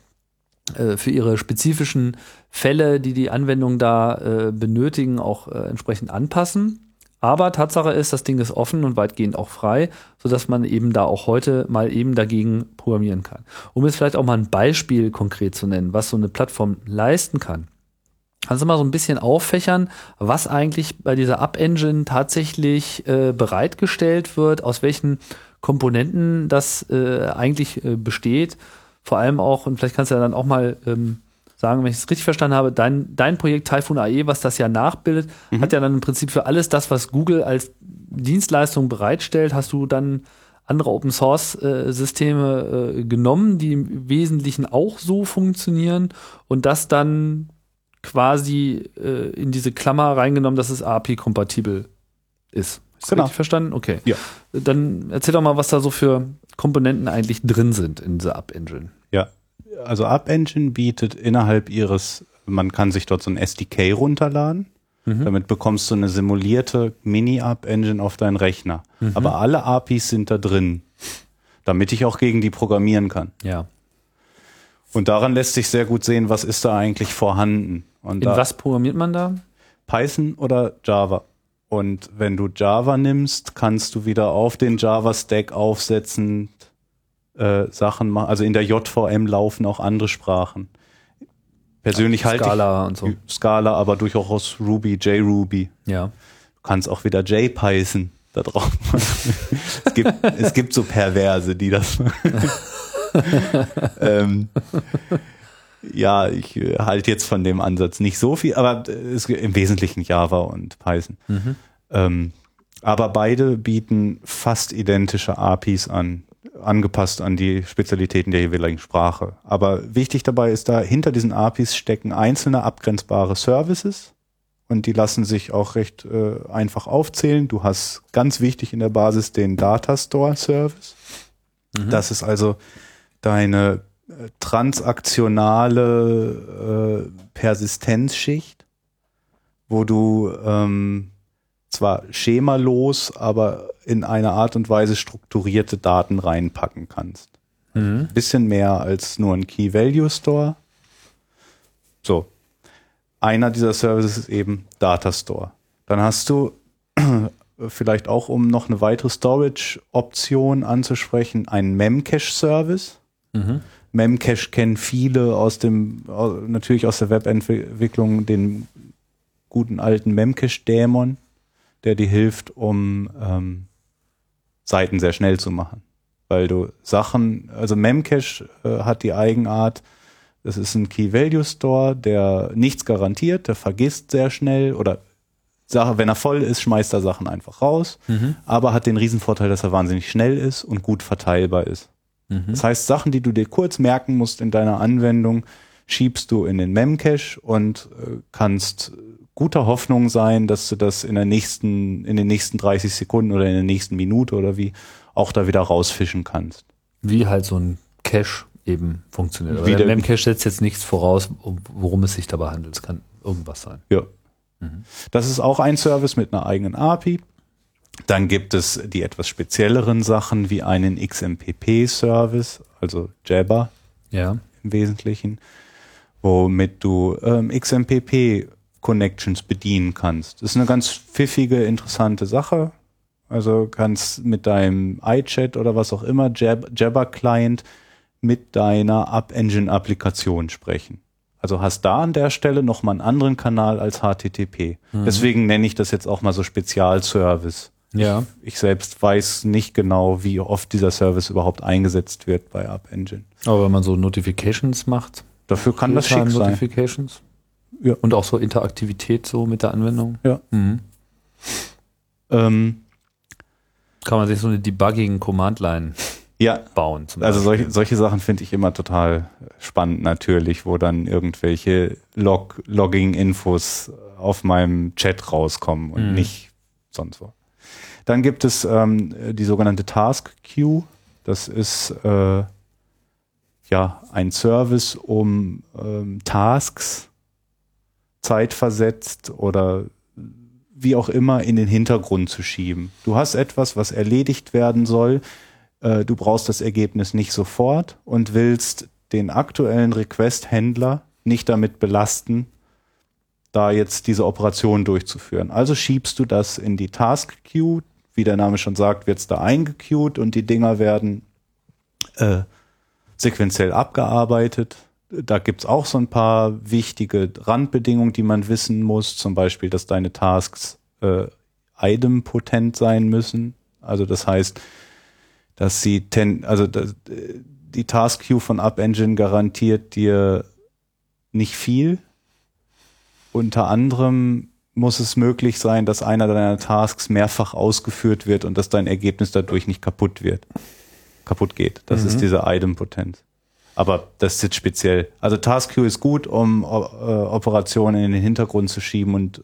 B: ihre spezifischen Fälle, die die Anwendung da benötigen, auch entsprechend anpassen. Aber Tatsache ist, das Ding ist offen und weitgehend auch frei, sodass man eben da auch heute mal eben dagegen programmieren kann. Um jetzt vielleicht auch mal ein Beispiel konkret zu nennen, was so eine Plattform leisten kann. Kannst du mal so ein bisschen auffächern, was eigentlich bei dieser App Engine tatsächlich bereitgestellt wird, aus welchen Komponenten das eigentlich besteht. Vor allem auch, und vielleicht kannst du ja dann auch mal sagen, wenn ich es richtig verstanden habe, dein Projekt Typhoon AE, was das ja nachbildet, hat ja dann im Prinzip für alles das, was Google als Dienstleistung bereitstellt, hast du dann andere Open-Source-Systeme genommen, die im Wesentlichen auch so funktionieren und das dann quasi in diese Klammer reingenommen, dass es API-kompatibel ist. Ist das richtig verstanden? Okay.
C: Ja.
B: Dann erzähl doch mal, was da so für Komponenten eigentlich drin sind in dieser App-Engine.
C: Ja, also App Engine bietet innerhalb man kann sich dort so ein SDK runterladen. Damit bekommst du eine simulierte Mini-App Engine auf deinen Rechner. Aber alle APIs sind da drin, damit ich auch gegen die programmieren kann.
B: Ja.
C: Und daran lässt sich sehr gut sehen, was ist da eigentlich vorhanden. Und
B: In was programmiert man da?
C: Python oder Java. Und wenn du Java nimmst, kannst du wieder auf den Java-Stack aufsetzen, Sachen machen. Also in der JVM laufen auch andere Sprachen. Persönlich halte ich
B: Scala und so.
C: Scala, aber durchaus Ruby, JRuby.
B: Ja.
C: Du kannst auch wieder JPython da drauf machen. es gibt so Perverse, die das ja, ich halte jetzt von dem Ansatz nicht so viel, aber es gibt im Wesentlichen Java und Python. Aber beide bieten fast identische APIs an, angepasst an die Spezialitäten der jeweiligen Sprache. Aber wichtig dabei ist da, hinter diesen APIs stecken einzelne abgrenzbare Services und die lassen sich auch recht einfach aufzählen. Du hast ganz wichtig in der Basis den Data Store Service. Das ist also deine transaktionale Persistenzschicht, wo du zwar schemalos, aber in eine Art und Weise strukturierte Daten reinpacken kannst. Ein bisschen mehr als nur ein Key-Value-Store. So. Einer dieser Services ist eben Data Store. Dann hast du vielleicht auch, um noch eine weitere Storage-Option anzusprechen, einen Memcache-Service. Memcache kennen viele natürlich aus der Webentwicklung, den guten alten Memcache-Dämon, der dir hilft, um Seiten sehr schnell zu machen. Weil du also Memcache hat die Eigenart, das ist ein Key-Value-Store, der nichts garantiert, der vergisst sehr schnell oder wenn er voll ist, schmeißt er Sachen einfach raus, aber hat den Riesenvorteil, dass er wahnsinnig schnell ist und gut verteilbar ist. Das heißt, Sachen, die du dir kurz merken musst in deiner Anwendung, schiebst du in den Memcache und kannst guter Hoffnung sein, dass du das in den nächsten 30 Sekunden oder in der nächsten Minute oder wie auch da wieder rausfischen kannst.
B: Wie halt so ein Cache eben funktioniert. Aber der Memcache setzt jetzt nichts voraus, worum es sich dabei handelt. Es kann irgendwas sein.
C: Ja. Das ist auch ein Service mit einer eigenen API. Dann gibt es die etwas spezielleren Sachen wie einen XMPP-Service, also Jabber im Wesentlichen, womit du XMPP-Connections bedienen kannst. Das ist eine ganz pfiffige, interessante Sache. Also kannst mit deinem iChat oder was auch immer, Jabber-Client, mit deiner App-Engine-Applikation sprechen. Also hast da an der Stelle nochmal einen anderen Kanal als HTTP. Deswegen nenne ich das jetzt auch mal so Spezialservice.
B: Ja.
C: Ich selbst weiß nicht genau, wie oft dieser Service überhaupt eingesetzt wird bei App Engine.
B: Aber wenn man so Notifications macht.
C: Dafür kann das schick sein.
B: Notifications.
C: Ja.
B: Und auch so Interaktivität so mit der Anwendung.
C: Ja.
B: Kann man sich so eine Debugging-Command-Line bauen.
C: Also solche Sachen finde ich immer total spannend natürlich, wo dann irgendwelche Logging-Infos auf meinem Chat rauskommen und nicht sonst wo. Dann gibt es die sogenannte Task Queue. Das ist ein Service, um Tasks zeitversetzt oder wie auch immer in den Hintergrund zu schieben. Du hast etwas, was erledigt werden soll. Du brauchst das Ergebnis nicht sofort und willst den aktuellen Request-Händler nicht damit belasten, da jetzt diese Operation durchzuführen. Also schiebst du das in die Task-Queue. Wie der Name schon sagt, wird es da eingequeued und die Dinger werden sequenziell abgearbeitet. Da gibt's auch so ein paar wichtige Randbedingungen, die man wissen muss. Zum Beispiel, dass deine Tasks idempotent sein müssen. Also das heißt, dass die Task Queue von App Engine garantiert dir nicht viel. Unter anderem muss es möglich sein, dass einer deiner Tasks mehrfach ausgeführt wird und dass dein Ergebnis dadurch nicht kaputt geht. Das ist diese Idempotenz. Aber das ist jetzt speziell. Also Task Queue ist gut, um Operationen in den Hintergrund zu schieben und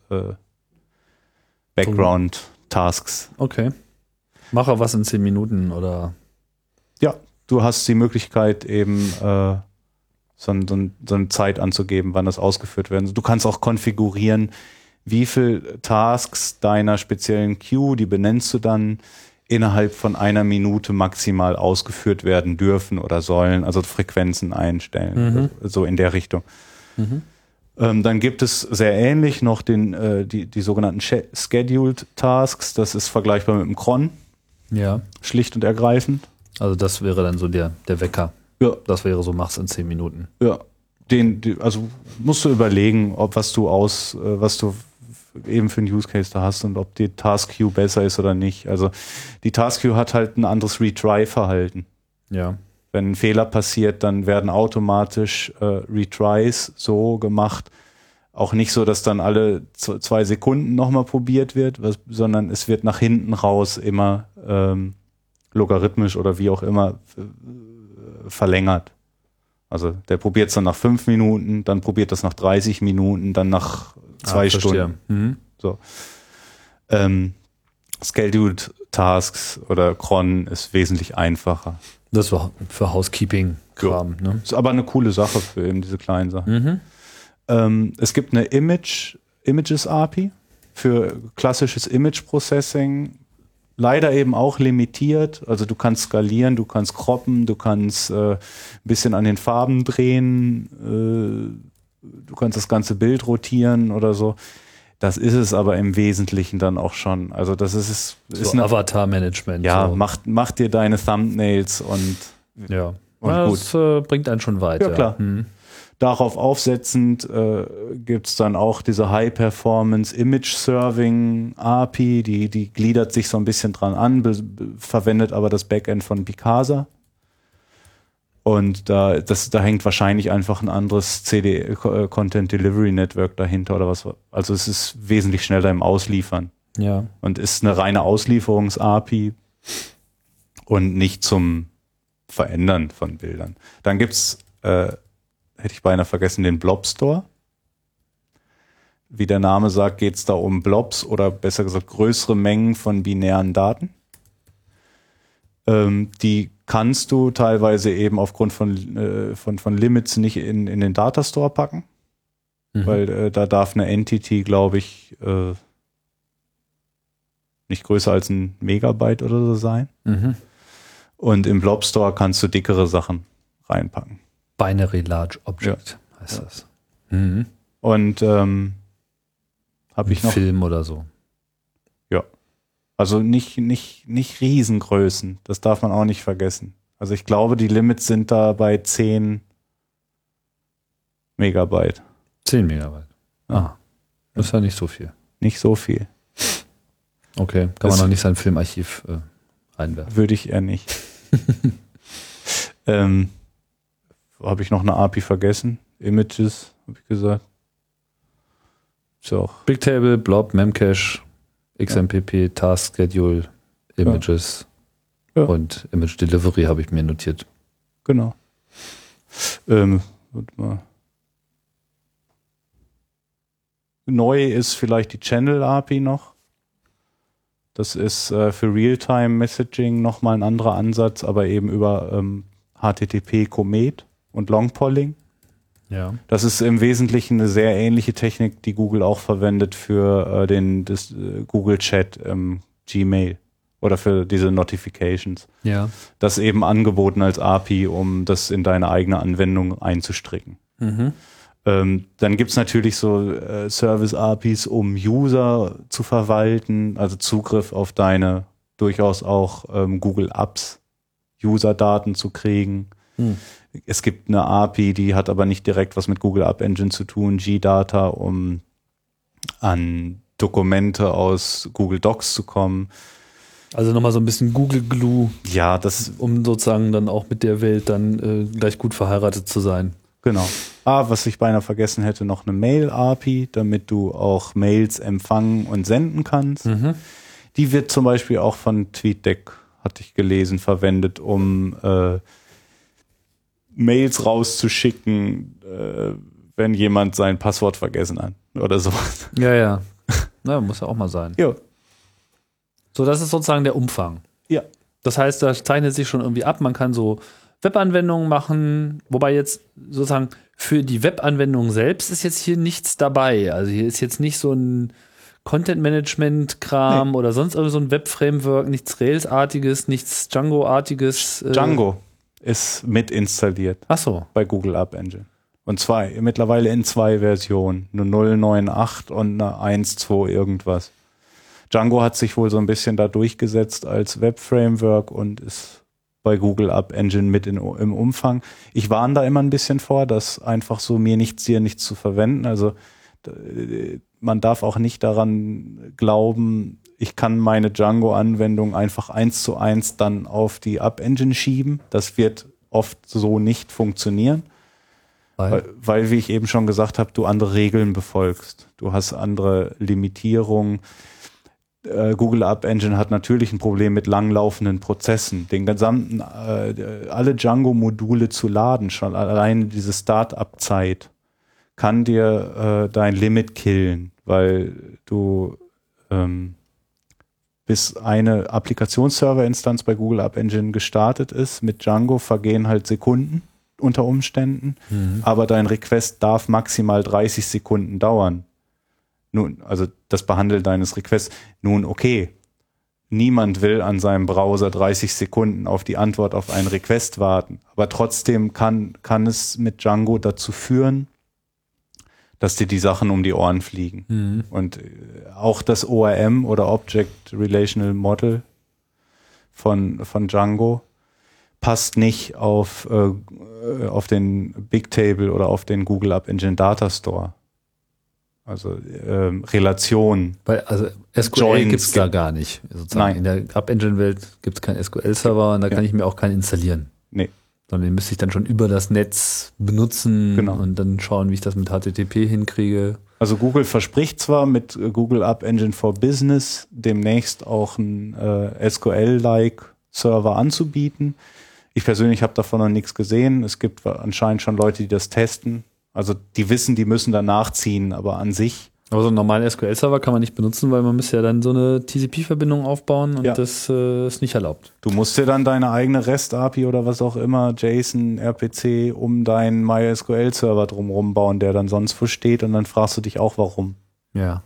C: Background-Tasks.
B: Okay. Mache was in 10 Minuten oder?
C: Ja, du hast die Möglichkeit eben so eine Zeit anzugeben, wann das ausgeführt werden soll. Du kannst auch konfigurieren, wie viel Tasks deiner speziellen Queue, die benennst du dann, innerhalb von 1 Minute maximal ausgeführt werden dürfen oder sollen, also Frequenzen einstellen, so in der Richtung. Dann gibt es sehr ähnlich noch die sogenannten Scheduled Tasks, das ist vergleichbar mit dem Cron.
B: Ja.
C: Schlicht und ergreifend.
B: Also das wäre dann so der Wecker.
C: Ja.
B: Das wäre so, mach's in 10 Minuten.
C: Ja. Also musst du überlegen, was du eben für einen Use Case da hast und ob die Task Queue besser ist oder nicht. Also die Task Queue hat halt ein anderes Retry-Verhalten.
B: Ja.
C: Wenn ein Fehler passiert, dann werden automatisch Retries so gemacht, auch nicht so, dass dann alle 2 Sekunden nochmal probiert wird, sondern es wird nach hinten raus immer logarithmisch oder wie auch immer verlängert. Also der probiert es dann nach 5 Minuten, dann probiert das nach 30 Minuten, dann nach 2 Stunden. So. Scheduled Tasks oder Cron ist wesentlich einfacher.
B: Das war für Housekeeping-Kram. Ne?
C: Ist aber eine coole Sache für eben diese kleinen Sachen. Es gibt eine Images API für klassisches Image Processing. Leider eben auch limitiert. Also du kannst skalieren, du kannst croppen, du kannst ein bisschen an den Farben drehen, du kannst das ganze Bild rotieren oder so. Das ist es aber im Wesentlichen dann auch schon. Also das ist
B: So Avatar-Management.
C: ja,
B: so.
C: mach dir deine Thumbnails und
B: Ja.
C: Und
B: Ja,
C: gut.
B: das bringt einen schon weiter.
C: Ja, klar. Darauf aufsetzend gibt's dann auch diese High-Performance Image Serving API, die gliedert sich so ein bisschen dran an, verwendet aber das Backend von Picasa. Und da hängt wahrscheinlich einfach ein anderes Content Delivery Network dahinter oder was. Also es ist wesentlich schneller im Ausliefern
B: Ja.
C: und ist eine reine Auslieferungs-API und nicht zum Verändern von Bildern. Dann gibt's hätte ich beinahe vergessen, den Blob Store. Wie der Name sagt, geht es da um Blobs oder besser gesagt größere Mengen von binären Daten. Die kannst du teilweise eben aufgrund von Limits nicht in den Datastore packen, weil da darf eine Entity, glaube ich, nicht größer als ein Megabyte oder so sein. Und im Blob Store kannst du dickere Sachen reinpacken.
B: Binary Large Object heißt das.
C: Und habe ich noch
B: Film oder so.
C: ja, also nicht Riesengrößen, das darf man auch nicht vergessen. Also ich glaube, die Limits sind da bei 10 Megabyte.
B: 10 Megabyte.
C: Ah,
B: Das ist ja nicht so viel.
C: nicht so viel,
B: Okay, kann
C: Das-
B: man noch nicht sein Filmarchiv einwerfen.
C: würde ich eher nicht. Habe ich noch eine API vergessen? Images, habe ich gesagt. Ist ja auch
B: Bigtable, Blob, Memcache, XMPP, Task Schedule, Images
C: Ja.
B: und Image Delivery habe ich mir notiert.
C: genau. Warte mal. Neu ist vielleicht die Channel API noch. Das ist für Realtime Messaging nochmal ein anderer Ansatz, aber eben über HTTP Comet und Longpolling.
B: Ja.
C: Das ist im Wesentlichen eine sehr ähnliche Technik, die Google auch verwendet für das Google Chat Gmail oder für diese Notifications.
B: Ja.
C: Das eben angeboten als API, um das in deine eigene Anwendung einzustricken. Dann gibt's natürlich so Service-APIs, um User zu verwalten, also Zugriff auf deine durchaus auch Google Apps User-Daten zu kriegen. Es gibt eine API, die hat aber nicht direkt was mit Google App Engine zu tun, G-Data, um an Dokumente aus Google Docs zu kommen.
B: Also nochmal so ein bisschen Google Glue,
C: Ja, das
B: um sozusagen dann auch mit der Welt dann gleich gut verheiratet zu sein.
C: genau. Was ich beinahe vergessen hätte, noch eine Mail-API, damit du auch Mails empfangen und senden kannst. Die wird zum Beispiel auch von TweetDeck, hatte ich gelesen, verwendet, um Mails rauszuschicken, wenn jemand sein Passwort vergessen hat oder so.
B: Ja, ja. Na, muss ja auch mal sein.
C: Ja.
B: So, das ist sozusagen der Umfang.
C: Ja.
B: Das heißt, da zeichnet sich schon irgendwie ab. Man kann so Webanwendungen machen, wobei jetzt sozusagen für die Webanwendung selbst ist jetzt hier nichts dabei. Also hier ist jetzt nicht so ein Content-Management-Kram oder sonst irgendwie so ein Web-Framework, nichts Rails-artiges, nichts Django-artiges.
C: Django ist mit installiert
B: Ach so.
C: bei Google App Engine. Und mittlerweile in 2 Versionen. Eine 0.9.8 und eine 1.2 irgendwas. Django hat sich wohl so ein bisschen da durchgesetzt als Web-Framework und ist bei Google App Engine mit im Umfang. Ich warne da immer ein bisschen vor, das einfach so mir nichts zu verwenden. Also man darf auch nicht daran glauben, ich kann meine Django-Anwendung einfach 1:1 dann auf die App Engine schieben. Das wird oft so nicht funktionieren. Weil, wie ich eben schon gesagt habe, du andere Regeln befolgst. Du hast andere Limitierungen. Google App Engine hat natürlich ein Problem mit langlaufenden Prozessen. Den gesamten, alle Django-Module zu laden, schon allein diese Start-up-Zeit kann dir dein Limit killen, weil du
D: bis eine Applikationsserverinstanz bei Google App Engine gestartet ist. Mit Django vergehen halt Sekunden unter Umständen, aber dein Request darf maximal 30 Sekunden dauern. Nun, also das Behandeln deines Requests. Nun, okay, niemand will an seinem Browser 30 Sekunden auf die Antwort auf einen Request warten, aber trotzdem kann es mit Django dazu führen, dass dir die Sachen um die Ohren fliegen. Und auch das ORM oder Object Relational Model von Django passt nicht auf den Bigtable oder auf den Google App Engine Data Store. Also Relation.
B: Also SQL
D: Joins
B: gibt es da gar nicht. Sozusagen.
D: Nein.
B: In der App Engine-Welt gibt es keinen SQL-Server und da kann ich mir auch keinen installieren.
D: Nee.
B: Sondern den müsste ich dann schon über das Netz benutzen
D: Genau.
B: und dann schauen, wie ich das mit HTTP hinkriege.
D: Also Google verspricht zwar mit Google App Engine for Business demnächst auch einen SQL-like Server anzubieten. Ich persönlich habe davon noch nichts gesehen. Es gibt anscheinend schon Leute, die das testen. Also die wissen, die müssen da nachziehen, aber an sich.
B: Aber so einen normalen SQL-Server kann man nicht benutzen, weil man müsste ja dann so eine TCP-Verbindung aufbauen und
D: Ja.
B: das ist nicht erlaubt.
D: Du musst dir dann deine eigene REST-API oder was auch immer, JSON, RPC, um deinen MySQL-Server drumherum bauen, der dann sonst wo steht und dann fragst du dich auch, warum.
B: Ja.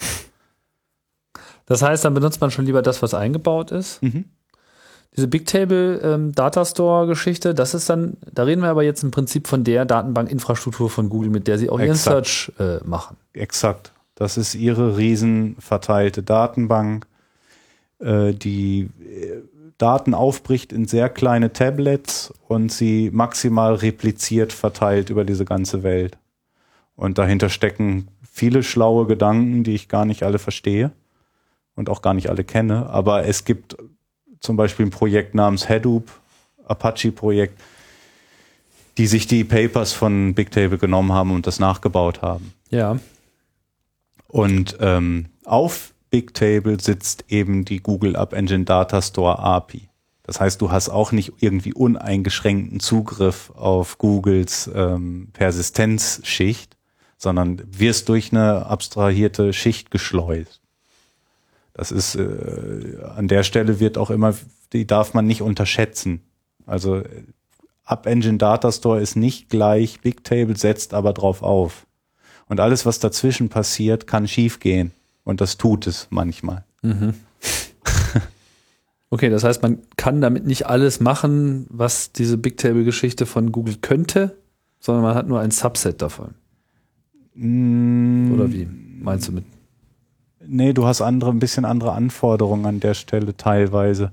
B: Das heißt, dann benutzt man schon lieber das, was eingebaut ist. Diese Bigtable Data Store Geschichte, das ist dann, da reden wir aber jetzt im Prinzip von der Datenbankinfrastruktur von Google, mit der sie auch ihren
D: Exakt.
B: Search machen.
D: Exakt. Das ist ihre riesen verteilte Datenbank, die Daten aufbricht in sehr kleine Tablets und sie maximal repliziert verteilt über diese ganze Welt. Und dahinter stecken viele schlaue Gedanken, die ich gar nicht alle verstehe und auch gar nicht alle kenne. Aber es gibt zum Beispiel ein Projekt namens Hadoop, Apache-Projekt, die sich die Papers von Bigtable genommen haben und das nachgebaut haben.
B: Ja.
D: Und auf Bigtable sitzt eben die Google App Engine Data Store API. Das heißt, du hast auch nicht irgendwie uneingeschränkten Zugriff auf Googles Persistenzschicht, sondern wirst durch eine abstrahierte Schicht geschleust. Das ist an der Stelle wird auch immer, die darf man nicht unterschätzen. Also App Engine Data Store ist nicht gleich Bigtable, setzt aber drauf auf. Und alles, was dazwischen passiert, kann schief gehen. Und das tut es manchmal.
B: Okay, das heißt, man kann damit nicht alles machen, was diese Bigtable-Geschichte von Google könnte, sondern man hat nur ein Subset davon. Oder wie meinst du mit?
D: Nee, du hast ein bisschen andere Anforderungen an der Stelle teilweise.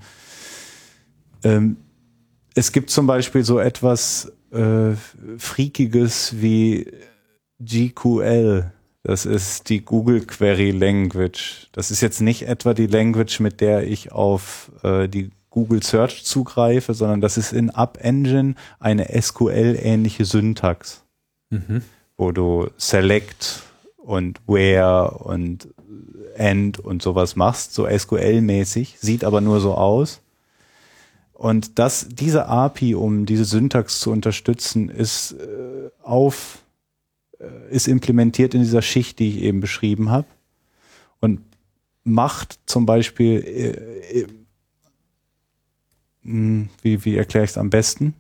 D: Es gibt zum Beispiel so etwas Freakiges wie GQL. Das ist die Google Query Language. Das ist jetzt nicht etwa die Language, mit der ich auf die Google Search zugreife, sondern das ist in App Engine eine SQL-ähnliche Syntax, wo du Select und Where und End und sowas machst, so SQL-mäßig, sieht aber nur so aus. Und diese API, um diese Syntax zu unterstützen, ist implementiert in dieser Schicht, die ich eben beschrieben habe und macht zum Beispiel, wie erkläre ich es am besten?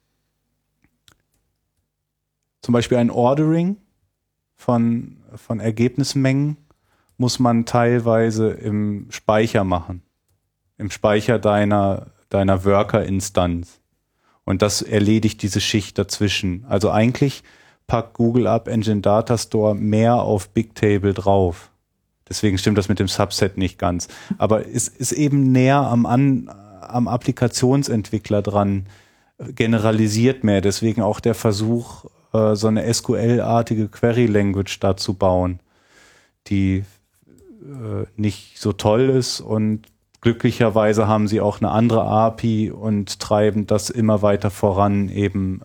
D: Zum Beispiel ein Ordering von Ergebnismengen muss man teilweise im Speicher machen, im Speicher deiner Worker-Instanz. Und das erledigt diese Schicht dazwischen. Also eigentlich packt Google App Engine Data Store mehr auf Bigtable drauf. Deswegen stimmt das mit dem Subset nicht ganz. Aber es ist eben näher am Applikationsentwickler dran, generalisiert mehr. Deswegen auch der Versuch, so eine SQL-artige Query-Language da zu bauen, die nicht so toll ist, und glücklicherweise haben sie auch eine andere API und treiben das immer weiter voran, eben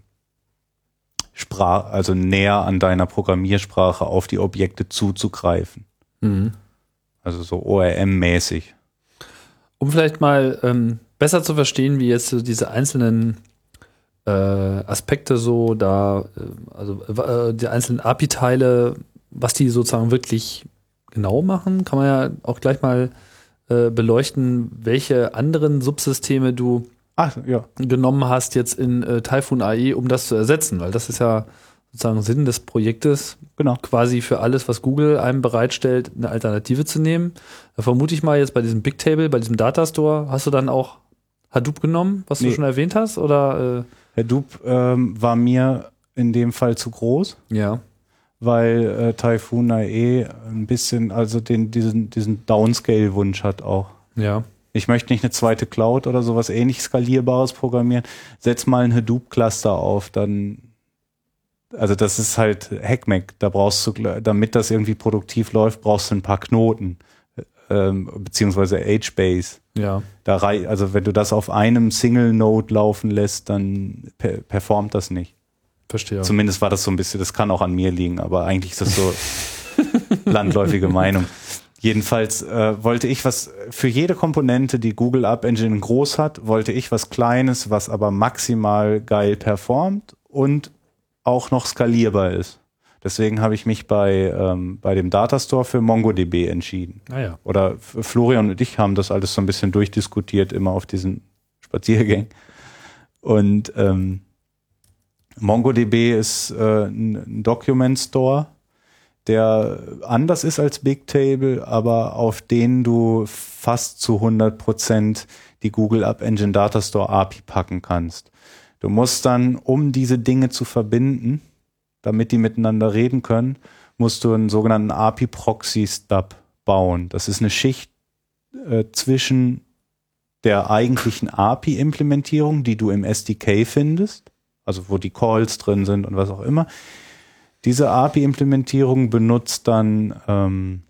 D: also näher an deiner Programmiersprache auf die Objekte zuzugreifen. Also so ORM-mäßig.
B: Um vielleicht mal besser zu verstehen, wie jetzt so diese einzelnen Aspekte so da, die einzelnen API-Teile, was die sozusagen wirklich genau machen, kann man ja auch gleich mal beleuchten, welche anderen Subsysteme du
D: Ach, ja.
B: genommen hast jetzt in Typhoon AI, um das zu ersetzen, weil das ist ja sozusagen Sinn des Projektes,
D: Genau.
B: quasi für alles, was Google einem bereitstellt, eine Alternative zu nehmen. Da vermute ich mal jetzt bei diesem Bigtable, bei diesem Datastore, hast du dann auch Hadoop genommen, was du
D: Nee.
B: schon erwähnt hast? Oder
D: Hadoop war mir in dem Fall zu groß,
B: ja.
D: weil Typhoon AI ein bisschen, also diesen Downscale-Wunsch hat auch.
B: Ja.
D: Ich möchte nicht eine zweite Cloud oder sowas ähnlich Skalierbares programmieren. Setz mal ein Hadoop-Cluster auf, dann, also das ist halt Hackmack. Da brauchst du, damit das irgendwie produktiv läuft, brauchst du ein paar Knoten, beziehungsweise HBase.
B: Ja.
D: Also wenn du das auf einem Single-Node laufen lässt, dann performt das nicht.
B: Verstehe.
D: Zumindest war das so ein bisschen, das kann auch an mir liegen, aber eigentlich ist das so landläufige Meinung. Jedenfalls wollte ich was, für jede Komponente, die Google App Engine groß hat, wollte ich was Kleines, was aber maximal geil performt und auch noch skalierbar ist. Deswegen habe ich mich bei dem Datastore für MongoDB entschieden.
B: Ja.
D: Oder Florian und ich haben das alles so ein bisschen durchdiskutiert, immer auf diesen Spaziergängen. Und MongoDB ist ein Document Store, der anders ist als Bigtable, aber auf den du fast zu 100% die Google App Engine Datastore API packen kannst. Du musst dann, um diese Dinge zu verbinden, damit die miteinander reden können, musst du einen sogenannten API-Proxy-Stub bauen. Das ist eine Schicht zwischen der eigentlichen API-Implementierung, die du im SDK findest, also wo die Calls drin sind und was auch immer. Diese API-Implementierung benutzt dann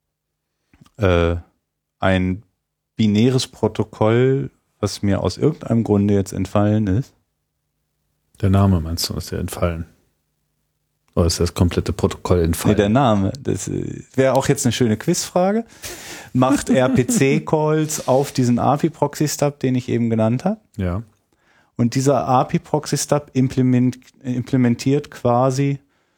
D: ein binäres Protokoll, was mir aus irgendeinem Grunde jetzt entfallen ist.
B: Der Name meinst du, ist dir entfallen? Oder ist das komplette Protokoll entfallen?
D: Nee, der Name. Das wäre auch jetzt eine schöne Quizfrage. Macht RPC-Calls auf diesen API-Proxy-Stub, den ich eben genannt habe.
B: Ja.
D: Und dieser API-Proxy-Stub implementiert quasi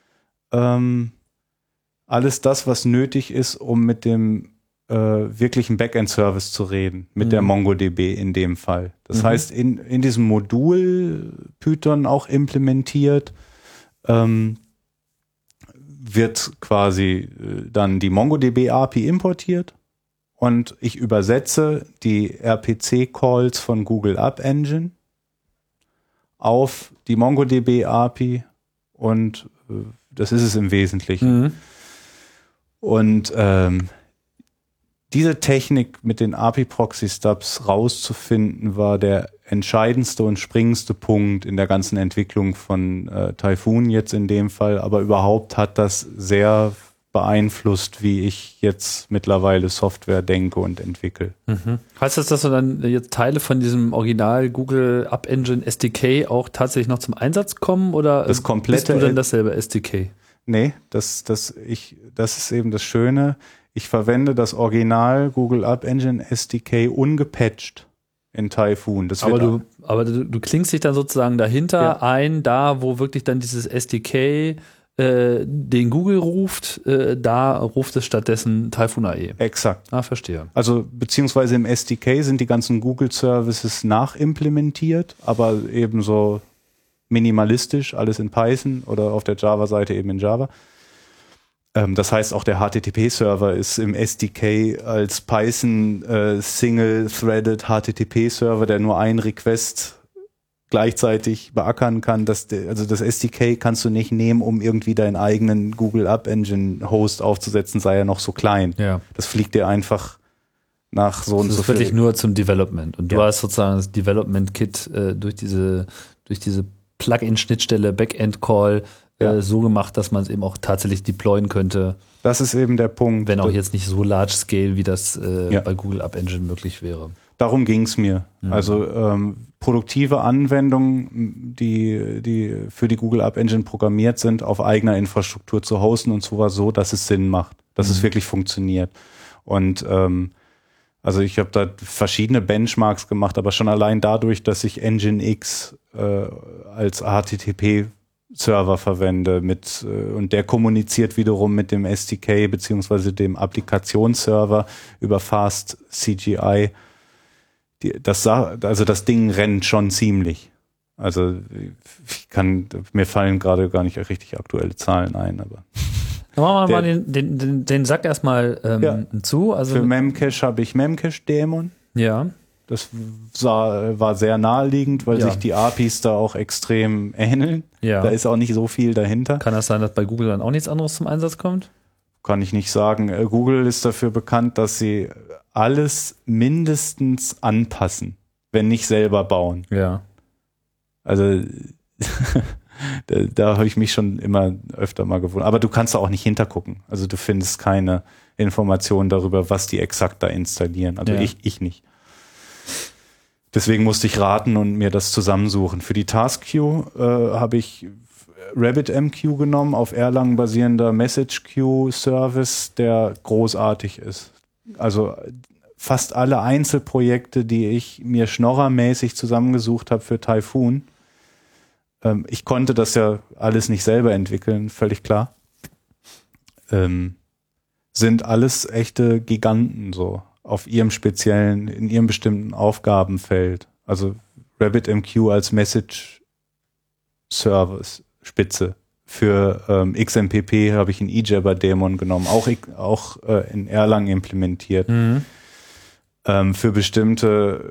D: alles das, was nötig ist, um mit dem wirklichen Backend-Service zu reden, mit der MongoDB in dem Fall. Das heißt, in diesem Modul Python auch implementiert, wird quasi dann die MongoDB-API importiert und ich übersetze die RPC-Calls von Google App Engine auf die MongoDB-API und das ist es im Wesentlichen. Und diese Technik mit den API-Proxy-Stubs rauszufinden, war der entscheidendste und springendste Punkt in der ganzen Entwicklung von Typhoon jetzt in dem Fall. Aber überhaupt hat das sehr beeinflusst, wie ich jetzt mittlerweile Software denke und entwickle.
B: Heißt das, dass du dann jetzt Teile von diesem Original Google App Engine SDK auch tatsächlich noch zum Einsatz kommen oder
D: Das komplette
B: bist du dann dasselbe SDK?
D: Nee, das ist eben das Schöne. Ich verwende das Original Google App Engine SDK ungepatcht in Typhoon. Das
B: Aber
D: wird
B: du klingst dich dann sozusagen dahinter ein, da wo wirklich dann dieses SDK den Google ruft, da ruft es stattdessen Typhoon AI.
D: exakt.
B: Ah, verstehe.
D: Also beziehungsweise im SDK sind die ganzen Google Services nachimplementiert, aber ebenso minimalistisch, alles in Python oder auf der Java-Seite eben in Java. Das heißt, auch der HTTP-Server ist im SDK als Python Single-Threaded HTTP-Server, der nur einen Request gleichzeitig beackern kann. Also das SDK kannst du nicht nehmen, um irgendwie deinen eigenen Google App Engine Host aufzusetzen, sei er noch so klein.
B: Ja.
D: Das fliegt dir einfach nach so und
B: Das
D: so
B: ist wirklich
D: viel.
B: nur zum Development. Und du
D: Ja.
B: hast sozusagen das Development Kit durch diese Plugin-Schnittstelle, Backend-Call so gemacht, dass man es eben auch tatsächlich deployen könnte,
D: Das ist eben der Punkt.
B: wenn auch jetzt nicht so large scale, wie das bei Google App Engine möglich wäre.
D: Darum ging es mir. Also produktive Anwendungen, die für die Google App Engine programmiert sind, auf eigener Infrastruktur zu hosten und zwar so, dass es Sinn macht, dass es wirklich funktioniert. Und also ich habe da verschiedene Benchmarks gemacht, aber schon allein dadurch, dass ich Nginx als HTTP Server verwende und der kommuniziert wiederum mit dem SDK beziehungsweise dem Applikationsserver über Fast CGI. Das Ding rennt schon ziemlich. Also mir fallen gerade gar nicht richtig aktuelle Zahlen ein, aber.
B: Dann machen wir mal den Sack erstmal zu. Also
D: für Memcache habe ich Memcache-Daemon.
B: Ja.
D: Das war sehr naheliegend, weil sich die APIs da auch extrem ähneln.
B: Ja.
D: Da ist auch nicht so viel dahinter.
B: Kann das sein, dass bei Google dann auch nichts anderes zum Einsatz kommt?
D: Kann ich nicht sagen. Google ist dafür bekannt, dass sie alles mindestens anpassen, wenn nicht selber bauen.
B: Ja.
D: Also da habe ich mich schon immer öfter mal gewundert. Aber du kannst da auch nicht hintergucken. Also du findest keine Informationen darüber, was die exakt da installieren. Also ich nicht. Deswegen musste ich raten und mir das zusammensuchen. Für die Task Queue habe ich RabbitMQ genommen, auf Erlang basierender Message Queue Service, der großartig ist. Also fast alle Einzelprojekte, die ich mir schnorrermäßig zusammengesucht habe für Typhoon, ich konnte das ja alles nicht selber entwickeln, völlig klar, sind alles echte Giganten so. In ihrem bestimmten Aufgabenfeld. Also RabbitMQ als Message Service Spitze. Für XMPP habe ich einen eJabber-Daemon genommen, auch in Erlang implementiert. Für bestimmte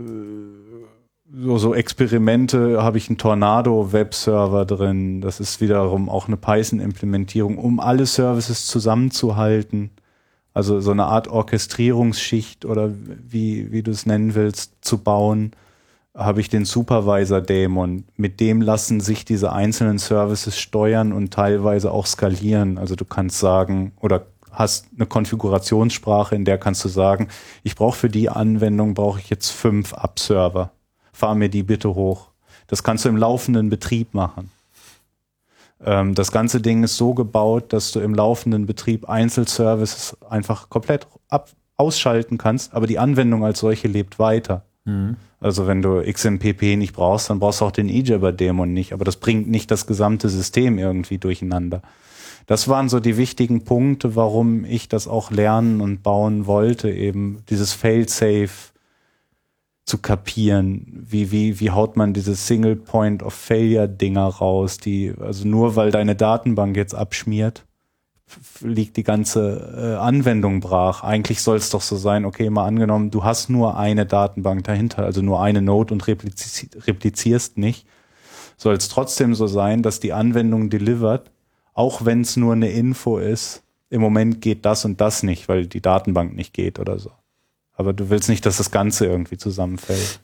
D: so Experimente habe ich einen Tornado-Webserver drin. Das ist wiederum auch eine Python-Implementierung, um alle Services zusammenzuhalten. Also so eine Art Orchestrierungsschicht oder wie du es nennen willst, zu bauen, habe ich den Supervisor-Daemon. Mit dem lassen sich diese einzelnen Services steuern und teilweise auch skalieren. Also du kannst sagen oder hast eine Konfigurationssprache, in der kannst du sagen, ich brauche für die Anwendung jetzt 5 App-Server. Fahr mir die bitte hoch. Das kannst du im laufenden Betrieb machen. Das ganze Ding ist so gebaut, dass du im laufenden Betrieb Einzelservices einfach komplett ausschalten kannst, aber die Anwendung als solche lebt weiter. Also wenn du XMPP nicht brauchst, dann brauchst du auch den eJabber-Daemon nicht, aber das bringt nicht das gesamte System irgendwie durcheinander. Das waren so die wichtigen Punkte, warum ich das auch lernen und bauen wollte, eben dieses Fail-Safe zu kapieren. Wie haut man diese Single Point of Failure Dinger raus, also nur weil deine Datenbank jetzt abschmiert, liegt die ganze Anwendung brach. Eigentlich soll es doch so sein, okay, mal angenommen, du hast nur eine Datenbank dahinter, also nur eine Node und replizierst nicht, soll es trotzdem so sein, dass die Anwendung delivert, auch wenn es nur eine Info ist, im Moment geht das und das nicht, weil die Datenbank nicht geht oder so. Aber du willst nicht, dass das Ganze irgendwie zusammenfällt.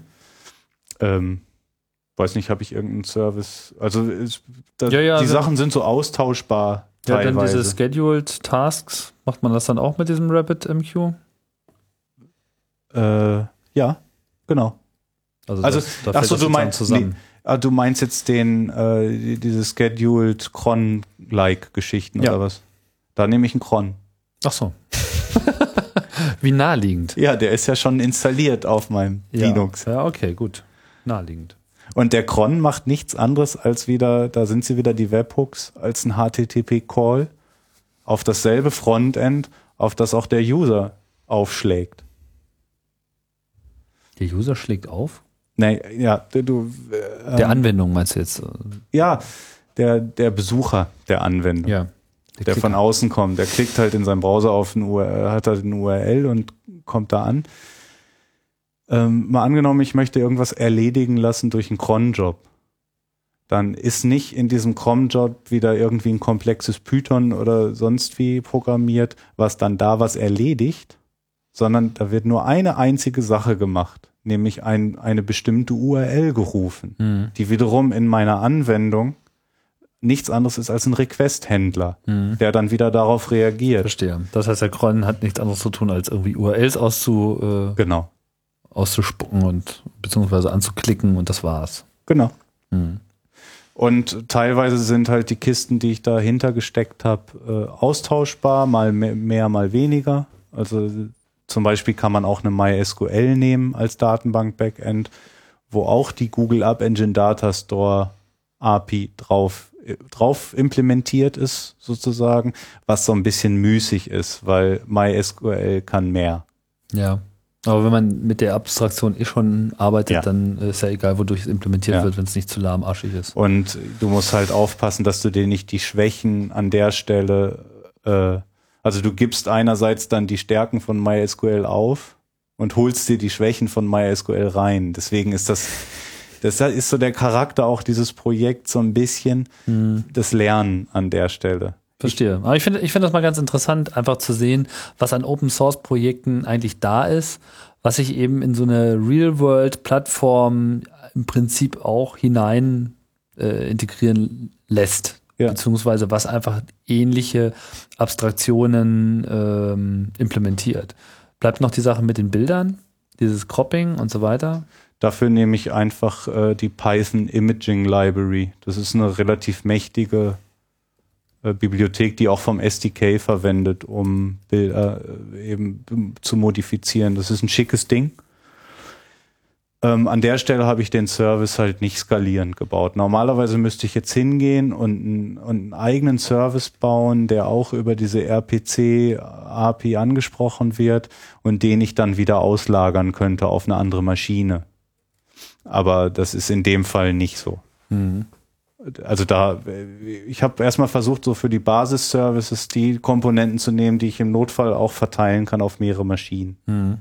D: Weiß nicht, habe ich irgendeinen Service? Also die Sachen sind so austauschbar teilweise.
B: Ja, dann diese Scheduled Tasks, macht man das dann auch mit diesem RabbitMQ?
D: Ja, genau.
B: Also
D: du meinst jetzt diese Scheduled Cron-like-Geschichten oder was? Da nehme ich einen Cron.
B: Ach so. Wie naheliegend.
D: Ja, der ist ja schon installiert auf meinem Linux.
B: Ja, okay, gut. Naheliegend.
D: Und der Cron macht nichts anderes als da sind sie wieder die Webhooks, als ein HTTP-Call auf dasselbe Frontend, auf das auch der User aufschlägt.
B: Der User schlägt auf?
D: Nee, ja,
B: der Anwendung meinst du jetzt?
D: Ja, der Besucher der Anwendung.
B: Ja.
D: Der von außen kommt. Der klickt halt in seinem Browser auf hat halt eine URL und kommt da an. Mal angenommen, ich möchte irgendwas erledigen lassen durch einen cron-Job. Dann ist nicht in diesem cron-Job wieder irgendwie ein komplexes Python oder sonst wie programmiert, was dann da was erledigt, sondern da wird nur eine einzige Sache gemacht, nämlich eine bestimmte URL gerufen, die wiederum in meiner Anwendung nichts anderes ist als ein Request-Händler, der dann wieder darauf reagiert.
B: Verstehe. Das heißt, der Cron hat nichts anderes zu tun, als irgendwie URLs auszuspucken und beziehungsweise anzuklicken und das war's.
D: Genau. Und teilweise sind halt die Kisten, die ich dahinter gesteckt habe, austauschbar, mal mehr, mal weniger. Also zum Beispiel kann man auch eine MySQL nehmen als Datenbank-Backend, wo auch die Google App Engine Data Store API drauf implementiert ist, sozusagen, was so ein bisschen müßig ist, weil MySQL kann mehr.
B: Ja. Aber wenn man mit der Abstraktion schon arbeitet,
D: Ja.
B: dann ist ja egal, wodurch es implementiert
D: Ja.
B: wird, wenn es nicht zu lahmarschig ist.
D: Und du musst halt aufpassen, dass du dir nicht die Schwächen an der Stelle, also du gibst einerseits dann die Stärken von MySQL auf und holst dir die Schwächen von MySQL rein. Deswegen ist das ist so der Charakter auch dieses Projekts, so ein bisschen das Lernen an der Stelle.
B: Verstehe. Aber ich finde das mal ganz interessant, einfach zu sehen, was an Open-Source-Projekten eigentlich da ist, was sich eben in so eine Real-World-Plattform im Prinzip auch hinein integrieren lässt.
D: Ja.
B: Beziehungsweise was einfach ähnliche Abstraktionen implementiert. Bleibt noch die Sache mit den Bildern, dieses Cropping und so weiter.
D: Dafür nehme ich einfach die Python Imaging Library. Das ist eine relativ mächtige Bibliothek, die auch vom SDK verwendet, um Bilder eben zu modifizieren. Das ist ein schickes Ding. An der Stelle habe ich den Service halt nicht skalierend gebaut. Normalerweise müsste ich jetzt hingehen und einen eigenen Service bauen, der auch über diese RPC-API angesprochen wird und den ich dann wieder auslagern könnte auf eine andere Maschine. Aber das ist in dem Fall nicht so. Also ich habe erstmal versucht, so für die Basis-Services die Komponenten zu nehmen, die ich im Notfall auch verteilen kann auf mehrere Maschinen.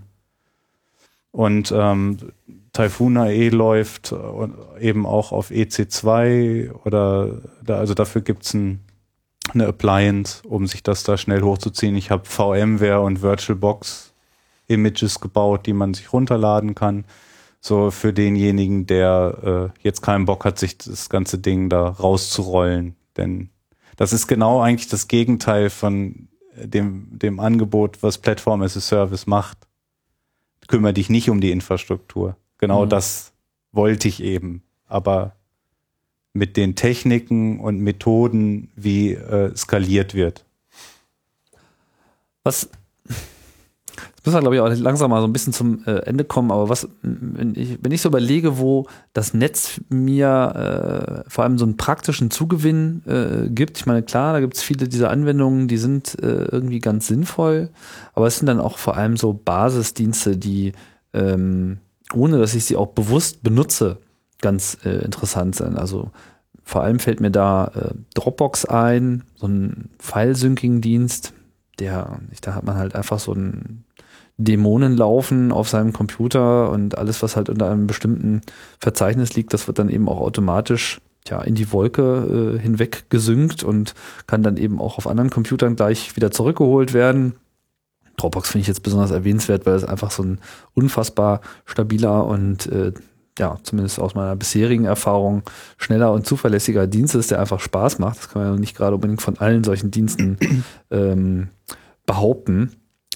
D: Und Typhoon.AE läuft eben auch auf EC2 also dafür gibt's eine Appliance, um sich das da schnell hochzuziehen. Ich habe VMware und VirtualBox Images gebaut, die man sich runterladen kann. So für denjenigen, der jetzt keinen Bock hat, sich das ganze Ding da rauszurollen. Denn das ist genau eigentlich das Gegenteil von dem Angebot, was Platform as a Service macht. Kümmere dich nicht um die Infrastruktur. Genau das wollte ich eben. Aber mit den Techniken und Methoden, wie skaliert wird.
B: Jetzt müssen wir, glaube ich, auch langsam mal so ein bisschen zum Ende kommen, aber wenn ich so überlege, wo das Netz mir vor allem so einen praktischen Zugewinn gibt, ich meine, klar, da gibt es viele dieser Anwendungen, die sind irgendwie ganz sinnvoll, aber es sind dann auch vor allem so Basisdienste, die, ohne dass ich sie auch bewusst benutze, ganz interessant sind. Also vor allem fällt mir da Dropbox ein, so ein File-Syncing-Dienst, da hat man halt einfach so einen Dämonen laufen auf seinem Computer und alles, was halt unter einem bestimmten Verzeichnis liegt, das wird dann eben auch automatisch in die Wolke hinweg gesynkt und kann dann eben auch auf anderen Computern gleich wieder zurückgeholt werden. Dropbox finde ich jetzt besonders erwähnenswert, weil es einfach so ein unfassbar stabiler und zumindest aus meiner bisherigen Erfahrung schneller und zuverlässiger Dienst ist, der einfach Spaß macht. Das kann man ja nicht gerade unbedingt von allen solchen Diensten behaupten.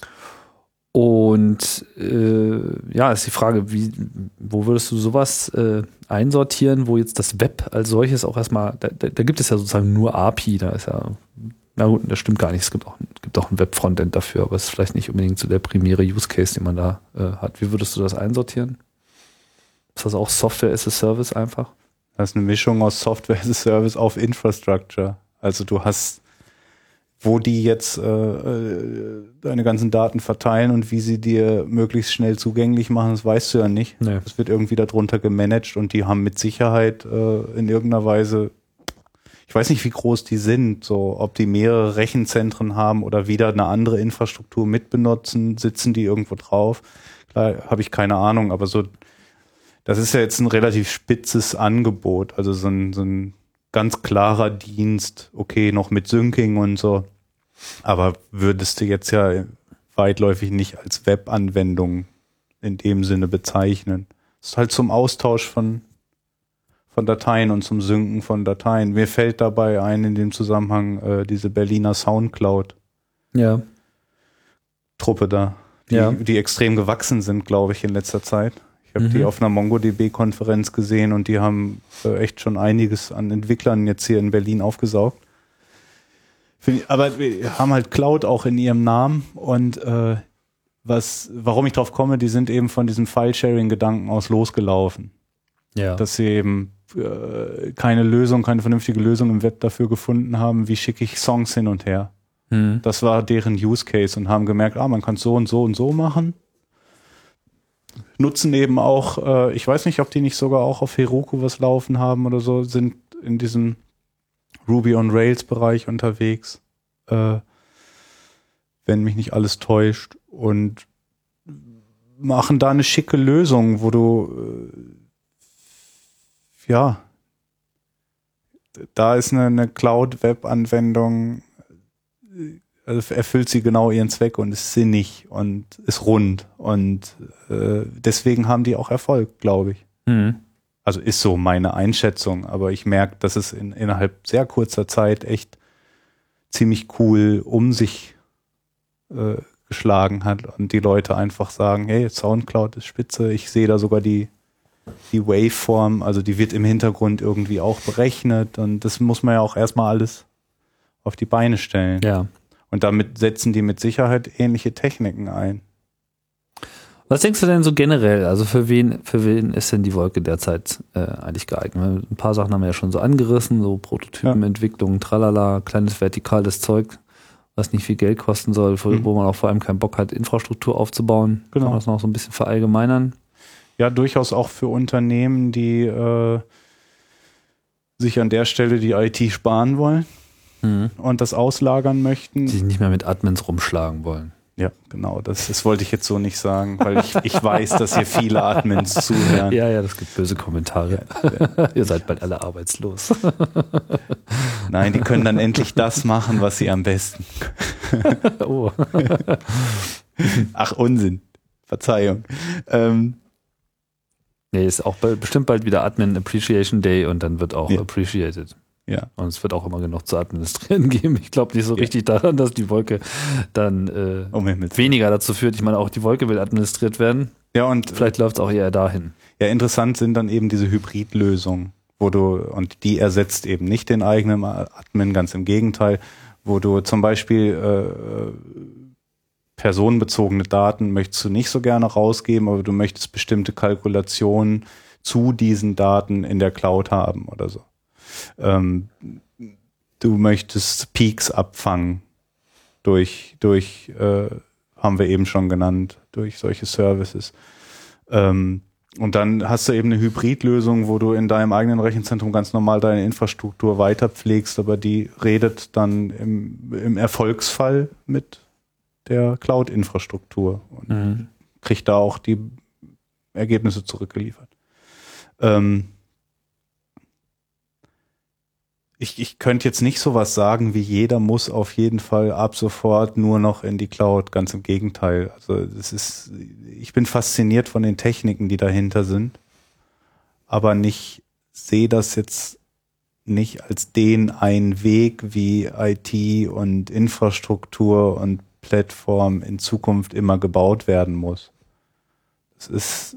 B: Und ist die Frage, wo würdest du sowas einsortieren, wo jetzt das Web als solches auch erstmal, da gibt es ja sozusagen nur API, da ist ja, na gut, das stimmt gar nicht, es gibt auch ein Web-Frontend dafür, aber es ist vielleicht nicht unbedingt so der primäre Use-Case, den man da hat. Wie würdest du das einsortieren? Ist das auch Software as a Service einfach?
D: Das ist eine Mischung aus Software as a Service auf Infrastructure. Also du hast, wo die jetzt deine ganzen Daten verteilen und wie sie dir möglichst schnell zugänglich machen, das weißt du ja nicht.
B: Nee.
D: Das wird irgendwie darunter gemanagt und die haben mit Sicherheit in irgendeiner Weise, ich weiß nicht, wie groß die sind, so ob die mehrere Rechenzentren haben oder wieder eine andere Infrastruktur mitbenutzen, sitzen die irgendwo drauf. Klar, habe ich keine Ahnung, aber so, das ist ja jetzt ein relativ spitzes Angebot, also so ein ganz klarer Dienst, okay, noch mit Syncing und so, aber würdest du jetzt ja weitläufig nicht als Webanwendung in dem Sinne bezeichnen. Es ist halt zum Austausch von Dateien und zum Synken von Dateien. Mir fällt dabei ein in dem Zusammenhang diese Berliner Soundcloud Truppe da, die extrem gewachsen sind, glaube ich, in letzter Zeit. Ich habe die auf einer MongoDB-Konferenz gesehen und die haben echt schon einiges an Entwicklern jetzt hier in Berlin aufgesaugt. Aber wir haben halt Cloud auch in ihrem Namen und warum ich drauf komme, die sind eben von diesem File-Sharing-Gedanken aus losgelaufen.
B: Ja.
D: Dass sie eben keine vernünftige Lösung im Web dafür gefunden haben, wie schicke ich Songs hin und her. Das war deren Use Case und haben gemerkt, man kann es so und so und so machen. Nutzen eben auch, ich weiß nicht, ob die nicht sogar auch auf Heroku was laufen haben oder so, sind in diesem Ruby on Rails Bereich unterwegs, wenn mich nicht alles täuscht, und machen da eine schicke Lösung, wo du da ist eine Cloud-Web-Anwendung, also erfüllt sie genau ihren Zweck und ist sinnig und ist rund, und deswegen haben die auch Erfolg, glaube ich. Also ist so meine Einschätzung, aber ich merke, dass es innerhalb sehr kurzer Zeit echt ziemlich cool um sich geschlagen hat und die Leute einfach sagen, hey, Soundcloud ist spitze, ich sehe da sogar die Waveform, also die wird im Hintergrund irgendwie auch berechnet, und das muss man ja auch erstmal alles auf die Beine stellen.
B: Ja.
D: Und damit setzen die mit Sicherheit ähnliche Techniken ein.
B: Was denkst du denn so generell? Also für wen ist denn die Wolke derzeit eigentlich geeignet? Ein paar Sachen haben wir ja schon so angerissen, so Prototypenentwicklung, tralala, kleines vertikales Zeug, was nicht viel Geld kosten soll, wo man auch vor allem keinen Bock hat, Infrastruktur aufzubauen.
D: Genau.
B: Kann man das noch so ein bisschen verallgemeinern?
D: Ja, durchaus auch für Unternehmen, die sich an der Stelle die IT sparen wollen und das auslagern möchten.
B: Die sich nicht mehr mit Admins rumschlagen wollen.
D: Ja, genau. Das wollte ich jetzt so nicht sagen, weil ich weiß, dass hier viele Admins zuhören.
B: Ja, das gibt böse Kommentare.
D: Ja.
B: Ihr seid bald alle arbeitslos.
D: Nein, die können dann endlich das machen, was sie am besten.
B: Oh.
D: Ach, Unsinn. Verzeihung.
B: Nee, ist auch bestimmt bald wieder Admin Appreciation Day und dann wird auch appreciated.
D: Ja.
B: Und es wird auch immer genug zu administrieren geben. Ich glaube nicht so richtig daran, dass die Wolke dann weniger dazu führt. Ich meine, auch die Wolke will administriert werden.
D: Ja, und
B: vielleicht läuft es auch eher dahin.
D: Ja, interessant sind dann eben diese Hybridlösungen, und die ersetzt eben nicht den eigenen Admin, ganz im Gegenteil, wo du zum Beispiel personenbezogene Daten möchtest du nicht so gerne rausgeben, aber du möchtest bestimmte Kalkulationen zu diesen Daten in der Cloud haben oder so. Du möchtest Peaks abfangen durch haben wir eben schon genannt, durch solche Services. Und dann hast du eben eine Hybridlösung, wo du in deinem eigenen Rechenzentrum ganz normal deine Infrastruktur weiter pflegst, aber die redet dann im Erfolgsfall mit der Cloud-Infrastruktur und kriegt da auch die Ergebnisse zurückgeliefert. Ich könnte jetzt nicht sowas sagen, wie jeder muss auf jeden Fall ab sofort nur noch in die Cloud. Ganz im Gegenteil. Also ich bin fasziniert von den Techniken, die dahinter sind, aber sehe das jetzt nicht als den einen Weg, wie IT und Infrastruktur und Plattform in Zukunft immer gebaut werden muss. Es ist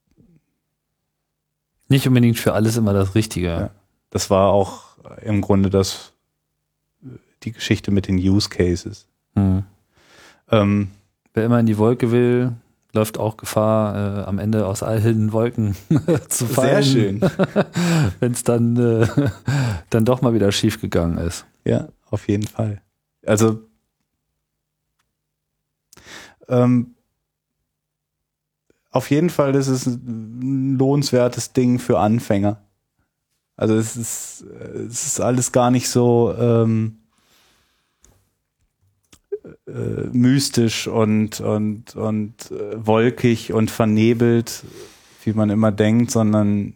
B: nicht unbedingt für alles immer das Richtige.
D: Ja, das war auch im Grunde die Geschichte mit den Use Cases.
B: Wer immer in die Wolke will, läuft auch Gefahr, am Ende aus all den Wolken zu fallen.
D: Sehr schön.
B: Wenn es dann doch mal wieder schief gegangen ist.
D: Ja, auf jeden Fall. Also auf jeden Fall ist es ein lohnenswertes Ding für Anfänger. Also es ist alles gar nicht so mystisch und wolkig und vernebelt, wie man immer denkt, sondern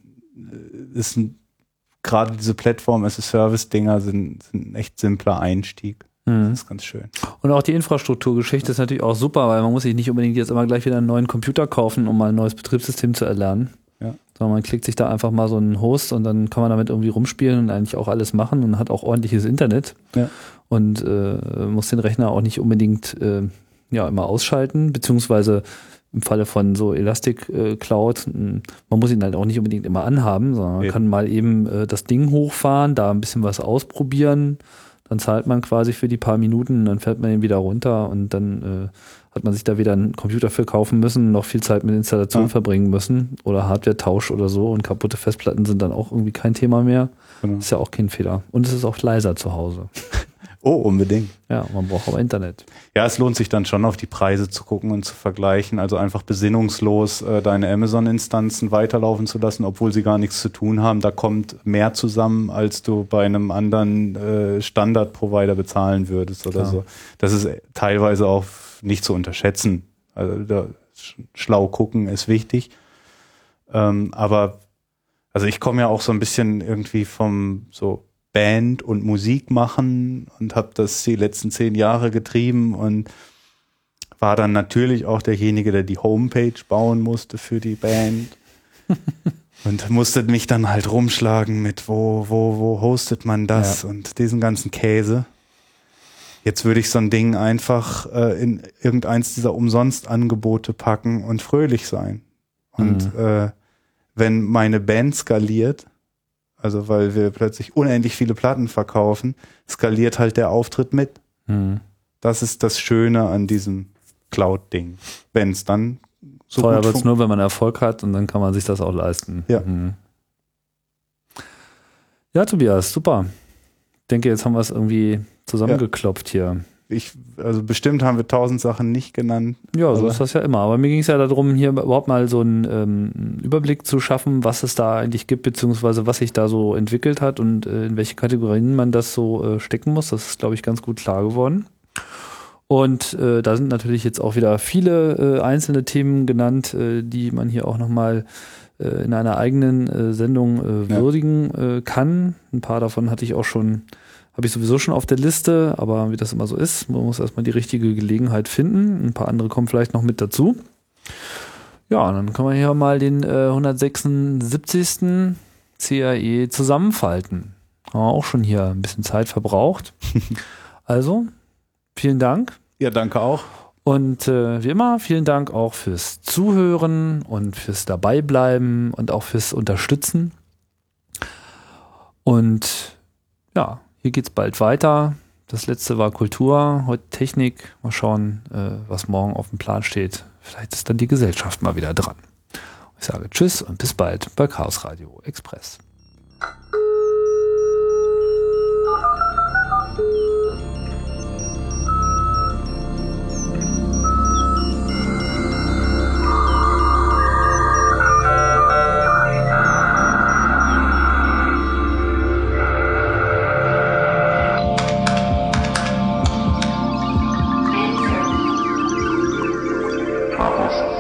D: gerade diese Plattform-as-a-Service-Dinger sind ein echt simpler Einstieg. Das ist ganz schön.
B: Und auch die Infrastrukturgeschichte ist natürlich auch super, weil man muss sich nicht unbedingt jetzt immer gleich wieder einen neuen Computer kaufen, um mal ein neues Betriebssystem zu erlernen.
D: Ja.
B: Sondern man klickt sich da einfach mal so einen Host und dann kann man damit irgendwie rumspielen und eigentlich auch alles machen und hat auch ordentliches Internet.
D: Ja.
B: Und muss den Rechner auch nicht unbedingt immer ausschalten, beziehungsweise im Falle von so Elastic Cloud, man muss ihn halt auch nicht unbedingt immer anhaben, sondern man kann mal eben das Ding hochfahren, da ein bisschen was ausprobieren, Dann zahlt man quasi für die paar Minuten, dann fährt man ihn wieder runter und dann hat man sich da weder einen Computer für kaufen müssen, noch viel Zeit mit Installation verbringen müssen oder Hardware-Tausch oder so, und kaputte Festplatten sind dann auch irgendwie kein Thema mehr.
D: Genau.
B: Ist ja auch kein Fehler. Und es ist auch leiser zu Hause.
D: Oh, unbedingt.
B: Ja, man braucht aber Internet.
D: Ja, es lohnt sich dann schon, auf die Preise zu gucken und zu vergleichen. Also einfach besinnungslos deine Amazon-Instanzen weiterlaufen zu lassen, obwohl sie gar nichts zu tun haben. Da kommt mehr zusammen, als du bei einem anderen Standard-Provider bezahlen würdest oder so. Das ist teilweise auch nicht zu unterschätzen. Also da schlau gucken ist wichtig. Aber also ich komme ja auch so ein bisschen irgendwie vom so Band und Musik machen und habe das die letzten 10 Jahre getrieben und war dann natürlich auch derjenige, der die Homepage bauen musste für die Band und musste mich dann halt rumschlagen mit wo hostet man das und diesen ganzen Käse. Jetzt würde ich so ein Ding einfach in irgendeins dieser Umsonstangebote packen und fröhlich sein. Und wenn meine Band skaliert, also weil wir plötzlich unendlich viele Platten verkaufen, skaliert halt der Auftritt mit. Das ist das Schöne an diesem Cloud-Ding. Wenn es dann so
B: teuer
D: gut
B: wird es nur, wenn man Erfolg hat, und dann kann man sich das auch leisten.
D: Ja.
B: Ja, Tobias, super. Ich denke, jetzt haben wir es irgendwie zusammengeklopft hier.
D: Also bestimmt haben wir 1000 Sachen nicht genannt.
B: Ja, so ist das ja immer. Aber mir ging es ja darum, hier überhaupt mal so einen Überblick zu schaffen, was es da eigentlich gibt, beziehungsweise was sich da so entwickelt hat und in welche Kategorien man das so stecken muss. Das ist, glaube ich, ganz gut klar geworden. Und da sind natürlich jetzt auch wieder viele einzelne Themen genannt, die man hier auch nochmal in einer eigenen Sendung würdigen kann. Ein paar davon habe ich sowieso schon auf der Liste, aber wie das immer so ist, man muss erstmal die richtige Gelegenheit finden. Ein paar andere kommen vielleicht noch mit dazu. Ja, und dann können wir hier mal den 176. CAE zusammenfalten. Haben wir auch schon hier ein bisschen Zeit verbraucht. Also, vielen Dank.
D: Ja, danke auch.
B: Und wie immer, vielen Dank auch fürs Zuhören und fürs Dabeibleiben und auch fürs Unterstützen. Und ja, hier geht's bald weiter. Das letzte war Kultur, heute Technik. Mal schauen, was morgen auf dem Plan steht. Vielleicht ist dann die Gesellschaft mal wieder dran. Ich sage Tschüss und bis bald bei Chaos Radio Express.
E: Office